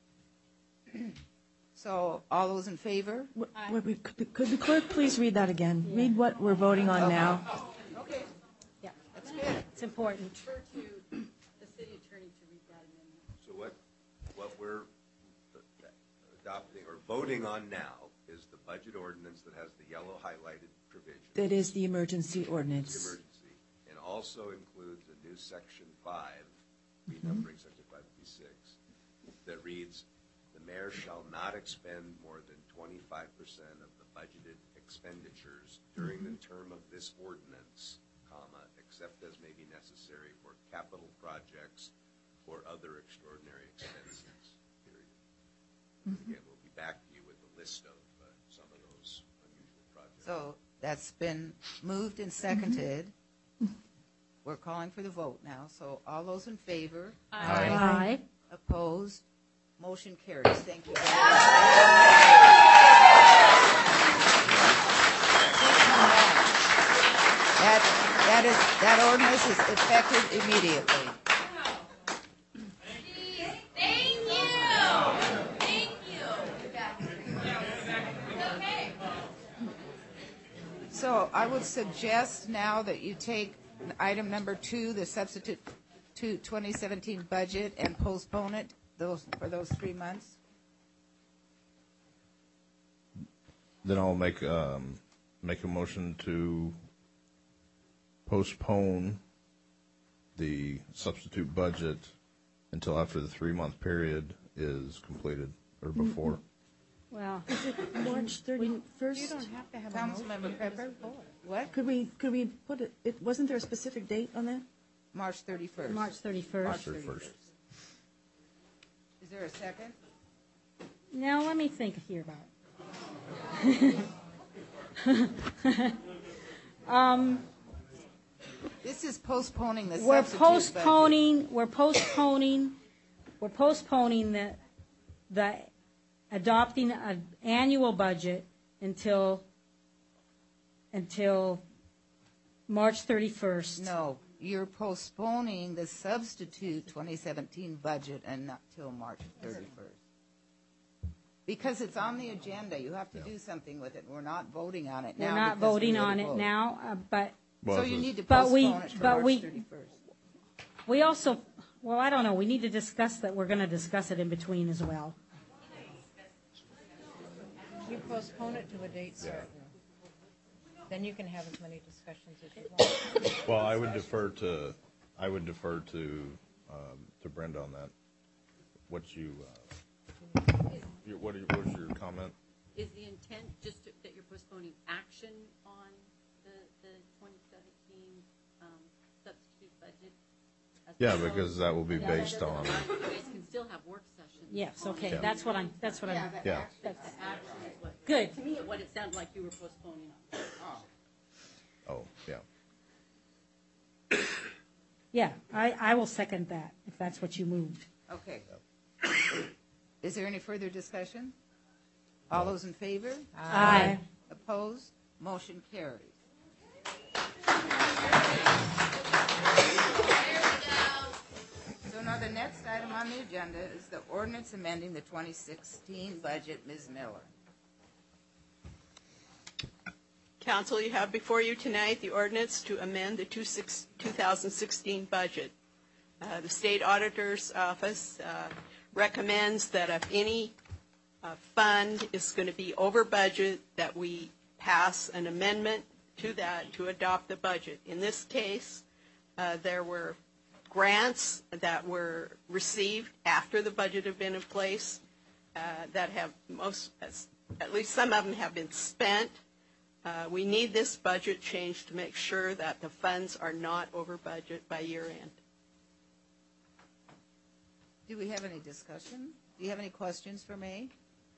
So all those in favor? Wait, wait, could the- Could the clerk please read that again? Read what we're voting on now. Okay. Yeah. That's good. It's important. Refer to the city attorney to read that amendment. So what, what we're adopting or voting on now is the budget ordinance that has the yellow highlighted provision. That is the emergency ordinance. Emergency, and also includes a new section five, renumbering section five fifty-six, that reads, the mayor shall not expend more than twenty-five percent of the budgeted expenditures during the term of this ordinance, comma, except as may be necessary for capital projects or other extraordinary expenses, period. Again, we'll be back to you with a list of uh, some of those unusual projects. So that's been moved and seconded. We're calling for the vote now. So all those in favor? Aye. Aye. Opposed? Motion carries. Thank you very much. That, that is, that ordinance is effective immediately. Thank you. Thank you. Okay. So I would suggest now that you take item number two, the substitute to twenty seventeen budget, and postpone it those for those three months. Then I'll make, um, make a motion to postpone the substitute budget until after the three-month period is completed, or before. Well, March thirty-first? You don't have to have a Councilmember Pepper. What? Could we, could we put it, it, wasn't there a specific date on that? March thirty-first. March thirty-first. March thirty-first. Is there a second? Now, let me think here about it. um, This is postponing the we're substitute budget. postponing, we're postponing, we're postponing the, the adopting an annual budget until, until March thirty-first. No, you're postponing the substitute twenty seventeen budget and not till March thirty-first. Because it's on the agenda, you have to do something with it. We're not voting on it We're now. not because we voting already on it voted. now, uh, but. So you need to But we- postpone it for but March we- thirty-first. We also, well, I don't know, we need to discuss that, we're going to discuss it in between as well. You postpone it to a date certain. Then you can have as many discussions as you want. Well, I would defer to, I would defer to, um, to Brenda on that. What you, uh, your, what are, your- what's your comment? Is the intent just to- that you're postponing action on the, the twenty seventeen um, substitute budget? Yeah, because that will be based on, You guys can still have work sessions. Yes, okay, Yeah. that's what I'm, that's what I'm, Yeah, but Yeah. actually, that's- the action is what. Good. To me, what it sounded like you were postponing on. oh, yeah. yeah, I, I will second that, if that's what you moved. Okay. Is there any further discussion? All those in favor? Aye. Opposed? Motion carries. So now the next item on the agenda is the ordinance amending the twenty sixteen budget. Miz Miller. Council, you have before you tonight the ordinance to amend the two thousand sixteen budget. Uh, The state auditor's office uh, recommends that if any uh, fund is going to be over budget, that we pass an amendment to that to adopt the budget. In this case, uh, there were grants that were received after the budget had been in place uh, that have most, at least some of them have been spent. Uh, we need this budget change to make sure that the funds are not over budget by year end. Do we have any discussion? Do you have any questions for May?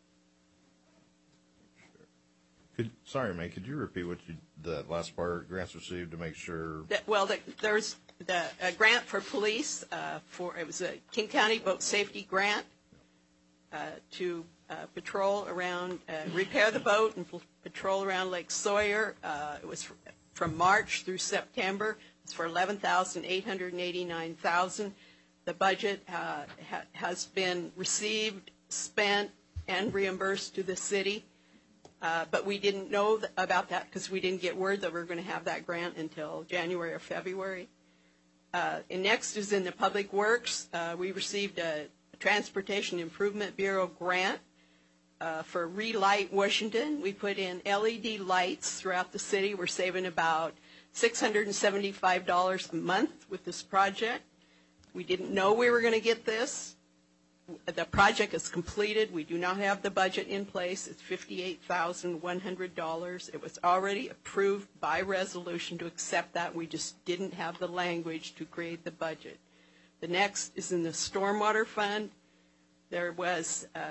Could, sorry, May, could you repeat what you, that last part, grants received to make sure? That, well, the, there's the a grant for police uh, for it was a King County Boat Safety Grant uh, to uh, patrol around, uh, repair the boat and patrol around Lake Sawyer. Uh, it was from March through September. It's for eleven thousand eight hundred eighty-nine thousand. The budget uh, ha has been received, spent, and reimbursed to the city. Uh, but we didn't know th about that because we didn't get word that we were going to have that grant until January or February. Uh, and next is in the Public Works. Uh, we received a Transportation Improvement Bureau grant uh, for Relight Washington. We put in L E D lights throughout the city. We're saving about six hundred seventy-five dollars a month with this project. We didn't know we were going to get this. The project is completed. We do not have the budget in place. It's fifty-eight thousand one hundred dollars. It was already approved by resolution to accept that. We just didn't have the language to create the budget. The next is in the Stormwater Fund. There was uh,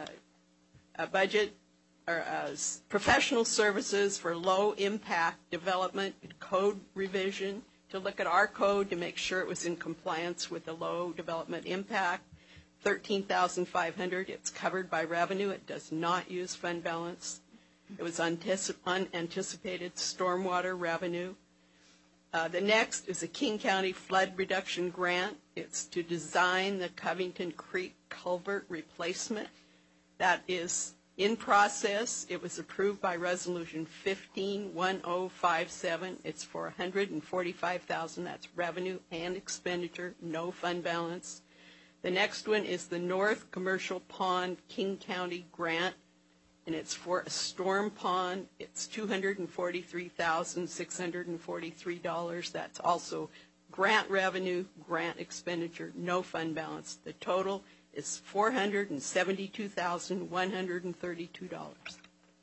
a budget or uh, professional services for low impact development code revision to look at our code to make sure it was in compliance with the low development impact. thirteen thousand five hundred dollars. It's covered by revenue. It does not use fund balance. It was unanticipated stormwater revenue. Uh, the next is a King County Flood Reduction Grant. It's to design the Covington Creek Culvert replacement. That is in process. It was approved by Resolution fifteen one oh five seven. It's for one hundred forty-five thousand dollars. That's revenue and expenditure, no fund balance. The next one is the North Commercial Pond King County Grant, and it's for a storm pond. It's two hundred forty-three thousand six hundred forty-three dollars. That's also grant revenue, grant expenditure, no fund balance. The total is four hundred seventy-two thousand one hundred thirty-two dollars.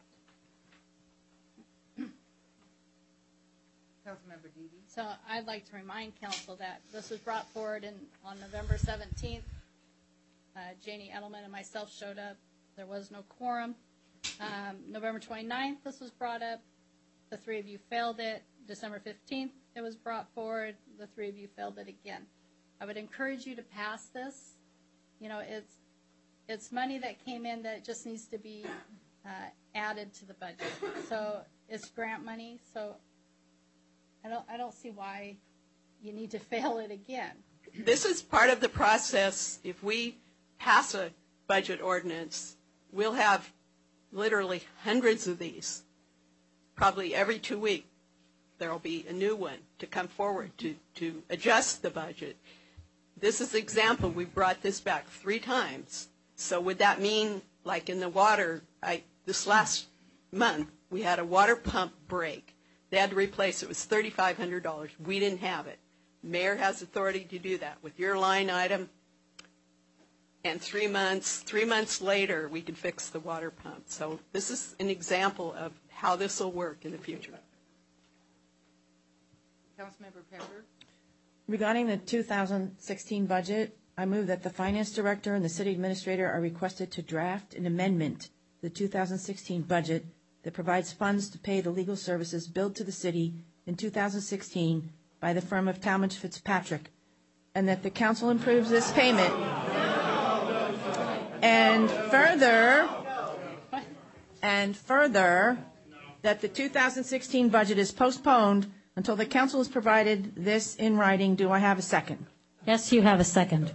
Councilmember Deedy. So I'd like to remind council that this was brought forward in, on November seventeenth. Uh, Janie Edelman and myself showed up. There was no quorum. Um, November twenty-ninth, this was brought up. The three of you failed it. December fifteenth, it was brought forward. The three of you failed it again. I would encourage you to pass this. You know, it's it's money that came in that just needs to be uh, added to the budget. So it's grant money. So I don't I don't see why you need to fail it again. This is part of the process. If we pass a budget ordinance, we'll have literally hundreds of these. Probably every two weeks there will be a new one to come forward to, to adjust the budget. This is an example. We brought this back three times. So would that mean, like in the water, I, this last month we had a water pump break. They had to replace it. It was thirty-five hundred dollars. We didn't have it. Mayor has authority to do that with your line item. And three months, three months later, we can fix the water pump. So this is an example of how this will work in the future. Councilmember Pepper. Regarding the two thousand sixteen budget, I move that the finance director and the city administrator are requested to draft an amendment to the two thousand sixteen budget that provides funds to pay the legal services billed to the city in two thousand sixteen by the firm of Talmadge Fitzpatrick, and that the council approves this payment. And further, and further, that the two thousand sixteen budget is postponed until the council has provided this in writing. Do I have a second? Yes, you have a second.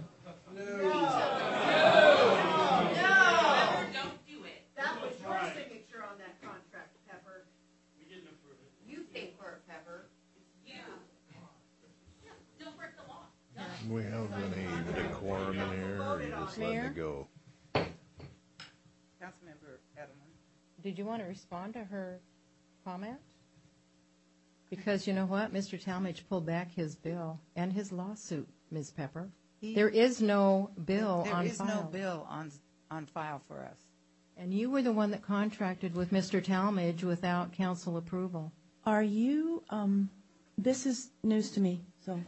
Do we have any decorum in here, or you just letting it go? Councilmember Edelman. Did you want to respond to her comment? Because you know what? Mister Talmadge pulled back his bill and his lawsuit, Miz Pepper. He- There is no bill There on is file. no bill on, on file for us. And you were the one that contracted with Mister Talmadge without council approval. Are you, um, this is news to me, so.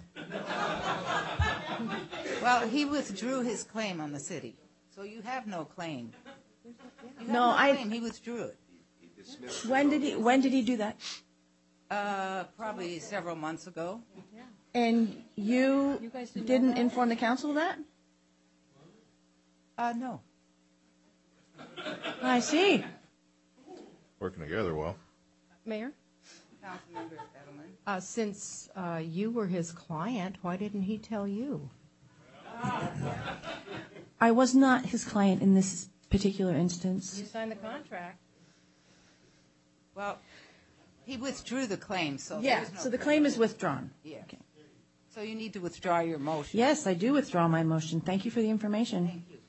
Well, he withdrew his claim on the city, so you have no claim. You have No, I- claim. He withdrew it. When did he, when did he do that? Uh, probably several months ago. And you You guys didn't know didn't that? inform the council of that? Uh, no. I see. Working together well. Mayor? Councilmember Edelman. Uh, since uh, you were his client, why didn't he tell you? I was not his client in this particular instance. You signed the contract. Well, he withdrew the claim, so Yeah, there's no so the claim is withdrawn. Yeah. Okay. So you need to withdraw your motion. Yes, I do withdraw my motion. Thank you for the information. Thank you.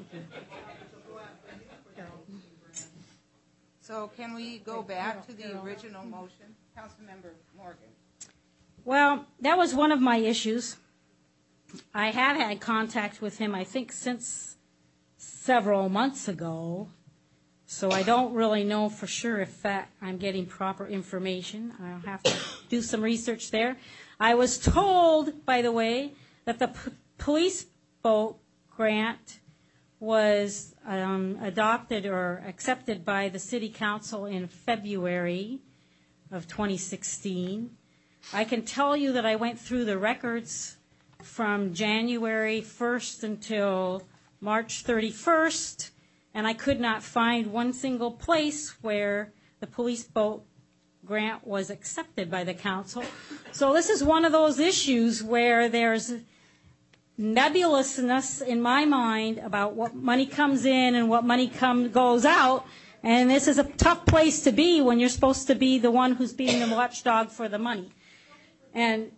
So can we go back to the original motion? Councilmember Morgan. Well, that was one of my issues. I have had contact with him, I think, since several months ago. So I don't really know for sure if that I'm getting proper information. I'll have to do some research there. I was told, by the way, that the p- police boat grant was um, adopted or accepted by the city council in February of twenty sixteen. I can tell you that I went through the records from January first until March thirty-first, and I could not find one single place where the police boat grant was accepted by the council. So this is one of those issues where there's nebulousness in my mind about what money comes in and what money come, goes out, and this is a tough place to be when you're supposed to be the one who's being the watchdog for the money. And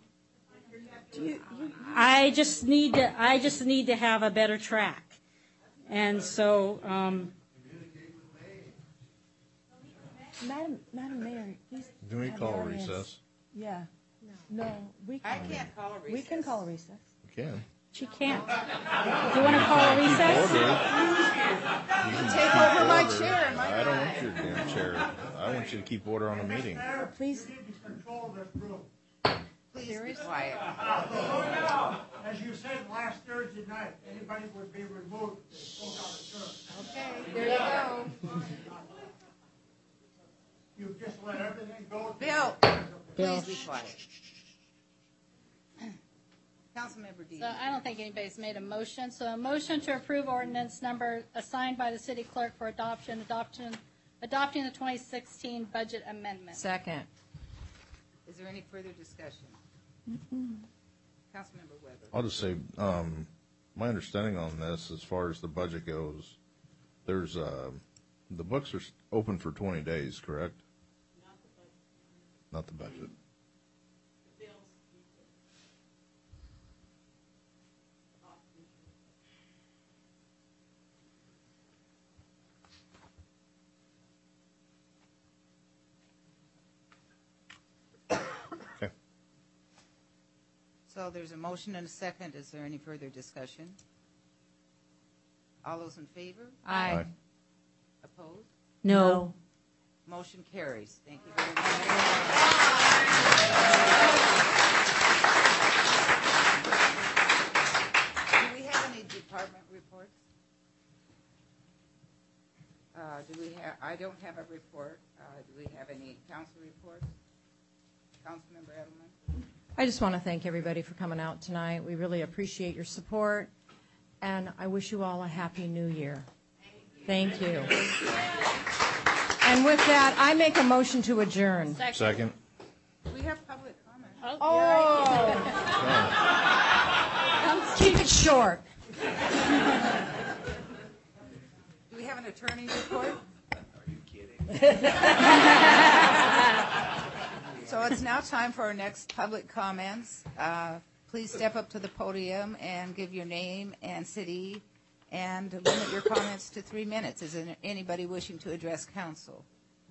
I just need to, I just need to have a better track. And so, um, Madam, Madam Mayor, please. Do we have call the a audience- recess? Yeah. No, we I can. can't call a recess. We can call a recess. We can. she can't. Do you want to call a recess? Take over my chair and my I don't want your damn chair. I want you to keep order on the meeting. Please. Please be quiet. As you said last Thursday night, anybody would be removed if they spoke out of turn. Okay, there you go. You just let everything go. Bill, Bill. please be quiet. Councilmember Dean. So I don't think anybody's made a motion. So a motion to approve ordinance number assigned by the city clerk for adoption, adoption, adopting the twenty sixteen budget amendment. Second. Is there any further discussion? Councilmember Weber. I'll just say, um, my understanding on this, as far as the budget goes, there's, uh, the books are s- open for twenty days, correct? Not the budget. Okay. So there's a motion and a second. Is there any further discussion? All those in favor? Aye. Aye. Opposed? No. Motion carries. Thank you very much. Uh, do we have, I don't have a report. Uh, do we have any council reports? Councilmember Edelman? I just want to thank everybody for coming out tonight. We really appreciate your support, and I wish you all a happy new year. Thank you. And with that, I make a motion to adjourn. Second. Second. We have public comment. Oh. Keep it short. Do we have an attorney report? Are you kidding? So it's now time for our next public comments. Uh, please step up to the podium and give your name and city, and limit your comments to three minutes. Is there anybody wishing to address council?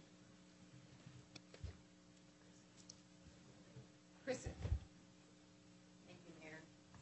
Kristen. Thank you, Mayor.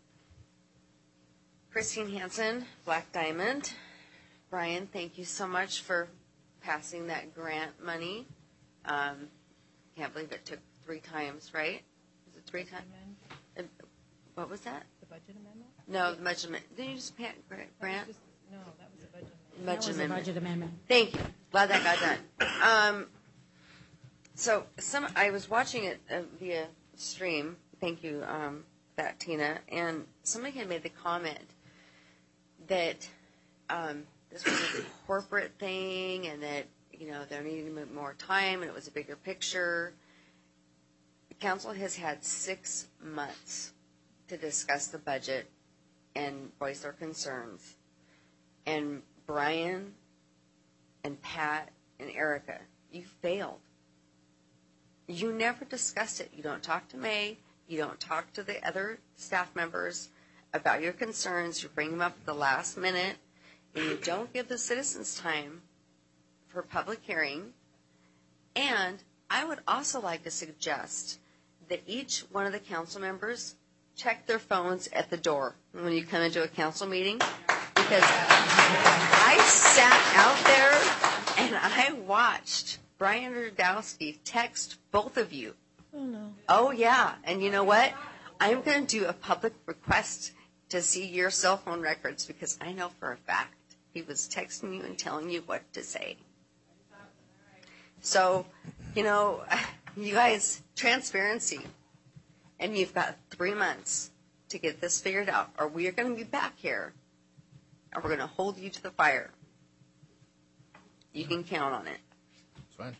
Christine Hansen, Black Diamond. Brian, thank you so much for passing that grant money. Um, can't believe it took three times, right? Was it three times? Uh, what was that? The budget amendment? No, the budget amendment. Didn't you just pa- grant? grant? Just, no, that was a budget amendment. Budget That was a amendment. budget amendment. Thank you. Glad that got done. Um, so some I was watching it uh, via stream. Thank you, um, that Tina. And somebody had made the comment that um, this was a corporate thing, and that you know there needed more time, and it was a bigger picture. The council has had six months to discuss the budget and voice their concerns. And Brian and Pat and Erica, you failed. You never discuss it. You don't talk to May. You don't talk to the other staff members about your concerns. You bring them up at the last minute, and you don't give the citizens time for public hearing. And I would also like to suggest that each one of the council members check their phones at the door when you come into a council meeting, because I sat out there and I watched Brian Radowski text both of you. Oh, no. Oh, yeah. And you know what? I'm going to do a public request to see your cell phone records, because I know for a fact he was texting you and telling you what to say. So, you know, you guys, transparency. And you've got three months to get this figured out, or we are going to be back here and we're going to hold you to the fire. You can count on it. It's fine.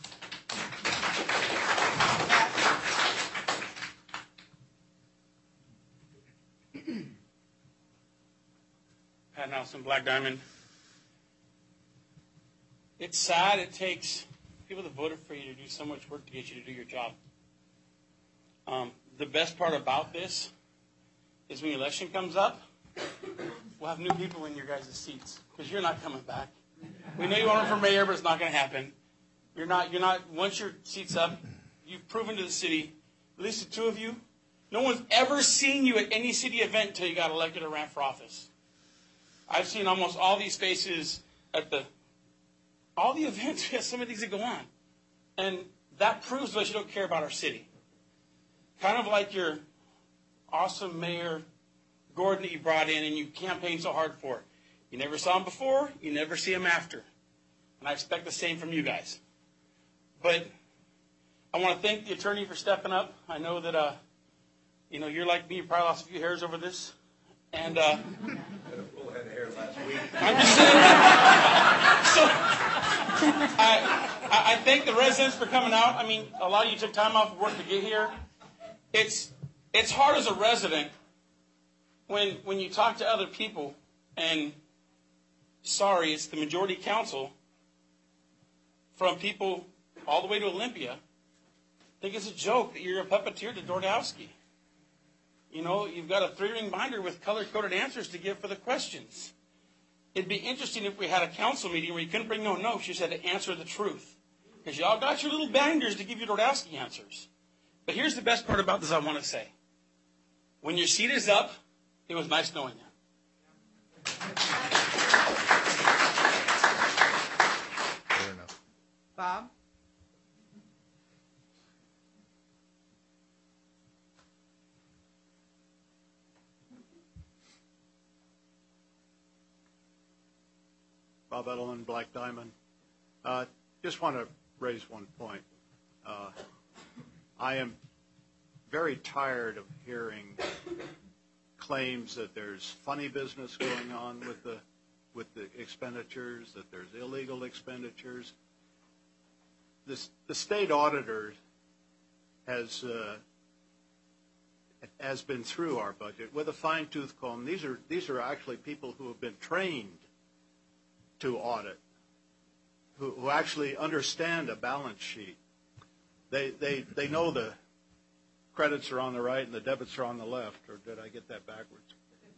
Pat Nelson, Black Diamond. It's sad it takes people that voted for you to do so much work to get you to do your job. Um, the best part about this is when the election comes up, we'll have new people in your guys' seats, because you're not coming back. We know you want to run for mayor, but it's not going to happen. You're not, you're not, once your seat's up, you've proven to the city, at least the two of you, no one's ever seen you at any city event until you got elected or ran for office. I've seen almost all these faces at the, all the events. We have some of these that go on. And that proves to us you don't care about our city. Kind of like your awesome mayor, Gordon, that you brought in and you campaigned so hard for. You never saw him before, you never see him after. And I expect the same from you guys. But I want to thank the attorney for stepping up. I know that, uh, you know, you're like me, you probably lost a few hairs over this. And, uh, I had a full head of hair last week. I'm just saying. So, I, I, I thank the residents for coming out. I mean, a lot of you took time off of work to get here. It's, it's hard as a resident when, when you talk to other people, and sorry, it's the majority council, from people all the way to Olympia, think it's a joke that you're a puppeteer to Dordowski. You know, you've got a three-ring binder with color-coded answers to give for the questions. It'd be interesting if we had a council meeting where you couldn't bring no notes, you just had to answer the truth. Because y'all got your little binders to give you Dordowski answers. But here's the best part about this I want to say. When your seat is up, it was nice knowing you. Fair enough. Bob? Bob Edelman, Black Diamond. Uh, just want to raise one point. Uh, I am very tired of hearing claims that there's funny business going on with the with the expenditures, that there's illegal expenditures. This, the state auditor has uh, has been through our budget with a fine-tooth comb. These are these are actually people who have been trained to audit, who, who actually understand a balance sheet. They they they know the credits are on the right and the debits are on the left, or did I get that backwards?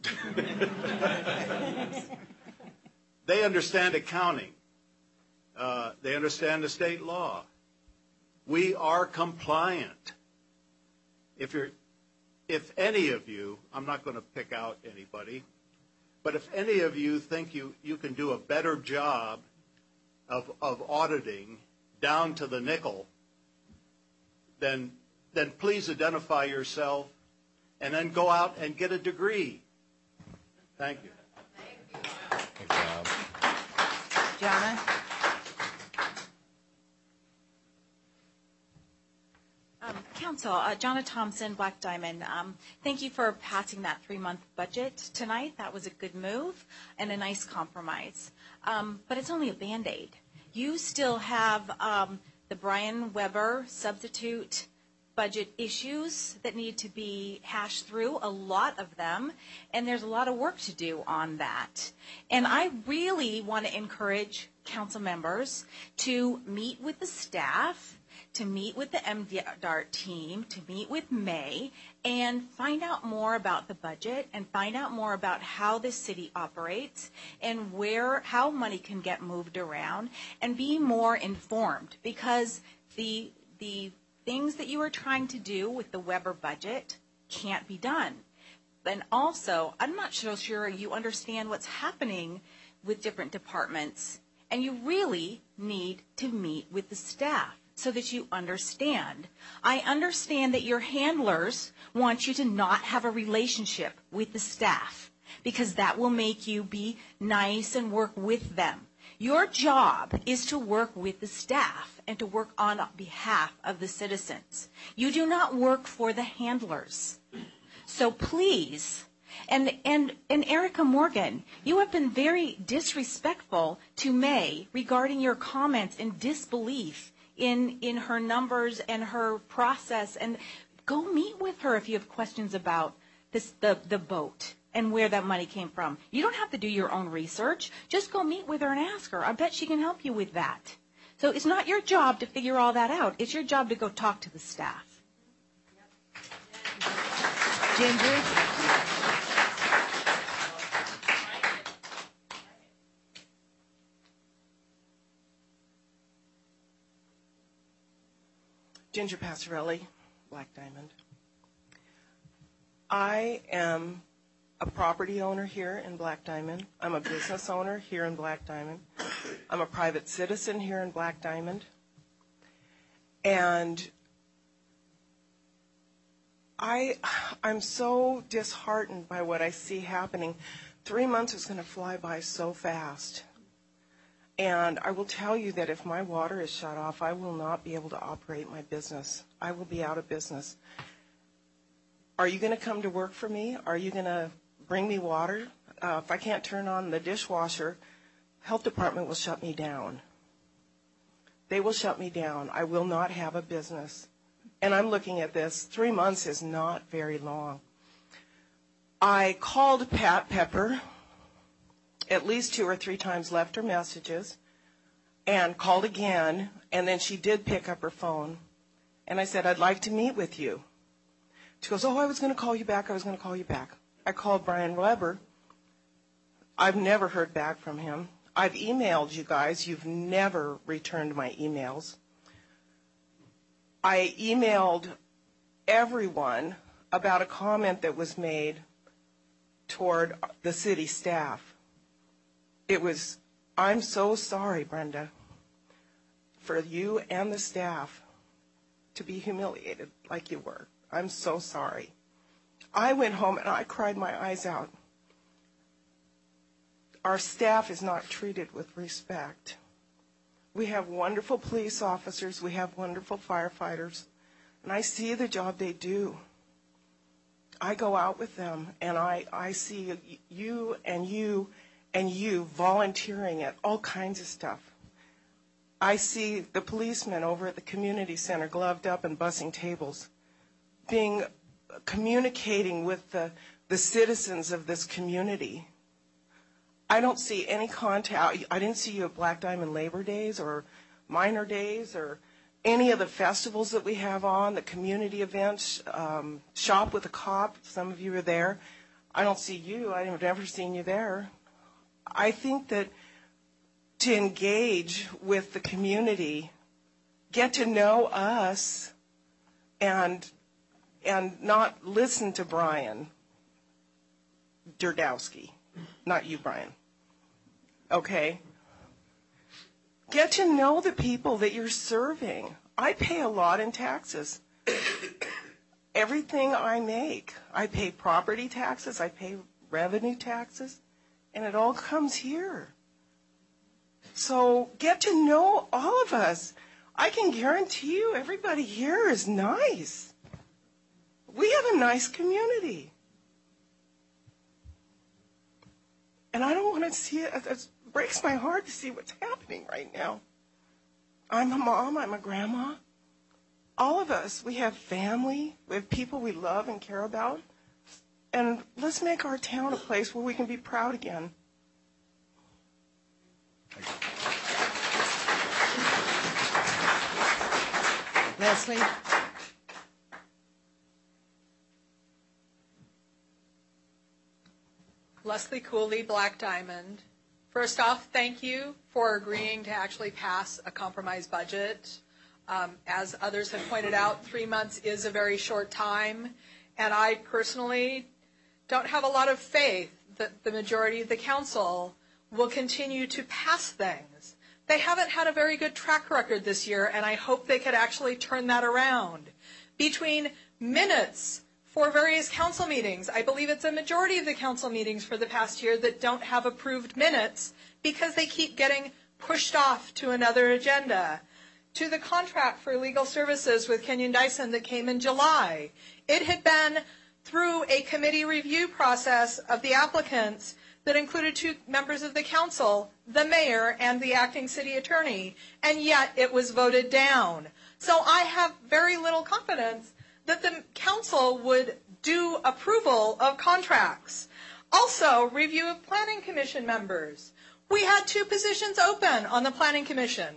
They understand accounting. Uh, they understand the state law. We are compliant. If you're, if any of you, I'm not going to pick out anybody, but if any of you think you, you can do a better job of, of auditing down to the nickel, then, then please identify yourself and then go out and get a degree. Thank you. Thank you. Jana? Um, Council, uh, Jonna Thompson, Black Diamond, um, thank you for passing that three-month budget tonight. That was a good move and a nice compromise. Um, but it's only a Band-Aid. You still have um, the Brian Weber substitute budget issues that need to be hashed through, a lot of them, and there's a lot of work to do on that. And I really want to encourage council members to meet with the staff, to meet with the M D A R T team, to meet with May, and find out more about the budget and find out more about how the city operates and where, how money can get moved around, and be more informed, because the the things that you are trying to do with the Weber budget can't be done. And also, I'm not so sure you understand what's happening with different departments, and you really need to meet with the staff so that you understand. I understand that your handlers want you to not have a relationship with the staff, because that will make you be nice and work with them. Your job is to work with the staff and to work on behalf of the citizens. You do not work for the handlers. So please, and, and, and Erica Morgan, you have been very disrespectful to May regarding your comments and disbelief in, in her numbers and her process. And go meet with her if you have questions about this, the, the boat and where that money came from. You don't have to do your own research. Just go meet with her and ask her. I bet she can help you with that. So it's not your job to figure all that out. It's your job to go talk to the staff. Ginger? Ginger Passarelli, Black Diamond. I am a property owner here in Black Diamond. I'm a business owner here in Black Diamond. I'm a private citizen here in Black Diamond. And I, I'm so disheartened by what I see happening. Three months is going to fly by so fast. And I will tell you that if my water is shut off, I will not be able to operate my business. I will be out of business. Are you going to come to work for me? Are you going to bring me water? Uh, if I can't turn on the dishwasher, health department will shut me down. They will shut me down. I will not have a business. And I'm looking at this. Three months is not very long. I called Pat Pepper at least two or three times, left her messages, and called again, and then she did pick up her phone. And I said, I'd like to meet with you. She goes, oh, I was going to call you back. I was going to call you back. I called Brian Weber. I've never heard back from him. I've emailed you guys. You've never returned my emails. I emailed everyone about a comment that was made toward the city staff. It was, I'm so sorry, Brenda, for you and the staff to be humiliated like you were. I'm so sorry. I went home and I cried my eyes out. our staff is not treated with respect. We have wonderful police officers, we have wonderful firefighters, and I see the job they do. I go out with them, and I, I see you and you and you volunteering at all kinds of stuff. I see the policemen over at the community center gloved up and bussing tables, being communicating with the, the citizens of this community. I don't see any contact. I didn't see you at Black Diamond Labor Days or Minor Days or any of the festivals that we have on, the community events, um, Shop with a Cop. Some of you are there. I don't see you. I've never seen you there. I think that to engage with the community, get to know us, and and not listen to Brian Derdowski. Not you, Brian. Okay? Get to know the people that you're serving. I pay a lot in taxes. Everything I make, I pay property taxes, I pay revenue taxes, and it all comes here. So get to know all of us. I can guarantee you everybody here is nice. We have a nice community. And I don't want to see it. It breaks my heart to see what's happening right now. I'm a mom. I'm a grandma. All of us, we have family. We have people we love and care about. And let's make our town a place where we can be proud again. Leslie? Leslie Cooley, Black Diamond. First off, thank you for agreeing to actually pass a compromise budget. Um, as others have pointed out, three months is a very short time, and I personally don't have a lot of faith that the majority of the council will continue to pass things. They haven't had a very good track record this year, and I hope they could actually turn that around. Between minutes for various council meetings, I believe it's a majority of the council meetings for the past year that don't have approved minutes because they keep getting pushed off to another agenda. To the contract for legal services with Kenyon Dyson that came in July, it had been through a committee review process of the applicants that included two members of the council, the mayor and the acting city attorney, and yet it was voted down. So I have very little confidence that the council would do approval of contracts. Also, review of planning commission members. We had two positions open on the planning commission.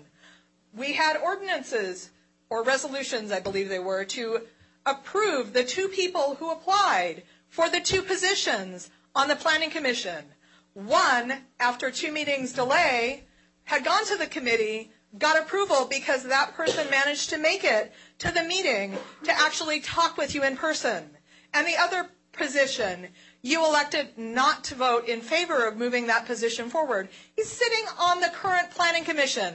We had ordinances, or resolutions I believe they were, to approve the two people who applied for the two positions on the planning commission. One, after two meetings delay, had gone to the committee, got approval because that person managed to make it to the meeting to actually talk with you in person. And the other position, you elected not to vote in favor of moving that position forward. He's sitting on the current planning commission.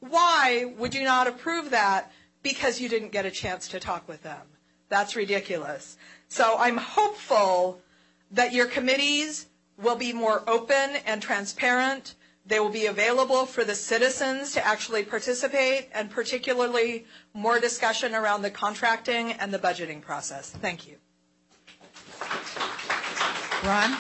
Why would you not approve that? Because you didn't get a chance to talk with them. That's ridiculous. So I'm hopeful that your committees will be more open and transparent. They will be available for the citizens to actually participate, and particularly more discussion around the contracting and the budgeting process. Thank you. Ron?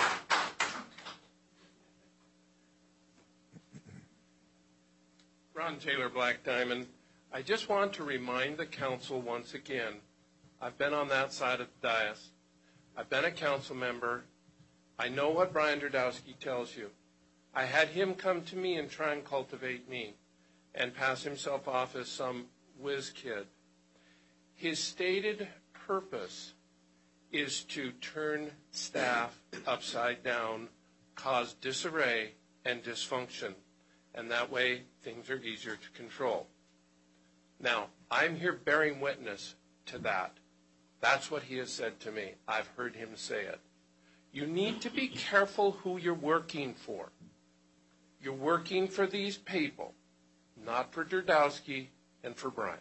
Ron Taylor, Black Diamond. I just want to remind the council once again, I've been on that side of the dais. I've been a council member. I know what Brian Derdowski tells you. I had him come to me and try and cultivate me and pass himself off as some whiz kid. His stated purpose is to turn staff upside down, cause disarray and dysfunction, and that way things are easier to control. Now, I'm here bearing witness to that. That's what he has said to me. I've heard him say it. You need to be careful who you're working for. You're working for these people, not for Derdowski and for Brian.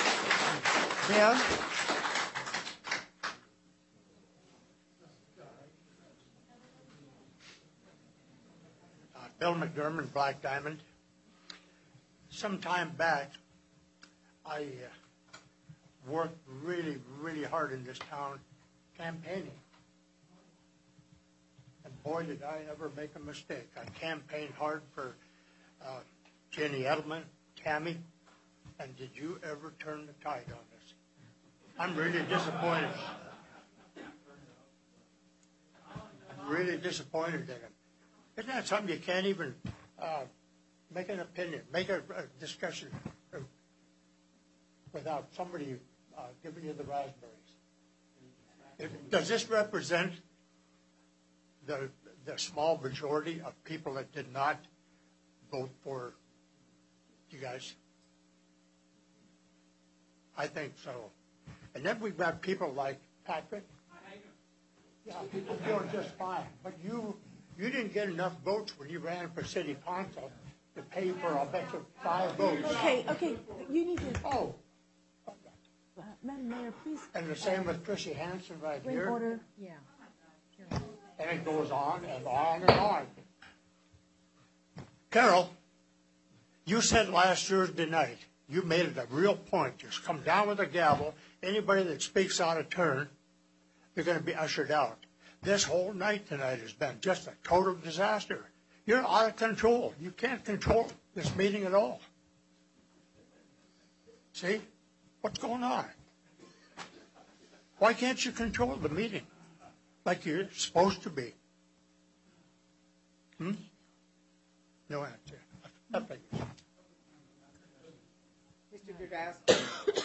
Bill? Bill McDermott, Black Diamond. Some time back, I uh, worked really, really hard in this town campaigning. And boy, did I ever make a mistake. I campaigned hard for uh, Jenny Edelman, Tammy, and did you ever turn the tide on this? I'm really disappointed. I'm really disappointed in him. Isn't that something you can't even uh, make an opinion, make a, a discussion uh, without somebody uh, giving you the raspberries? It, does this represent the the small majority of people that did not vote for you guys? I think so. And then we've got people like Patrick. Yeah, I'm doing just fine. But you you didn't get enough votes when you ran for city council to pay for, I'll bet you, five votes. Okay, okay, you need to. Oh. Uh, Madam Mayor, please. And the same with Chrissy Hansen right Bring here. order. Yeah. And it goes on and on and on. Carol, you said last Thursday night, you made it a real point. Just come down with a gavel. Anybody that speaks out of turn, they're going to be ushered out. This whole night tonight has been just a total disaster. You're out of control. You can't control this meeting at all. See? What's going on? Why can't you control the meeting like you're supposed to be? Hmm? No answer. Nothing. Mister Dudowski.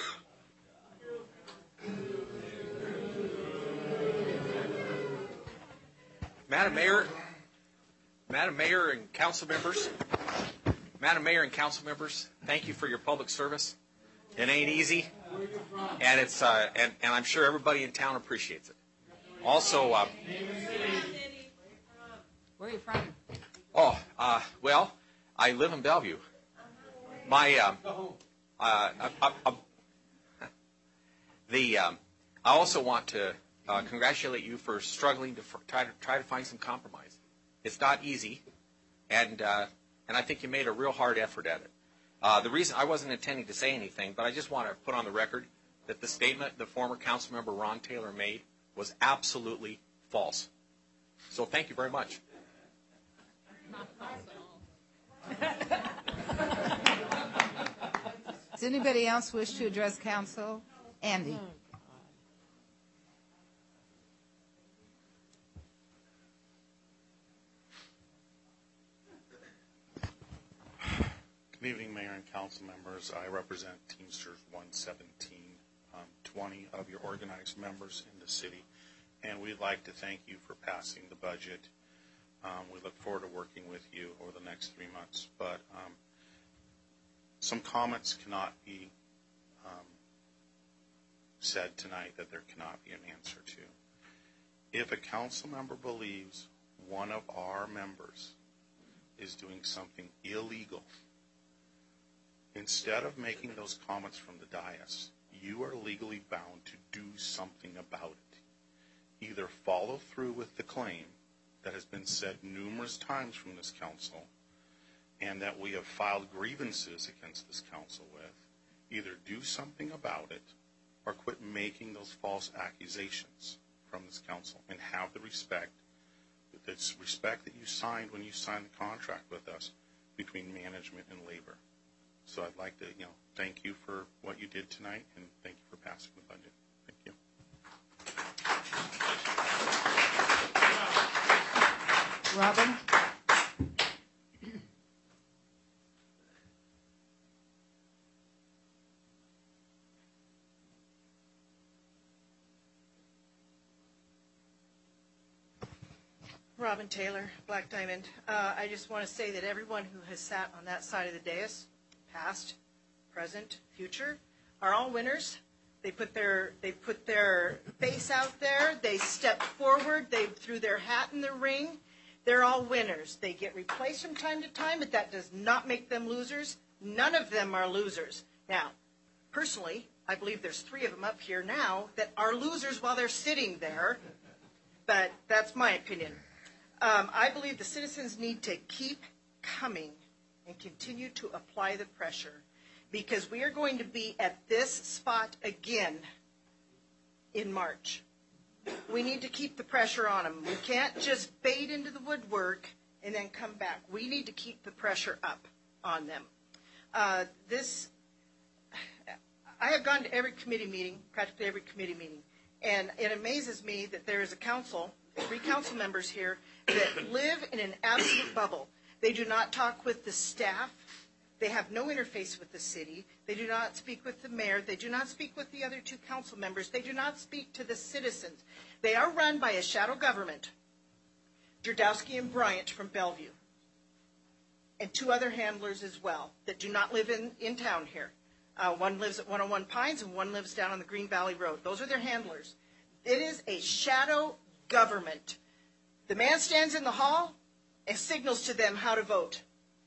Madam Mayor, Madam Mayor and council members, Madam Mayor and council members, thank you for your public service. It ain't easy, and it's uh, and, and I'm sure everybody in town appreciates it. Also, uh, Where are you from? oh, uh, well, I live in Bellevue. My um, uh, uh, uh, uh, the um, I also want to uh, congratulate you for struggling to for, try to try to find some compromise. It's not easy, and uh, and I think you made a real hard effort at it. Uh, the reason I wasn't intending to say anything, but I just want to put on the record that the statement the former council member Ron Taylor made was absolutely false. So thank you very much. Does anybody else wish to address council? Andy. Good evening, Mayor and council members. I represent Teamsters one seventeen, um, twenty of your organized members in the city, and we'd like to thank you for passing the budget. Um, we look forward to working with you over the next three months. But um, some comments cannot be um, said tonight that there cannot be an answer to. If a council member believes one of our members is doing something illegal, instead of making those comments from the dais, you are legally bound to do something about it. Either follow through with the claim that has been said numerous times from this council and that we have filed grievances against this council with. Either do something about it or quit making those false accusations from this council and have the respect, the respect that you signed when you signed the contract with us between management and labor. So I'd like to, you know, thank you for what you did tonight, and thank you for passing the budget. Thank you. Robin? Robin Taylor, Black Diamond. Uh, I just want to say that everyone who has sat on that side of the dais, past, present, future, are all winners. They put their they put their face out there. They stepped forward. They threw their hat in the ring. They're all winners. They get replaced from time to time, but that does not make them losers. None of them are losers. Now, personally, I believe there's three of them up here now that are losers while they're sitting there, but that's my opinion. Um, I believe the citizens need to keep coming and continue to apply the pressure, because we are going to be at this spot again in March. We need to keep the pressure on them. We can't just bait into the woodwork and then come back. We need to keep the pressure up on them. Uh, this, I have gone to every committee meeting, practically every committee meeting, and it amazes me that there is a council, three council members here, that live in an absolute bubble. They do not talk with the staff. They have no interface with the city. They do not speak with the mayor. They do not speak with the other two council members. They do not speak to the citizens. They are run by a shadow government, Jerdowski and Bryant from Bellevue, and two other handlers as well that do not live in, in town here. Uh, one lives at one oh one Pines and one lives down on the Green Valley Road. Those are their handlers. It is a shadow government. The man stands in the hall and signals to them how to vote.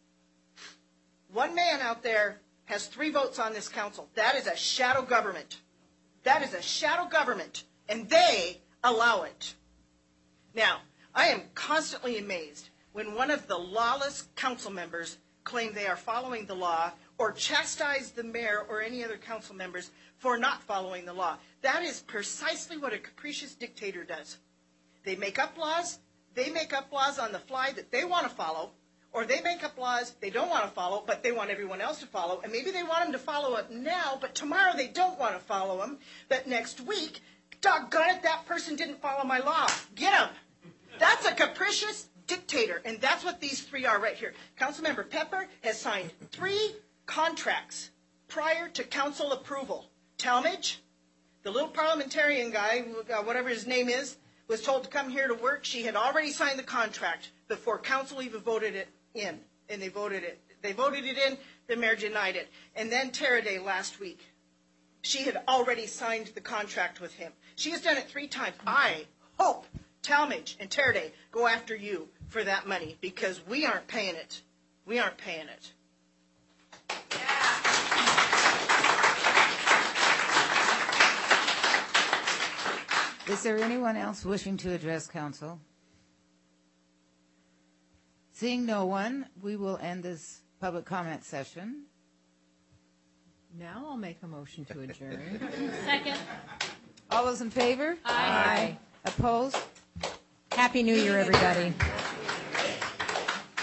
One man out there has three votes on this council. That is a shadow government. That is a shadow government, and they allow it. Now, I am constantly amazed when one of the lawless council members claim they are following the law or chastise the mayor or any other council members for not following the law. That is precisely what a capricious dictator does. They make up laws. They make up laws on the fly that they want to follow, or they make up laws they don't want to follow, but they want everyone else to follow, and maybe they want them to follow it now, but tomorrow they don't want to follow them, but next week, doggone it, that person didn't follow my law. Get him. That's a capricious dictator, and that's what these three are right here. Councilmember Pepper has signed three contracts prior to council approval. Talmadge, the little parliamentarian guy, whatever his name is, was told to come here to work. She had already signed the contract before council even voted it in, and they voted it. They voted it in, the mayor denied it. And then Teraday last week, she had already signed the contract with him. She has done it three times. I hope Talmadge and Teraday go after you for that money, because we aren't paying it. We aren't paying it. Is there anyone else wishing to address council? Seeing no one, we will end this public comment session. Now I'll make a motion to adjourn. Second. All those in favor? Aye. Opposed? Happy New Year, everybody.